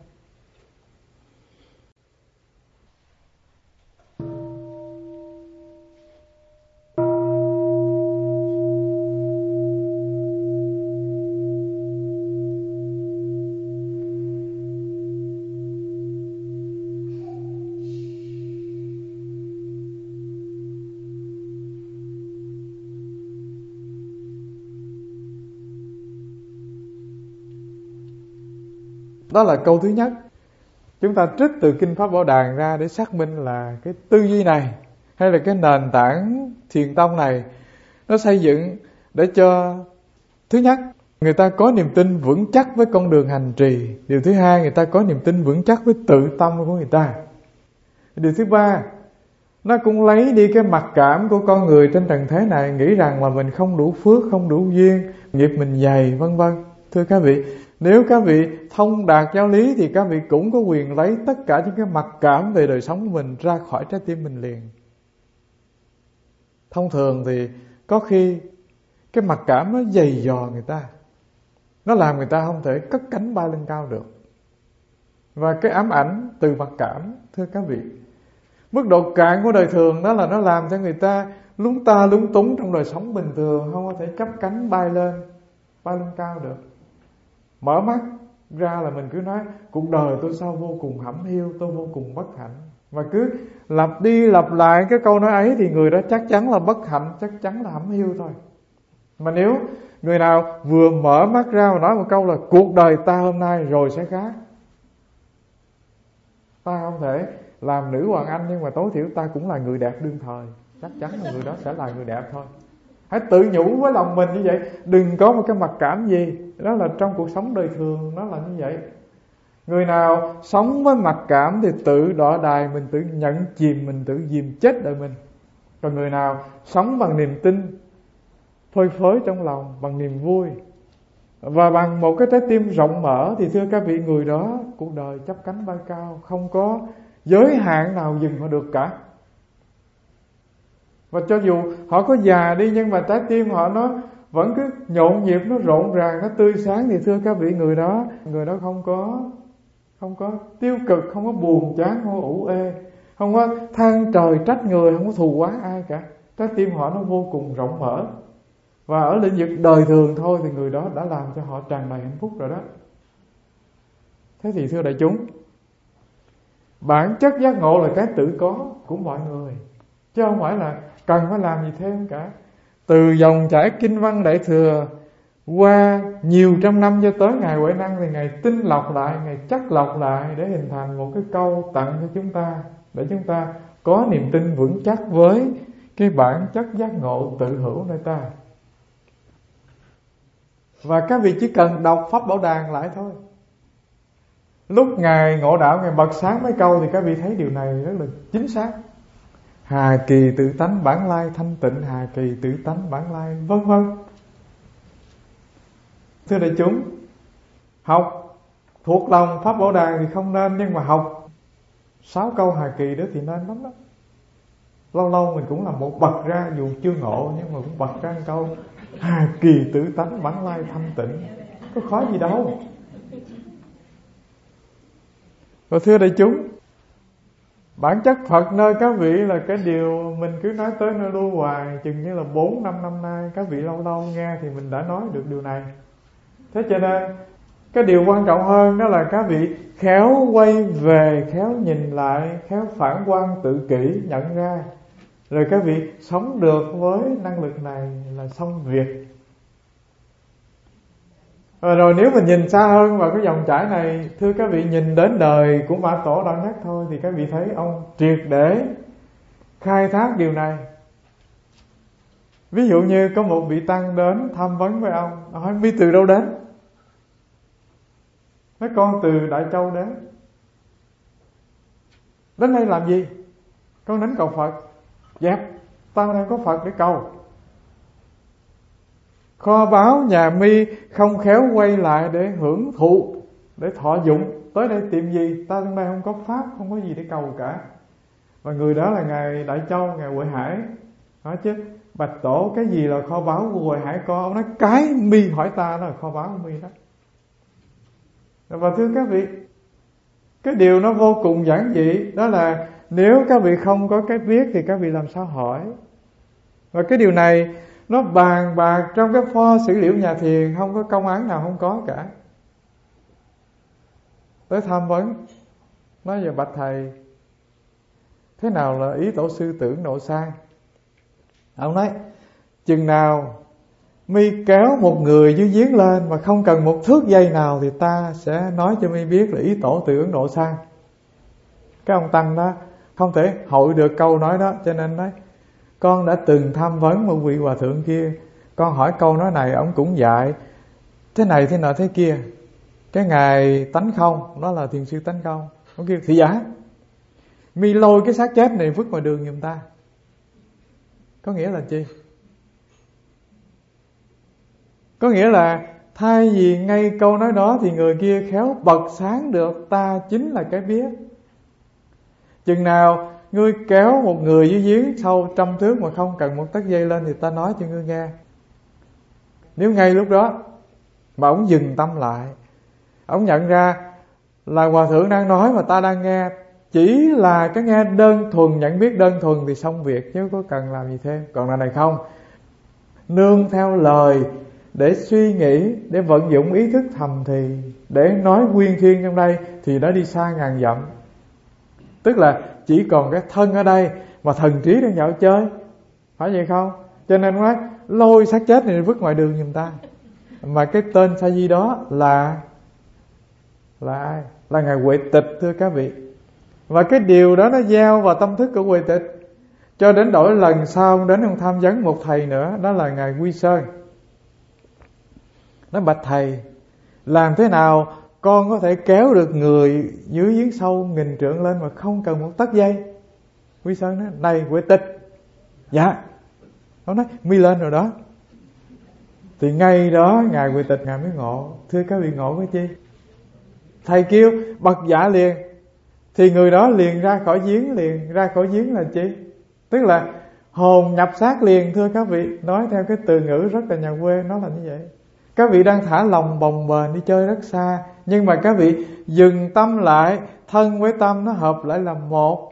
Đó là câu thứ nhất. Chúng ta trích từ Kinh Pháp Bảo Đàn ra để xác minh là cái tư duy này, hay là cái nền tảng Thiền Tông này, nó xây dựng để cho, thứ nhất, người ta có niềm tin vững chắc với con đường hành trì. Điều thứ hai, người ta có niềm tin vững chắc với tự tâm của người ta. Điều thứ ba, nó cũng lấy đi cái mặc cảm của con người trên trần thế này, nghĩ rằng là mình không đủ phước, không đủ duyên, nghiệp mình dày, vân vân. Thưa các vị, nếu các vị thông đạt giáo lý thì các vị cũng có quyền lấy tất cả những cái mặc cảm về đời sống của mình ra khỏi trái tim mình liền. Thông thường thì có khi cái mặc cảm nó dày dò người ta, nó làm người ta không thể cất cánh bay lên cao được. Và cái ám ảnh từ mặc cảm, thưa các vị, mức độ cạn của đời thường đó là nó làm cho người ta lúng ta lúng túng trong đời sống bình thường, không có thể chấp cánh bay lên, bay lên cao được. Mở mắt ra là mình cứ nói cuộc đời tôi sao vô cùng hẩm hiu, tôi vô cùng bất hạnh. Và cứ lặp đi lặp lại cái câu nói ấy thì người đó chắc chắn là bất hạnh, chắc chắn là hẩm hiu thôi. Mà nếu người nào vừa mở mắt ra và nói một câu là cuộc đời ta hôm nay rồi sẽ khác, ta không thể làm nữ hoàng Anh nhưng mà tối thiểu ta cũng là người đẹp đương thời, chắc chắn là người đó sẽ là người đẹp thôi. Hãy tự nhủ với lòng mình như vậy, đừng có một cái mặc cảm gì. Đó là trong cuộc sống đời thường nó là như vậy. Người nào sống với mặc cảm thì tự đọa đài mình, tự nhận chìm mình, tự dìm chết đời mình. Còn người nào sống bằng niềm tin phơi phới trong lòng, bằng niềm vui và bằng một cái trái tim rộng mở thì thưa các vị, người đó cuộc đời chắp cánh bay cao, không có giới hạn nào dừng họ được cả. Và cho dù họ có già đi nhưng mà trái tim họ nó vẫn cứ nhộn nhịp, nó rộn ràng, nó tươi sáng thì thưa các vị, người đó người đó không có không có tiêu cực, không có buồn chán, không có ủ ê, không có than trời trách người, không có thù oán ai cả. Trái tim họ nó vô cùng rộng mở. Và ở lĩnh vực đời thường thôi thì người đó đã làm cho họ tràn đầy hạnh phúc rồi đó. Thế thì thưa đại chúng, bản chất giác ngộ là cái tự có của mọi người, chứ không phải là cần phải làm gì thêm cả. Từ dòng chảy kinh văn Đại Thừa qua nhiều trăm năm cho tới ngày Huệ Năng thì Ngài tinh lọc lại, Ngài chắc lọc lại để hình thành một cái câu tặng cho chúng ta, để chúng ta có niềm tin vững chắc với cái bản chất giác ngộ tự hữu nơi ta. Và các vị chỉ cần đọc Pháp Bảo Đàn lại thôi. Lúc Ngài ngộ đạo, Ngài bật sáng mấy câu thì các vị thấy điều này rất là chính xác. Hà kỳ tự tánh bản lai thanh tịnh, hà kỳ tự tánh bản lai vân vân. Thưa đại chúng, học thuộc lòng Pháp Bảo Đàn thì không nên, nhưng mà học sáu câu hà kỳ đó thì nên lắm đó. Lâu lâu mình cũng làm một bật ra, dù chưa ngộ nhưng mà cũng bật ra một câu hà kỳ tự tánh bản lai thanh tịnh, có khó gì đâu. Và thưa đại chúng, bản chất Phật nơi các vị là cái điều mình cứ nói tới nơi lưu hoài, chừng như là bốn năm năm nay các vị lâu lâu nghe thì mình đã nói được điều này. Thế cho nên cái điều quan trọng hơn đó là các vị khéo quay về, khéo nhìn lại, khéo phản quan tự kỷ, nhận ra, rồi các vị sống được với năng lực này là xong việc. Và rồi nếu mình nhìn xa hơn vào cái dòng chảy này, thưa các vị, nhìn đến đời của Mã Tổ Đạo Nhất thôi thì các vị thấy ông triệt để khai thác điều này. Ví dụ như có một vị tăng đến tham vấn với ông, ông hỏi mi từ đâu đến? Nói con từ Đại Châu đến. Đến đây làm gì? Con đến cầu Phật. Dẹp, tao đang có Phật để cầu. Kho báu nhà mi không khéo quay lại để hưởng thụ, để thọ dụng. Tới đây tìm gì? Ta trong đây không có pháp, không có gì để cầu cả. Và người đó là Ngài Đại Châu, Ngài Huệ Hải. Nói chứ, bạch tổ, cái gì là kho báu của Huệ Hải con? Ông nói cái mi hỏi ta đó là kho báu của mi đó. Và thưa các vị, cái điều nó vô cùng giản dị, đó là nếu các vị không có cái biết thì các vị làm sao hỏi. Và cái điều này nó bàn bạc trong cái pho sử liệu nhà thiền, không có công án nào không có cả. Tới tham vấn, nói giờ bạch thầy, thế nào là ý tổ sư tưởng độ sai? Ông nói, chừng nào mi kéo một người dưới giếng lên mà không cần một thước dây nào thì ta sẽ nói cho mi biết là ý tổ từ Ấn Độ sang. Cái ông tăng đó không thể hội được câu nói đó, cho nên nói con đã từng tham vấn một vị hòa thượng kia, con hỏi câu nói này ông cũng dạy thế này thế nọ thế kia. Cái ngài Tánh Không, đó là thiền sư Tánh Không, ông kêu thị giả, mi lôi cái xác chết này vứt ngoài đường giùm ta. Có nghĩa là chi? Có nghĩa là thay vì ngay câu nói đó thì người kia khéo bật sáng được ta chính là cái biết. Chừng nào ngươi kéo một người dưới giếng sâu trăm thước mà không cần một tấc dây lên thì ta nói cho ngươi nghe. Nếu ngay lúc đó mà ông dừng tâm lại, ông nhận ra là hòa thượng đang nói mà ta đang nghe, chỉ là cái nghe đơn thuần, nhận biết đơn thuần thì xong việc, chứ có cần làm gì thêm. Còn là này không, nương theo lời để suy nghĩ, để vận dụng ý thức thầm thì, để nói quyên khiên trong đây thì đã đi xa ngàn dặm. Tức là chỉ còn cái thân ở đây mà thần trí đang dạo chơi, phải vậy không? Cho nên nói lôi xác chết này vứt ngoài đường giùm ta. Mà cái tên sa di đó là là ai? Là ngài Huệ Tịch, thưa các vị. Và cái điều đó nó gieo vào tâm thức của Huệ Tịch, cho đến đổi lần sau đến ông tham vấn một thầy nữa, đó là ngài Quy Sơn. Nói bạch thầy, làm thế nào con có thể kéo được người dưới giếng sâu nghìn trượng lên mà không cần một tấc dây? Quy Sơn nói, này Huệ Tịch. Dạ. Nó nói mi lên rồi đó. Thì ngay đó ngài Huệ Tịch ngài mới ngộ. Thưa các vị, ngộ cái chi? Thầy kêu bật dạ liền, thì người đó liền ra khỏi giếng liền. Ra khỏi giếng là chi? Tức là hồn nhập xác liền, thưa các vị. Nói theo cái từ ngữ rất là nhà quê, nó là như vậy. Các vị đang thả lòng bồng bềnh đi chơi rất xa, nhưng mà các vị dừng tâm lại, thân với tâm nó hợp lại là một.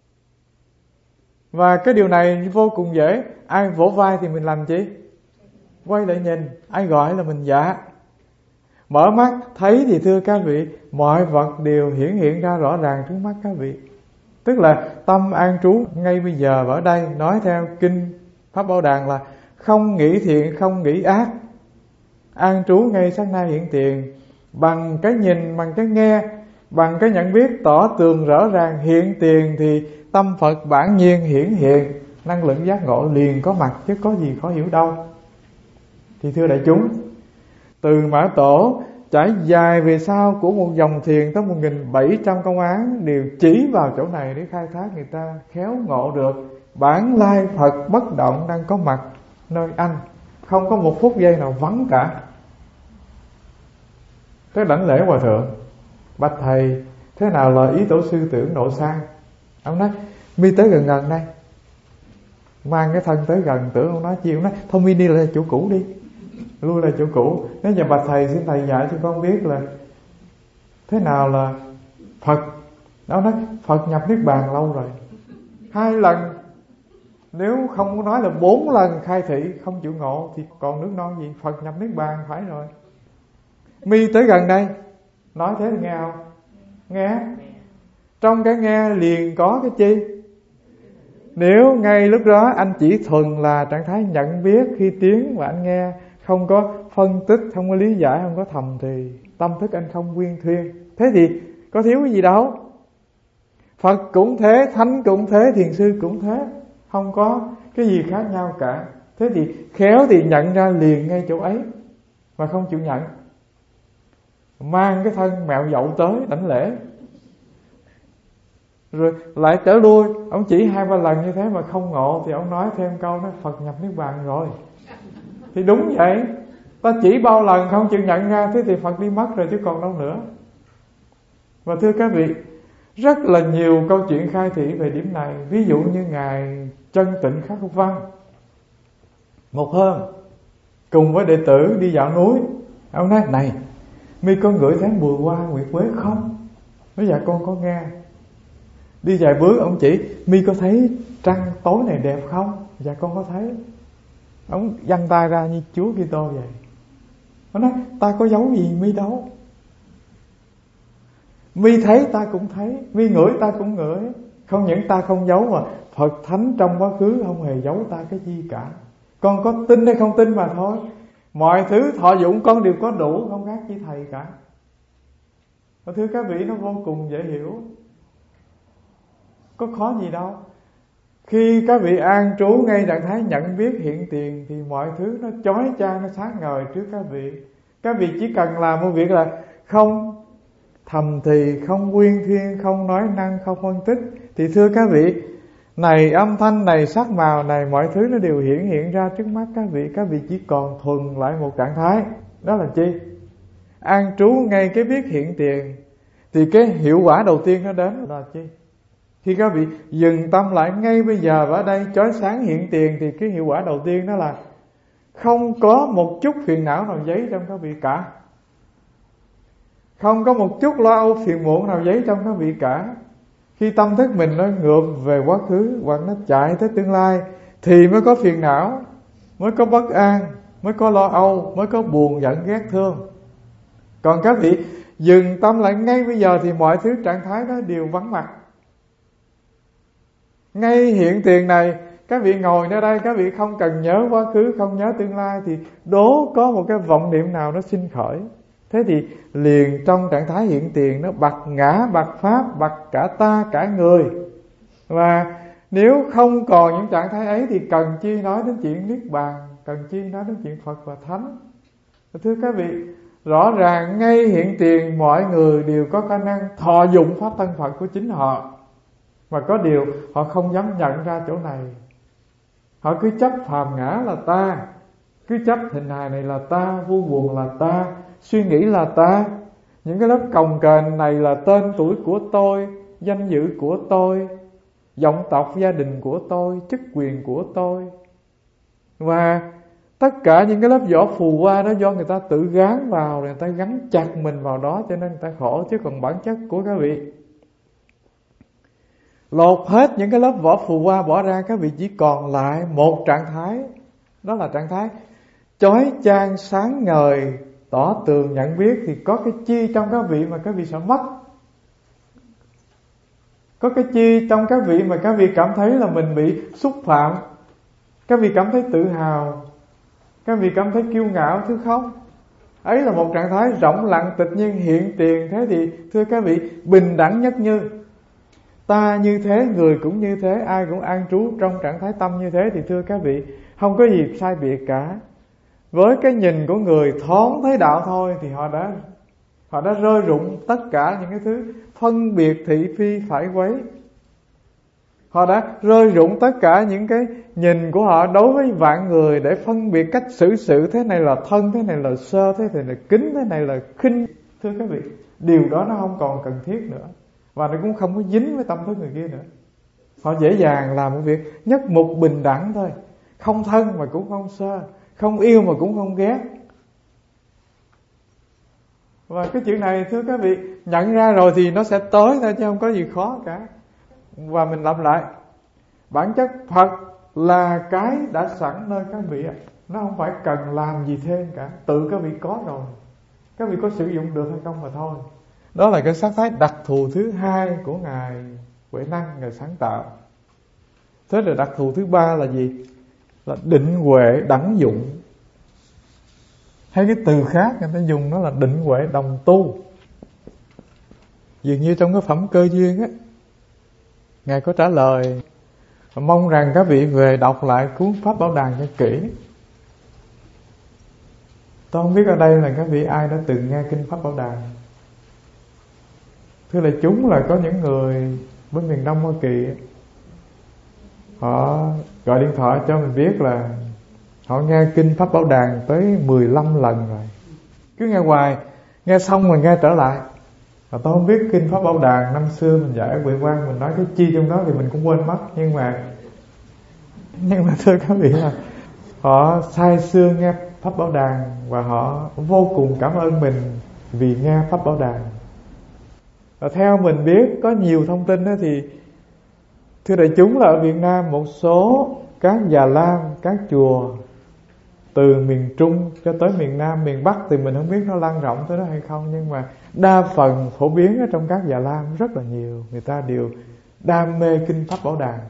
Và cái điều này vô cùng dễ. Ai vỗ vai thì mình làm chi? Quay lại nhìn. Ai gọi là mình dạ. Mở mắt thấy thì thưa các vị, mọi vật đều hiển hiện ra rõ ràng trước mắt các vị. Tức là tâm an trú ngay bây giờ và ở đây. Nói theo kinh Pháp Bảo Đàn là không nghĩ thiện, không nghĩ ác, an trú ngay sát na hiện tiền. Bằng cái nhìn, bằng cái nghe, bằng cái nhận biết tỏ tường rõ ràng hiện tiền, thì tâm Phật bản nhiên hiển hiện, năng lượng giác ngộ liền có mặt, chứ có gì khó hiểu đâu. Thì thưa đại chúng, từ Mã Tổ trải dài về sau của một dòng thiền tới một nghìn bảy trăm công án đều chỉ vào chỗ này để khai thác người ta khéo ngộ được bản lai Phật bất động đang có mặt nơi anh, không có một phút giây nào vắng cả. Thế đảnh lễ hòa thượng, bạch thầy, thế nào là ý tổ sư tưởng độ sang? Ông nói mi tới gần gần đây, mang cái thân tới gần. Tưởng ông nói chi? Ông nói thôi mi đi lại chỗ cũ đi, lui lại chỗ cũ. Nếu nhà bạch thầy, xin thầy dạy cho con biết là thế nào là Phật. Ông nói Phật nhập niết bàn lâu rồi, hai lần, nếu không có nói là bốn lần khai thị không chịu ngộ thì còn nước non gì. Phật nhập niết bàn phải rồi. Mi tới gần đây, nói thế thì nghe không? Nghe. Trong cái nghe liền có cái chi? Nếu ngay lúc đó anh chỉ thuần là trạng thái nhận biết khi tiếng và anh nghe, không có phân tích, không có lý giải, không có thầm thì, tâm thức anh không quyên thuyên, thế thì có thiếu cái gì đâu. Phật cũng thế, Thánh cũng thế, Thiền sư cũng thế, không có cái gì khác nhau cả. Thế thì khéo thì nhận ra liền ngay chỗ ấy, mà không chịu nhận, mang cái thân mẹo dậu tới đảnh lễ, rồi lại trở lui. Ông chỉ hai ba lần như thế mà không ngộ thì ông nói thêm câu nói Phật nhập niết bàn rồi. Thì đúng vậy, ta chỉ bao lần không chịu nhận ra, thế thì Phật đi mất rồi chứ còn đâu nữa. Và thưa các vị, rất là nhiều câu chuyện khai thị về điểm này. Ví dụ như ngài Chân Tịnh Khắc Văn, một hôm cùng với đệ tử đi dạo núi, ông nói này, mi có ngửi thấy mùi hoa nguyệt quế không? Nói dạ con có nghe. Đi vài bước ông chỉ, mi có thấy trăng tối này đẹp không? Dạ con có thấy. Ông giăng tay ra như Chúa Kitô vậy. Ông nói ta có giấu gì mi đâu, mi thấy ta cũng thấy, mi ngửi ta cũng ngửi. Không những ta không giấu mà Phật Thánh trong quá khứ không hề giấu ta cái gì cả. Con có tin hay không tin mà thôi. Mọi thứ thọ dụng con đều có đủ, không khác chi thầy cả. Và thưa các vị, nó vô cùng dễ hiểu, có khó gì đâu. Khi các vị an trú ngay trạng thái nhận biết hiện tiền thì mọi thứ nó chói chang, nó sáng ngời trước các vị. Các vị chỉ cần làm một việc là không thầm thì, không quyên thuyên, không nói năng, không phân tích. Thì thưa các vị, này âm thanh, này sắc màu, này mọi thứ nó đều hiển hiện ra trước mắt các vị. Các vị chỉ còn thuần lại một trạng thái, đó là chi? An trú ngay cái biết hiện tiền. Thì cái hiệu quả đầu tiên nó đến là chi? Khi các vị dừng tâm lại ngay bây giờ và ở đây chói sáng hiện tiền, thì cái hiệu quả đầu tiên đó là không có một chút phiền não nào giấy trong các vị cả. Không có một chút lo âu phiền muộn nào giấy trong các vị cả. Khi tâm thức mình nó ngược về quá khứ hoặc nó chạy tới tương lai thì mới có phiền não, mới có bất an, mới có lo âu, mới có buồn giận ghét thương. Còn các vị dừng tâm lại ngay bây giờ thì mọi thứ trạng thái đó đều vắng mặt. Ngay hiện tiền này, các vị ngồi nơi đây, các vị không cần nhớ quá khứ, không nhớ tương lai, thì đố có một cái vọng niệm nào nó sinh khởi. Thế thì liền trong trạng thái hiện tiền nó bật ngã, bật pháp, bật cả ta, cả người. Và nếu không còn những trạng thái ấy thì cần chi nói đến chuyện Niết Bàn, cần chi nói đến chuyện Phật và Thánh. Thưa các vị, rõ ràng ngay hiện tiền mọi người đều có khả năng thọ dụng pháp thân Phật của chính họ. Mà có điều họ không dám nhận ra chỗ này. Họ cứ chấp phàm ngã là ta, cứ chấp hình hài này là ta, vô buồn là ta, suy nghĩ là ta. Những cái lớp cồng kềnh này là tên tuổi của tôi, danh dự của tôi, vọng tộc gia đình của tôi, chức quyền của tôi. Và tất cả những cái lớp vỏ phù hoa đó do người ta tự gán vào, người ta gắn chặt mình vào đó, cho nên người ta khổ. Chứ còn bản chất của các vị, lột hết những cái lớp vỏ phù hoa bỏ ra, các vị chỉ còn lại một trạng thái. Đó là trạng thái chói chang sáng ngời, tỏ tường nhận biết. Thì có cái chi trong các vị mà các vị sợ mất? Có cái chi trong các vị mà các vị cảm thấy là mình bị xúc phạm? Các vị cảm thấy tự hào, các vị cảm thấy kiêu ngạo, thứ không? Ấy là một trạng thái rộng lặng tịch nhiên hiện tiền. Thế thì thưa các vị, bình đẳng nhất như ta như thế, người cũng như thế, ai cũng an trú trong trạng thái tâm như thế. Thì thưa các vị, không có gì sai biệt cả. Với cái nhìn của người thoáng thấy đạo thôi thì họ đã Họ đã rơi rụng tất cả những cái thứ phân biệt thị phi phải quấy. Họ đã rơi rụng tất cả những cái nhìn của họ đối với vạn người để phân biệt cách xử sự. Thế này là thân, thế này là sơ, thế này là kính, thế này là khinh. Thưa các vị, điều đó nó không còn cần thiết nữa. Và nó cũng không có dính với tâm thức người kia nữa. Họ dễ dàng làm một việc nhất mục bình đẳng thôi. Không thân mà cũng không sơ, không yêu mà cũng không ghét. Và cái chuyện này thưa các vị, nhận ra rồi thì nó sẽ tới thôi, chứ không có gì khó cả. Và mình lặp lại, bản chất Phật là cái đã sẵn nơi các vị. Nó không phải cần làm gì thêm cả, tự các vị có rồi. Các vị có sử dụng được hay không mà thôi. Đó là cái sắc thái đặc thù thứ hai của Ngài Huệ Năng, Ngài sáng tạo. Thế rồi đặc thù thứ ba là gì? Là định huệ đẳng dụng. Hay cái từ khác người ta dùng nó là định huệ đồng tu. Dường như trong cái phẩm Cơ Duyên á, Ngài có trả lời. Mong rằng các vị về đọc lại cuốn Pháp Bảo Đàn cho kỹ. Tôi không biết ở đây là các vị ai đã từng nghe kinh Pháp Bảo Đàn. Thưa là chúng là có những người bên miền Đông Hoa Kỳ, họ gọi điện thoại cho mình biết là họ nghe kinh Pháp Bảo Đàn tới mười lăm lần rồi. Cứ nghe hoài, nghe xong rồi nghe trở lại. Và tôi không biết kinh Pháp Bảo Đàn năm xưa mình dạy ở Huệ Quang, mình nói cái chi trong đó thì mình cũng quên mất. Nhưng mà Nhưng mà thưa các vị là họ say sưa nghe Pháp Bảo Đàn, và họ vô cùng cảm ơn mình vì nghe Pháp Bảo Đàn. Và theo mình biết có nhiều thông tin đó thì thưa đại chúng là ở Việt Nam một số các già lam, các chùa từ miền Trung cho tới miền Nam, miền Bắc thì mình không biết nó lan rộng tới đó hay không. Nhưng mà đa phần phổ biến ở trong các già lam rất là nhiều, người ta đều đam mê kinh Pháp Bảo Đàn.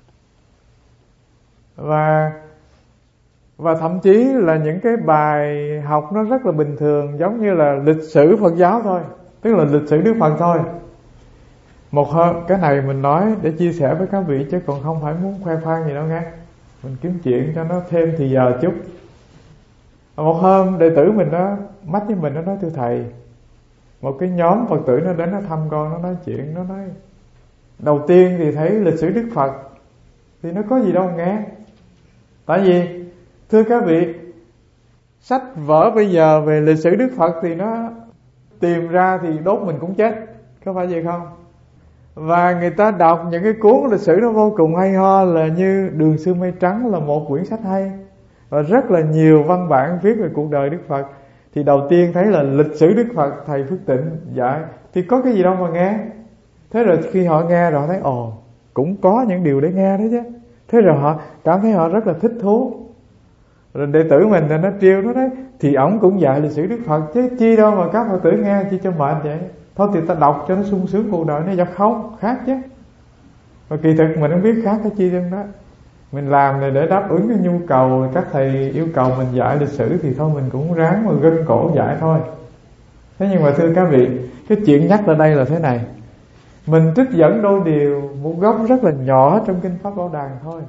Và Và thậm chí là những cái bài học nó rất là bình thường, giống như là lịch sử Phật giáo thôi, tức là lịch sử Đức Phật thôi. Một hôm, cái này mình nói để chia sẻ với các vị, chứ còn không phải muốn khoe khoang gì đâu nghe. Mình kiếm chuyện cho nó thêm thì giờ chút. Một hôm đệ tử mình đó mách với mình, nó nói: thưa thầy, một cái nhóm Phật tử nó đến nó thăm con, nó nói chuyện, nó nói đầu tiên thì thấy lịch sử Đức Phật thì nó có gì đâu nghe. Tại vì thưa các vị, sách vở bây giờ về lịch sử Đức Phật thì nó tìm ra thì đốt mình cũng chết, có phải vậy không? Và người ta đọc những cái cuốn lịch sử nó vô cùng hay ho, là như Đường Xưa Mây Trắng là một quyển sách hay, và rất là nhiều văn bản viết về cuộc đời Đức Phật. Thì đầu tiên thấy là lịch sử Đức Phật thầy Phước Tịnh dạy, thì có cái gì đâu mà nghe. Thế rồi khi họ nghe rồi thấy ồ, cũng có những điều để nghe đấy chứ. Thế rồi họ cảm thấy họ rất là thích thú. Rồi đệ tử mình thì nó trêu nó đấy, thì ổng cũng dạy lịch sử Đức Phật chứ chi đâu mà các Phật tử nghe chi cho mệt vậy. Thôi thì ta đọc cho nó sung sướng cuộc đời nó. Dạ không, khác chứ. Và kỳ thực mình không biết khác cái chi chân đó. Mình làm này để đáp ứng cái nhu cầu các thầy yêu cầu mình dạy lịch sử, thì thôi mình cũng ráng mà gân cổ dạy thôi. Thế nhưng mà thưa các vị, cái chuyện nhắc ở đây là thế này. Mình trích dẫn đôi điều, một góc rất là nhỏ trong Kinh Pháp Bảo Đàn thôi,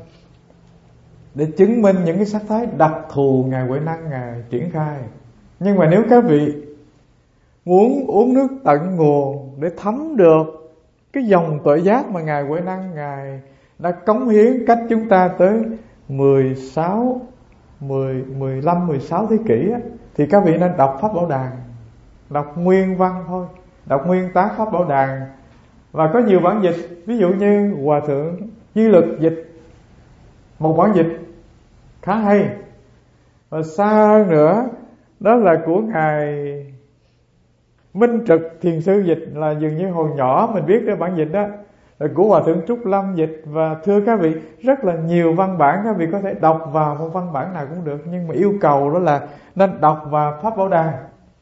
để chứng minh những cái sắc thái đặc thù Ngài Huệ Năng Ngài triển khai. Nhưng mà nếu các vị muốn uống nước tận nguồn để thấm được cái dòng tuệ giác mà Ngài Huệ Năng Ngài đã cống hiến cách chúng ta tới mười sáu, mười, mười lăm, mười sáu thế kỷ á, thì các vị nên đọc Pháp Bảo Đàn, đọc nguyên văn thôi, đọc nguyên tác Pháp Bảo Đàn. Và có nhiều bản dịch, ví dụ như Hòa Thượng Duy Lực dịch một bản dịch khá hay. Và xa hơn nữa, đó là của Ngài Minh Trực Thiền Sư dịch, là dường như hồi nhỏ mình biết cái bản dịch đó, là của Hòa Thượng Trúc Lâm dịch. Và thưa các vị, rất là nhiều văn bản, các vị có thể đọc vào một văn bản nào cũng được, nhưng mà yêu cầu đó là nên đọc vào Pháp Bảo Đàn.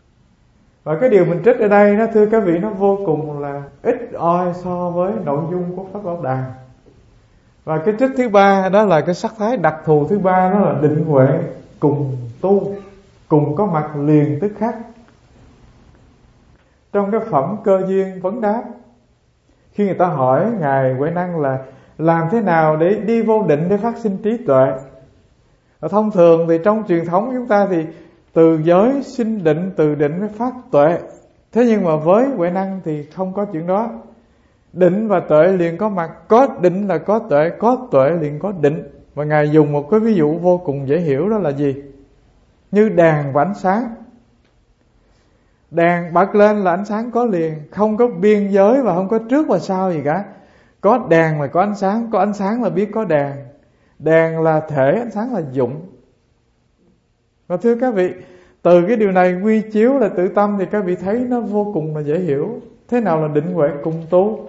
Và cái điều mình trích ở đây, nó thưa các vị, nó vô cùng là ít oi so với nội dung của Pháp Bảo Đàn. Và cái trích thứ ba, đó là cái sắc thái đặc thù thứ ba, đó là định huệ cùng tu, cùng có mặt liền tức khắc. Trong cái phẩm Cơ Duyên Vấn Đáp, khi người ta hỏi Ngài Huệ Năng là làm thế nào để đi vô định để phát sinh trí tuệ. Và thông thường thì trong truyền thống chúng ta thì từ giới sinh định, từ định mới phát tuệ. Thế nhưng mà với Huệ Năng thì không có chuyện đó. Định và tuệ liền có mặt, có định là có tuệ, có tuệ liền có định. Và Ngài dùng một cái ví dụ vô cùng dễ hiểu, đó là gì? Như đèn và ánh sáng. Đèn bật lên là ánh sáng có liền, không có biên giới và không có trước và sau gì cả. Có đèn là có ánh sáng, có ánh sáng là biết có đèn. Đèn là thể, ánh sáng là dụng. Và thưa các vị, từ cái điều này quy chiếu là tự tâm, thì các vị thấy nó vô cùng là dễ hiểu. Thế nào là định huệ cùng tu?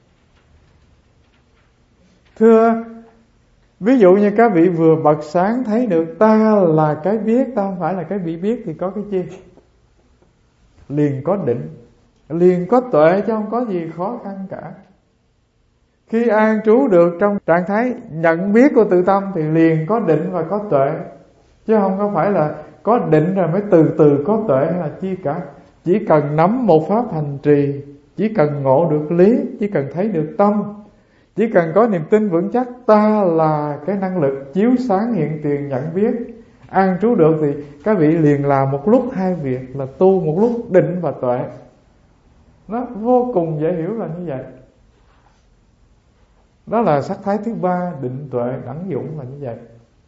Thưa, ví dụ như các vị vừa bật sáng thấy được ta là cái biết, ta không phải là cái bị biết, thì có cái chi? Liền có định, liền có tuệ, chứ không có gì khó khăn cả. Khi an trú được trong trạng thái nhận biết của tự tâm thì liền có định và có tuệ, chứ không có phải là có định rồi mới từ từ có tuệ hay là chi cả. Chỉ cần nắm một pháp hành trì, chỉ cần ngộ được lý, chỉ cần thấy được tâm, chỉ cần có niềm tin vững chắc ta là cái năng lực chiếu sáng hiện tiền nhận biết, an trú được, thì các vị liền làm một lúc hai việc, là tu một lúc định và tuệ. Nó vô cùng dễ hiểu là như vậy. Đó là sắc thái thứ ba, định tuệ đẳng dụng là như vậy.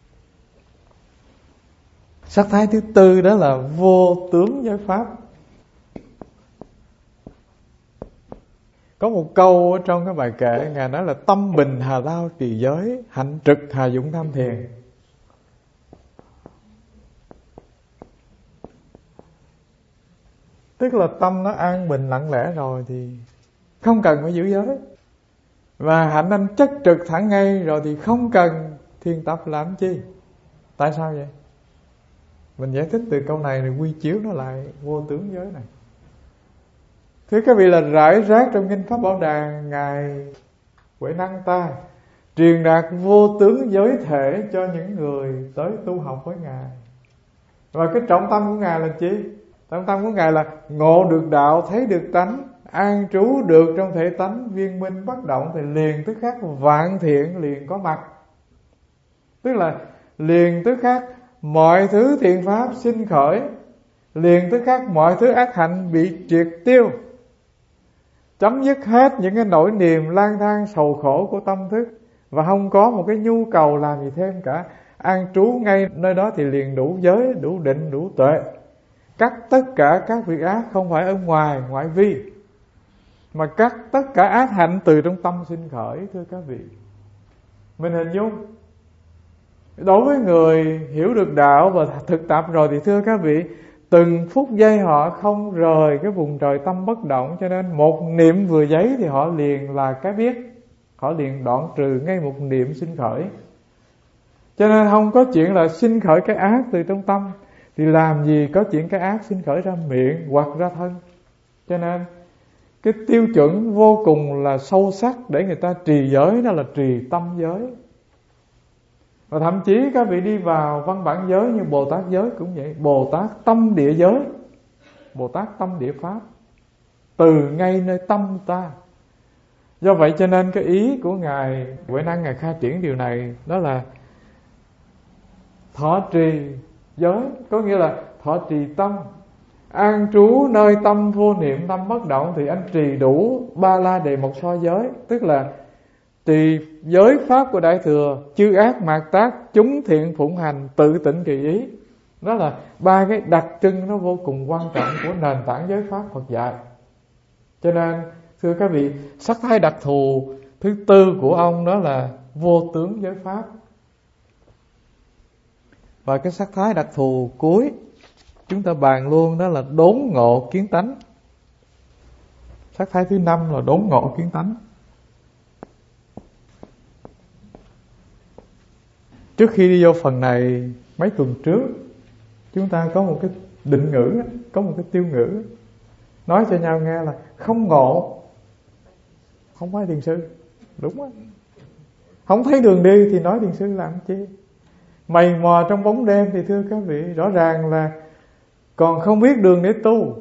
Sắc thái thứ tư, đó là vô tướng giới pháp. Có một câu ở trong cái bài kệ, Ngài nói là tâm bình hà lao trì giới, hạnh trực hà dụng tham thiền. Tức là tâm nó an bình lặng lẽ rồi thì không cần phải giữ giới. Và hạnh anh chất trực thẳng ngay rồi thì không cần thiền tập làm chi. Tại sao vậy? Mình giải thích từ câu này rồi quy chiếu nó lại vô tướng giới này. Thưa các vị, là rải rác trong Kinh Pháp Bảo Đàn, Ngài Huệ Năng ta truyền đạt vô tướng giới thể cho những người tới tu học với Ngài. Và cái trọng tâm của Ngài là chi? Trọng tâm của Ngài là ngộ được đạo, thấy được tánh, an trú được trong thể tánh, viên minh bất động, thì liền tức khắc vạn thiện liền có mặt. Tức là liền tức khắc mọi thứ thiện pháp sinh khởi, liền tức khắc mọi thứ ác hạnh bị triệt tiêu, chấm dứt hết những cái nỗi niềm lang thang sầu khổ của tâm thức, và không có một cái nhu cầu làm gì thêm cả. An trú ngay nơi đó thì liền đủ giới, đủ định, đủ tuệ, cắt tất cả các việc ác, không phải ở ngoài ngoại vi, mà cắt tất cả ác hạnh từ trong tâm sinh khởi. Thưa các vị, mình hình dung đối với người hiểu được đạo và thực tập rồi thì thưa các vị, từng phút giây họ không rời cái vùng trời tâm bất động, cho nên một niệm vừa giấy thì họ liền là cái biết, họ liền đoạn trừ ngay một niệm sinh khởi. Cho nên không có chuyện là sinh khởi cái ác từ trong tâm, thì làm gì có chuyện cái ác sinh khởi ra miệng hoặc ra thân. Cho nên cái tiêu chuẩn vô cùng là sâu sắc để người ta trì giới, đó là trì tâm giới. Và thậm chí các vị đi vào văn bản giới như Bồ Tát giới cũng vậy, Bồ Tát tâm địa giới, Bồ Tát tâm địa pháp, từ ngay nơi tâm ta. Do vậy cho nên cái ý của Ngài Huệ Năng, Ngài khai triển điều này, đó là thọ trì giới, có nghĩa là thọ trì tâm, an trú nơi tâm vô niệm, tâm bất động, thì anh trì đủ ba la đề mộc so giới, tức là trì giới pháp của Đại Thừa, chư ác mạt tác, chúng thiện phụng hành, tự tịnh kỳ ý. Đó là ba cái đặc trưng nó vô cùng quan trọng của nền tảng giới pháp Phật dạy. Cho nên thưa các vị, sắc thái đặc thù thứ tư của ông đó là vô tướng giới pháp. Và cái sắc thái đặc thù cuối chúng ta bàn luôn, đó là đốn ngộ kiến tánh. Sắc thái thứ năm là đốn ngộ kiến tánh. Trước khi đi vô phần này, mấy tuần trước chúng ta có một cái định ngữ, có một cái tiêu ngữ nói cho nhau nghe là không ngộ không phải thiền sư. Đúng á, không thấy đường đi thì nói thiền sư làm chi? Mày mò trong bóng đêm thì thưa các vị, rõ ràng là còn không biết đường để tu.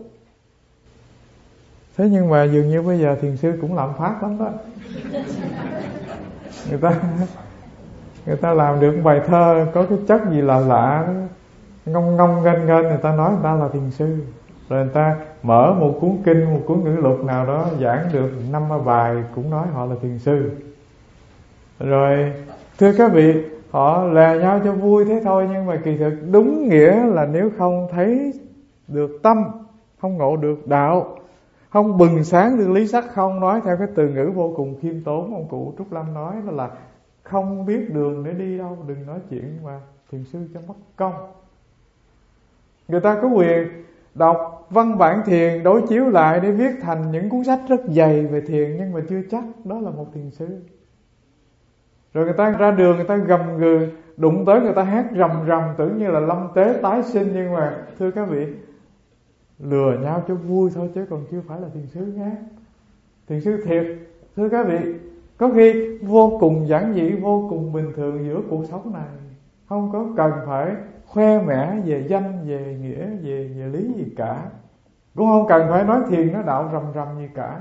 Thế nhưng mà dường như bây giờ thiền sư cũng làm phát lắm đó. Người ta Người ta làm được bài thơ có cái chất gì lạ lạ, ngông ngông nghênh nghênh, người ta nói người ta là thiền sư. Rồi người ta mở một cuốn kinh, một cuốn ngữ lục nào đó giảng được năm ba bài cũng nói họ là thiền sư. Rồi thưa các vị, họ lè nhau cho vui thế thôi, nhưng mà kỳ thực đúng nghĩa là nếu không thấy được tâm, không ngộ được đạo, không bừng sáng được lý sắc, không nói theo cái từ ngữ vô cùng khiêm tốn ông cụ Trúc Lâm nói, đó là không biết đường để đi đâu, đừng nói chuyện mà thiền sư cho mất công. Người ta có quyền đọc văn bản thiền đối chiếu lại để viết thành những cuốn sách rất dày về thiền, nhưng mà chưa chắc đó là một thiền sư. Rồi người ta ra đường, người ta gầm gừ, đụng tới người ta hát rầm rầm, tưởng như là lâm tế tái sinh, nhưng mà thưa các vị, lừa nhau cho vui thôi chứ còn chưa phải là thiền sư nhé. Thiền sư thiệt, thưa các vị, có khi vô cùng giản dị, vô cùng bình thường giữa cuộc sống này, không có cần phải khoe mẽ về danh, về nghĩa, về, về lý gì cả, cũng không cần phải nói thiền nói đạo rầm rầm gì cả.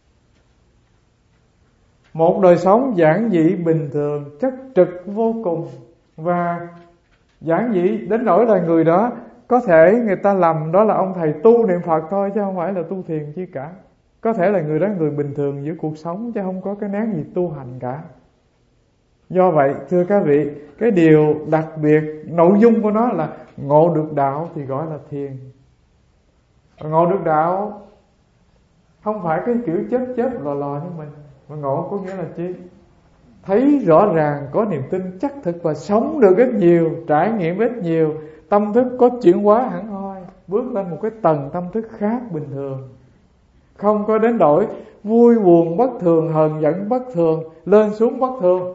Một đời sống giản dị bình thường, chất trực vô cùng, và giản dị đến nỗi là người đó có thể người ta lầm đó là ông thầy tu niệm Phật thôi, chứ không phải là tu thiền chi cả. Có thể là người đó người bình thường giữa cuộc sống, chứ không có cái nén gì tu hành cả. Do vậy thưa các vị, cái điều đặc biệt nội dung của nó là ngộ được đạo thì gọi là thiền. Ngộ được đạo không phải cái kiểu chớp chớp lò lò như mình, mà ngộ có nghĩa là chi? Thấy rõ ràng, có niềm tin chắc thực và sống được ít nhiều, trải nghiệm ít nhiều, tâm thức có chuyển hóa hẳn hoi, bước lên một cái tầng tâm thức khác bình thường. Không có đến đổi vui buồn bất thường, hờn giận bất thường, lên xuống bất thường.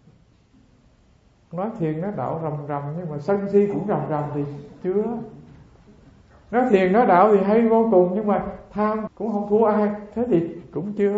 Nói thiền nói đạo rầm rầm, nhưng mà sân si cũng rầm rầm thì chưa. Nói thiền nói đạo thì hay vô cùng, nhưng mà tham cũng không thua ai, thế thì cũng chưa.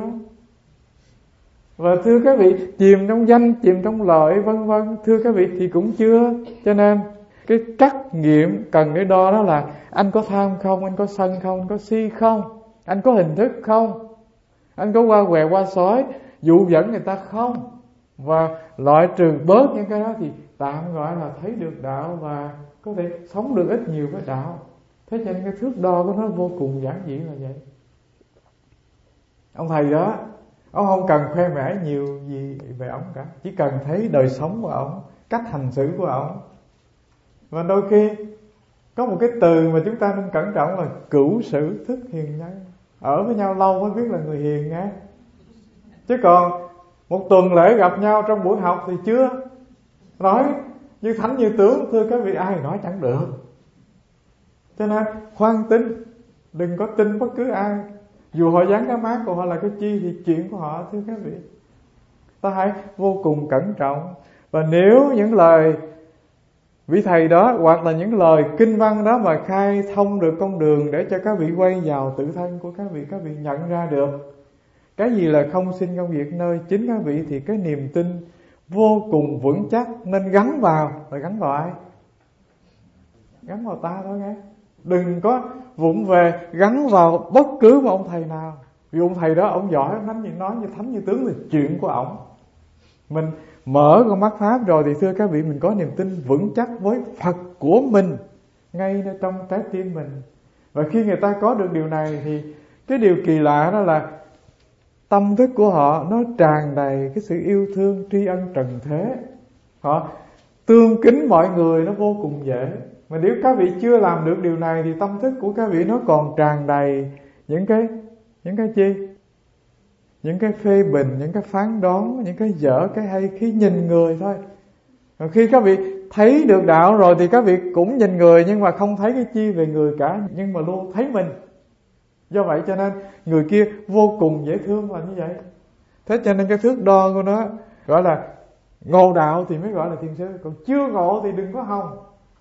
Và thưa các vị, chìm trong danh, chìm trong lợi vân vân, thưa các vị thì cũng chưa. Cho nên cái trắc nghiệm cần để đo đó là anh có tham không, anh có sân không, anh có si không, anh có hình thức không, anh có qua què qua sói dụ dẫn người ta không. Và loại trừ bớt những cái đó thì tạm gọi là thấy được đạo và có thể sống được ít nhiều với đạo. Thế cho nên cái thước đo của nó vô cùng giản dị là vậy. Ông thầy đó, ông không cần khoe mẽ nhiều gì về ông cả, chỉ cần thấy đời sống của ông, cách hành xử của ông. Và đôi khi có một cái từ mà chúng ta nên cẩn trọng là cửu sử thức hiền nhân. Ở với nhau lâu mới biết là người hiền nghe. Chứ còn một tuần lễ gặp nhau trong buổi học thì chưa nói như thánh như tướng, thưa các vị, ai nói chẳng được. Cho nên khoan tin, đừng có tin bất cứ ai, dù họ dán cái mác của họ là cái chi thì chuyện của họ, thưa các vị. Ta hãy vô cùng cẩn trọng. Và nếu những lời vị thầy đó hoặc là những lời kinh văn đó mà khai thông được con đường để cho các vị quay vào tự thân của các vị, các vị nhận ra được cái gì là không sinh công việc nơi chính các vị, thì cái niềm tin vô cùng vững chắc nên gắn vào. Rồi gắn vào ai? Gắn vào ta thôi nghe. Đừng có vụng về gắn vào bất cứ một ông thầy nào. Vì ông thầy đó ông giỏi, ông nói như, nói như thánh như tướng thì chuyện của ổng. Mình mở con mắt pháp rồi thì thưa các vị, mình có niềm tin vững chắc với Phật của mình ngay nơi trong trái tim mình. Và khi người ta có được điều này thì cái điều kỳ lạ đó là tâm thức của họ nó tràn đầy cái sự yêu thương tri ân trần thế. Họ tương kính mọi người nó vô cùng dễ. Mà nếu các vị chưa làm được điều này thì tâm thức của các vị nó còn tràn đầy những cái những cái chi? Những cái phê bình, những cái phán đoán, những cái dở, cái hay khi nhìn người thôi. Rồi khi các vị thấy được đạo rồi thì các vị cũng nhìn người, nhưng mà không thấy cái chi về người cả, nhưng mà luôn thấy mình. Do vậy cho nên người kia vô cùng dễ thương là như vậy. Thế cho nên cái thước đo của nó gọi là ngộ đạo thì mới gọi là thiền sư. Còn chưa ngộ thì đừng có hòng.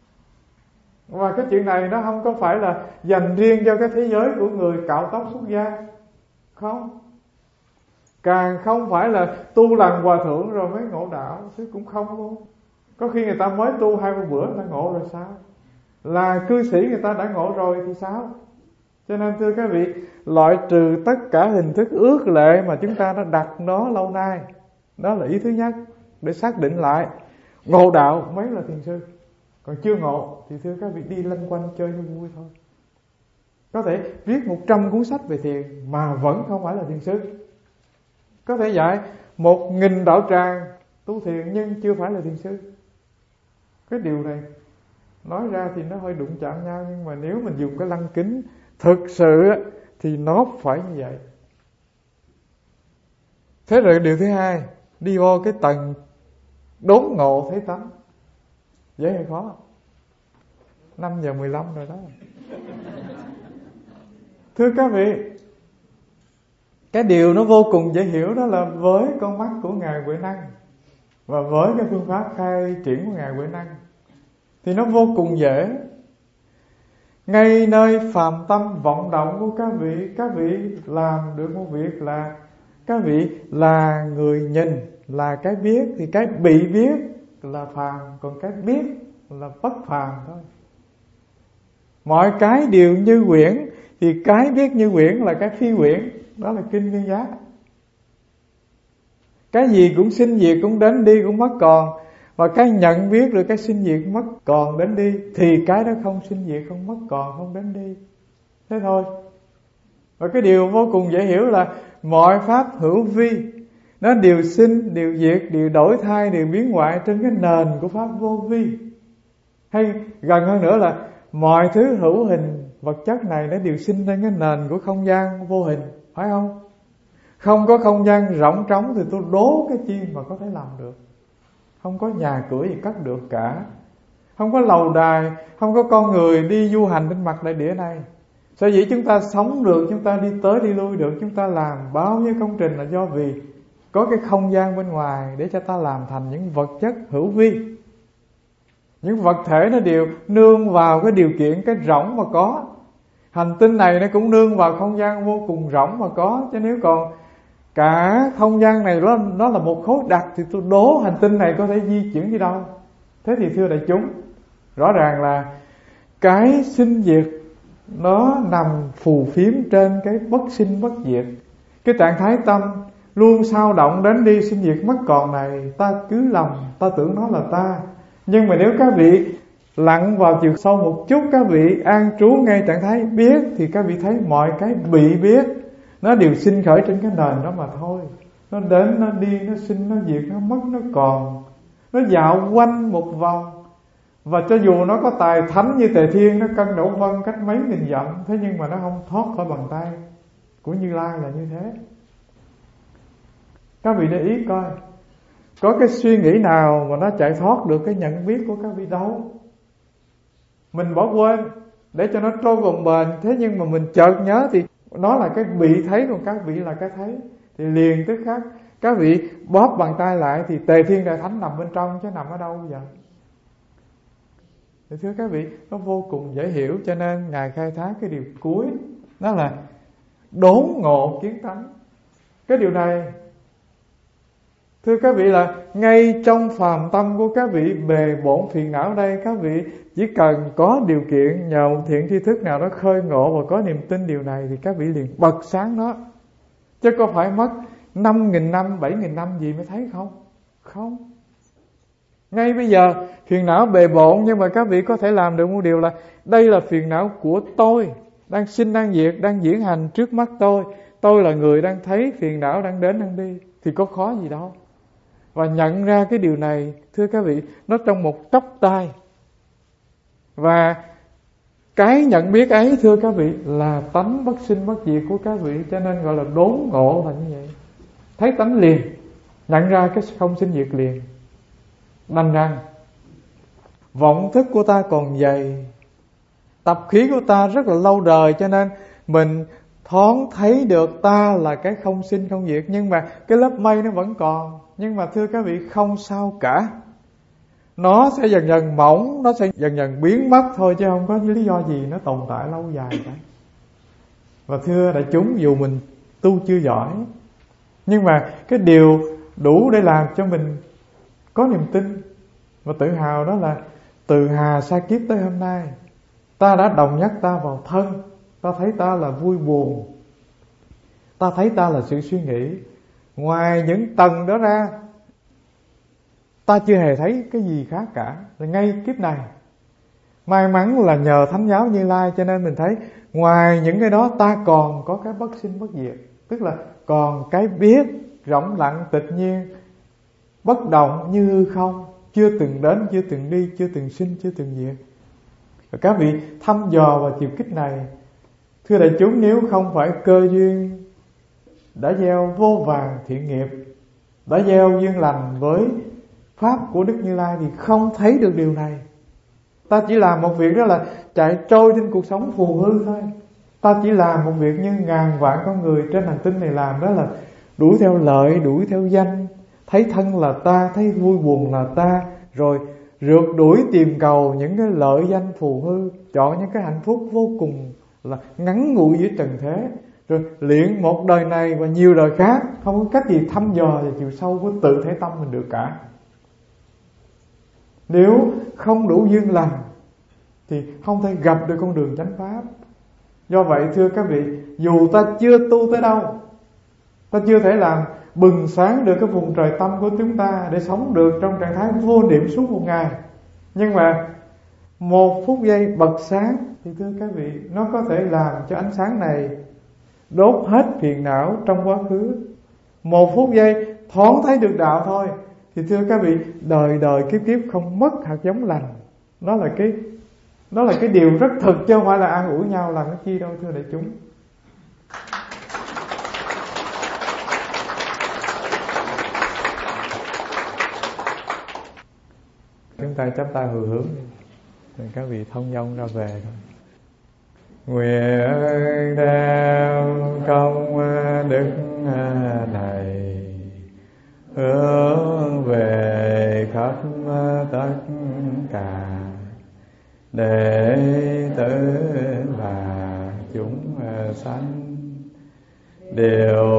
Và cái chuyện này nó không có phải là dành riêng cho cái thế giới của người cạo tóc xuất gia. Không. Càng không phải là tu làm hòa thượng rồi mới ngộ đạo, chứ cũng không luôn. Có khi người ta mới tu hai ba bữa đã ngộ rồi sao? Là cư sĩ người ta đã ngộ rồi thì sao? Cho nên thưa các vị, loại trừ tất cả hình thức ước lệ mà chúng ta đã đặt nó lâu nay. Đó là ý thứ nhất, để xác định lại ngộ đạo mới là thiền sư. Còn chưa ngộ thì thưa các vị đi lanh quanh chơi cho vui thôi. Có thể viết một trăm cuốn sách về thiền mà vẫn không phải là thiền sư. Có thể dạy một nghìn đạo tràng tu thiền nhưng chưa phải là thiền sư. Cái điều này nói ra thì nó hơi đụng chạm nhau, nhưng mà nếu mình dùng cái lăng kính thực sự thì nó phải như vậy. Thế rồi điều thứ hai, đi vô cái tầng đốn ngộ thấy tánh. Dễ hay khó? năm giờ mười lăm rồi đó. Thưa các vị, cái điều nó vô cùng dễ hiểu đó là với con mắt của Ngài Huệ Năng và với cái phương pháp khai triển của Ngài Huệ Năng thì nó vô cùng dễ. Ngay nơi phàm tâm vọng động của các vị, các vị làm được một việc là các vị là người nhìn, là cái biết, thì cái bị biết là phàm, còn cái biết là bất phàm thôi. Mọi cái đều như quyển, thì cái biết như quyển là cái phi quyển, đó là kinh Viên Giác. Cái gì cũng sinh diệt, cũng đến đi, cũng mất còn. Và cái nhận biết được cái sinh diệt mất còn đến đi, thì cái đó không sinh diệt, không mất còn, không đến đi. Thế thôi. Và cái điều vô cùng dễ hiểu là mọi pháp hữu vi, nó đều sinh, đều diệt, đều đổi thay, đều biến hoại trên cái nền của pháp vô vi. Hay gần hơn nữa là mọi thứ hữu hình vật chất này nó đều sinh trên cái nền của không gian vô hình, phải không? Không có không gian rộng trống thì tôi đố cái chi mà có thể làm được. Không có nhà cửa gì cất được cả. Không có lầu đài, không có con người đi du hành trên mặt đại địa này. Sở dĩ chúng ta sống được, chúng ta đi tới đi lui được, chúng ta làm bao nhiêu công trình là do vì có cái không gian bên ngoài để cho ta làm thành những vật chất hữu vi. Những vật thể nó đều nương vào cái điều kiện, cái rỗng mà có. Hành tinh này nó cũng nương vào không gian vô cùng rỗng mà có. Chứ nếu còn cả không gian này nó, nó là một khối đặc thì tôi đố hành tinh này có thể di chuyển đi đâu. Thế thì thưa đại chúng, rõ ràng là cái sinh diệt nó nằm phù phiếm trên cái bất sinh bất diệt. Cái trạng thái tâm luôn sao động đến đi sinh diệt mất còn này, ta cứ lầm, ta tưởng nó là ta. Nhưng mà nếu các vị lặn vào chiều sâu một chút, các vị an trú ngay trạng thái biết, thì các vị thấy mọi cái bị biết nó đều sinh khởi trên cái nền đó mà thôi. Nó đến, nó đi, nó sinh, nó diệt, nó mất, nó còn, nó dạo quanh một vòng. Và cho dù nó có tài thánh như Tề Thiên, nó cân đổ vân cách mấy nghìn dặm, thế nhưng mà nó không thoát khỏi bàn tay của Như Lai là như thế. Các vị để ý coi, có cái suy nghĩ nào mà nó chạy thoát được cái nhận biết của các vị đâu. Mình bỏ quên để cho nó trôi vòng bền, thế nhưng mà mình chợt nhớ thì nó là cái bị thấy, còn các vị là cái thấy. Thì liền tức khắc các vị bóp bàn tay lại thì Tề Thiên Đại Thánh nằm bên trong, chứ nằm ở đâu bây giờ? Thì thưa các vị, nó vô cùng dễ hiểu. Cho nên Ngài khai thác cái điều cuối, đó là đốn ngộ kiến tánh. Cái điều này, thưa các vị, là ngay trong phàm tâm của các vị bề bộn phiền não đây, các vị chỉ cần có điều kiện nhờ một thiện tri thức nào đó khơi ngộ và có niềm tin điều này, thì các vị liền bật sáng nó. Chứ có phải mất năm nghìn năm, bảy nghìn năm gì mới thấy không? Không. Ngay bây giờ phiền não bề bộn, nhưng mà các vị có thể làm được một điều là đây là phiền não của tôi, đang sinh, đang diệt, đang diễn hành trước mắt tôi. Tôi là người đang thấy phiền não đang đến, đang đi, thì có khó gì đâu. Và nhận ra cái điều này, thưa các vị, nó trong một chốc tay. Và cái nhận biết ấy, thưa các vị, là tánh bất sinh bất diệt của các vị. Cho nên gọi là đốn ngộ là như vậy. Thấy tánh liền, nhận ra cái không sinh diệt liền. Đành rằng vọng thức của ta còn dày, tập khí của ta rất là lâu đời, cho nên mình thoáng thấy được ta là cái không sinh không diệt. Nhưng mà cái lớp mây nó vẫn còn. Nhưng mà thưa các vị, không sao cả, nó sẽ dần dần mỏng, nó sẽ dần dần biến mất thôi, chứ không có lý do gì nó tồn tại lâu dài cả. Và thưa đại chúng, dù mình tu chưa giỏi, nhưng mà cái điều đủ để làm cho mình có niềm tin và tự hào, đó là từ hà sa kiếp tới hôm nay, ta đã đồng nhất ta vào thân. Ta thấy ta là vui buồn, ta thấy ta là sự suy nghĩ. Ngoài những tầng đó ra, ta chưa hề thấy cái gì khác cả. Rồi ngay kiếp này, may mắn là nhờ Thánh giáo Như Lai, cho nên mình thấy ngoài những cái đó ta còn có cái bất sinh bất diệt. Tức là còn cái biết rỗng lặng tịch nhiên, bất động như hư không, chưa từng đến, chưa từng đi, chưa từng sinh, chưa từng diệt. Và các vị thăm dò vào chiều kích này, thưa đại chúng, nếu không phải cơ duyên đã gieo vô vàn thiện nghiệp, đã gieo duyên lành với pháp của Đức Như Lai, thì không thấy được điều này. Ta chỉ làm một việc, đó là chạy trôi trên cuộc sống phù hư thôi. Ta chỉ làm một việc như ngàn vạn con người trên hành tinh này làm, đó là đuổi theo lợi, đuổi theo danh, thấy thân là ta, thấy vui buồn là ta, rồi rượt đuổi tìm cầu những cái lợi danh phù hư, chọn những cái hạnh phúc vô cùng là ngắn ngủi dưới trần thế, rồi luyện một đời này và nhiều đời khác, không có cách gì thăm dò về chiều sâu của tự thể tâm mình được cả. Nếu không đủ duyên lành thì không thể gặp được con đường chánh pháp. Do vậy thưa các vị, dù ta chưa tu tới đâu, ta chưa thể làm bừng sáng được cái vùng trời tâm của chúng ta để sống được trong trạng thái vô niệm suốt một ngày, nhưng mà một phút giây bật sáng thì thưa các vị, nó có thể làm cho ánh sáng này đốt hết phiền não trong quá khứ. Một phút giây thoáng thấy được đạo thôi, thì thưa các vị, đời đời kiếp kiếp không mất hạt giống lành. Đó là cái Đó là cái điều rất thực, chứ không phải là an ủi nhau làm cái chi đâu, thưa đại chúng. Chúng ta chắp tay hồi hướng đi, rồi các vị thông dong ra về thôi. Nguyện đem công đức này hướng về khắp tất cả đệ tử và chúng sanh đều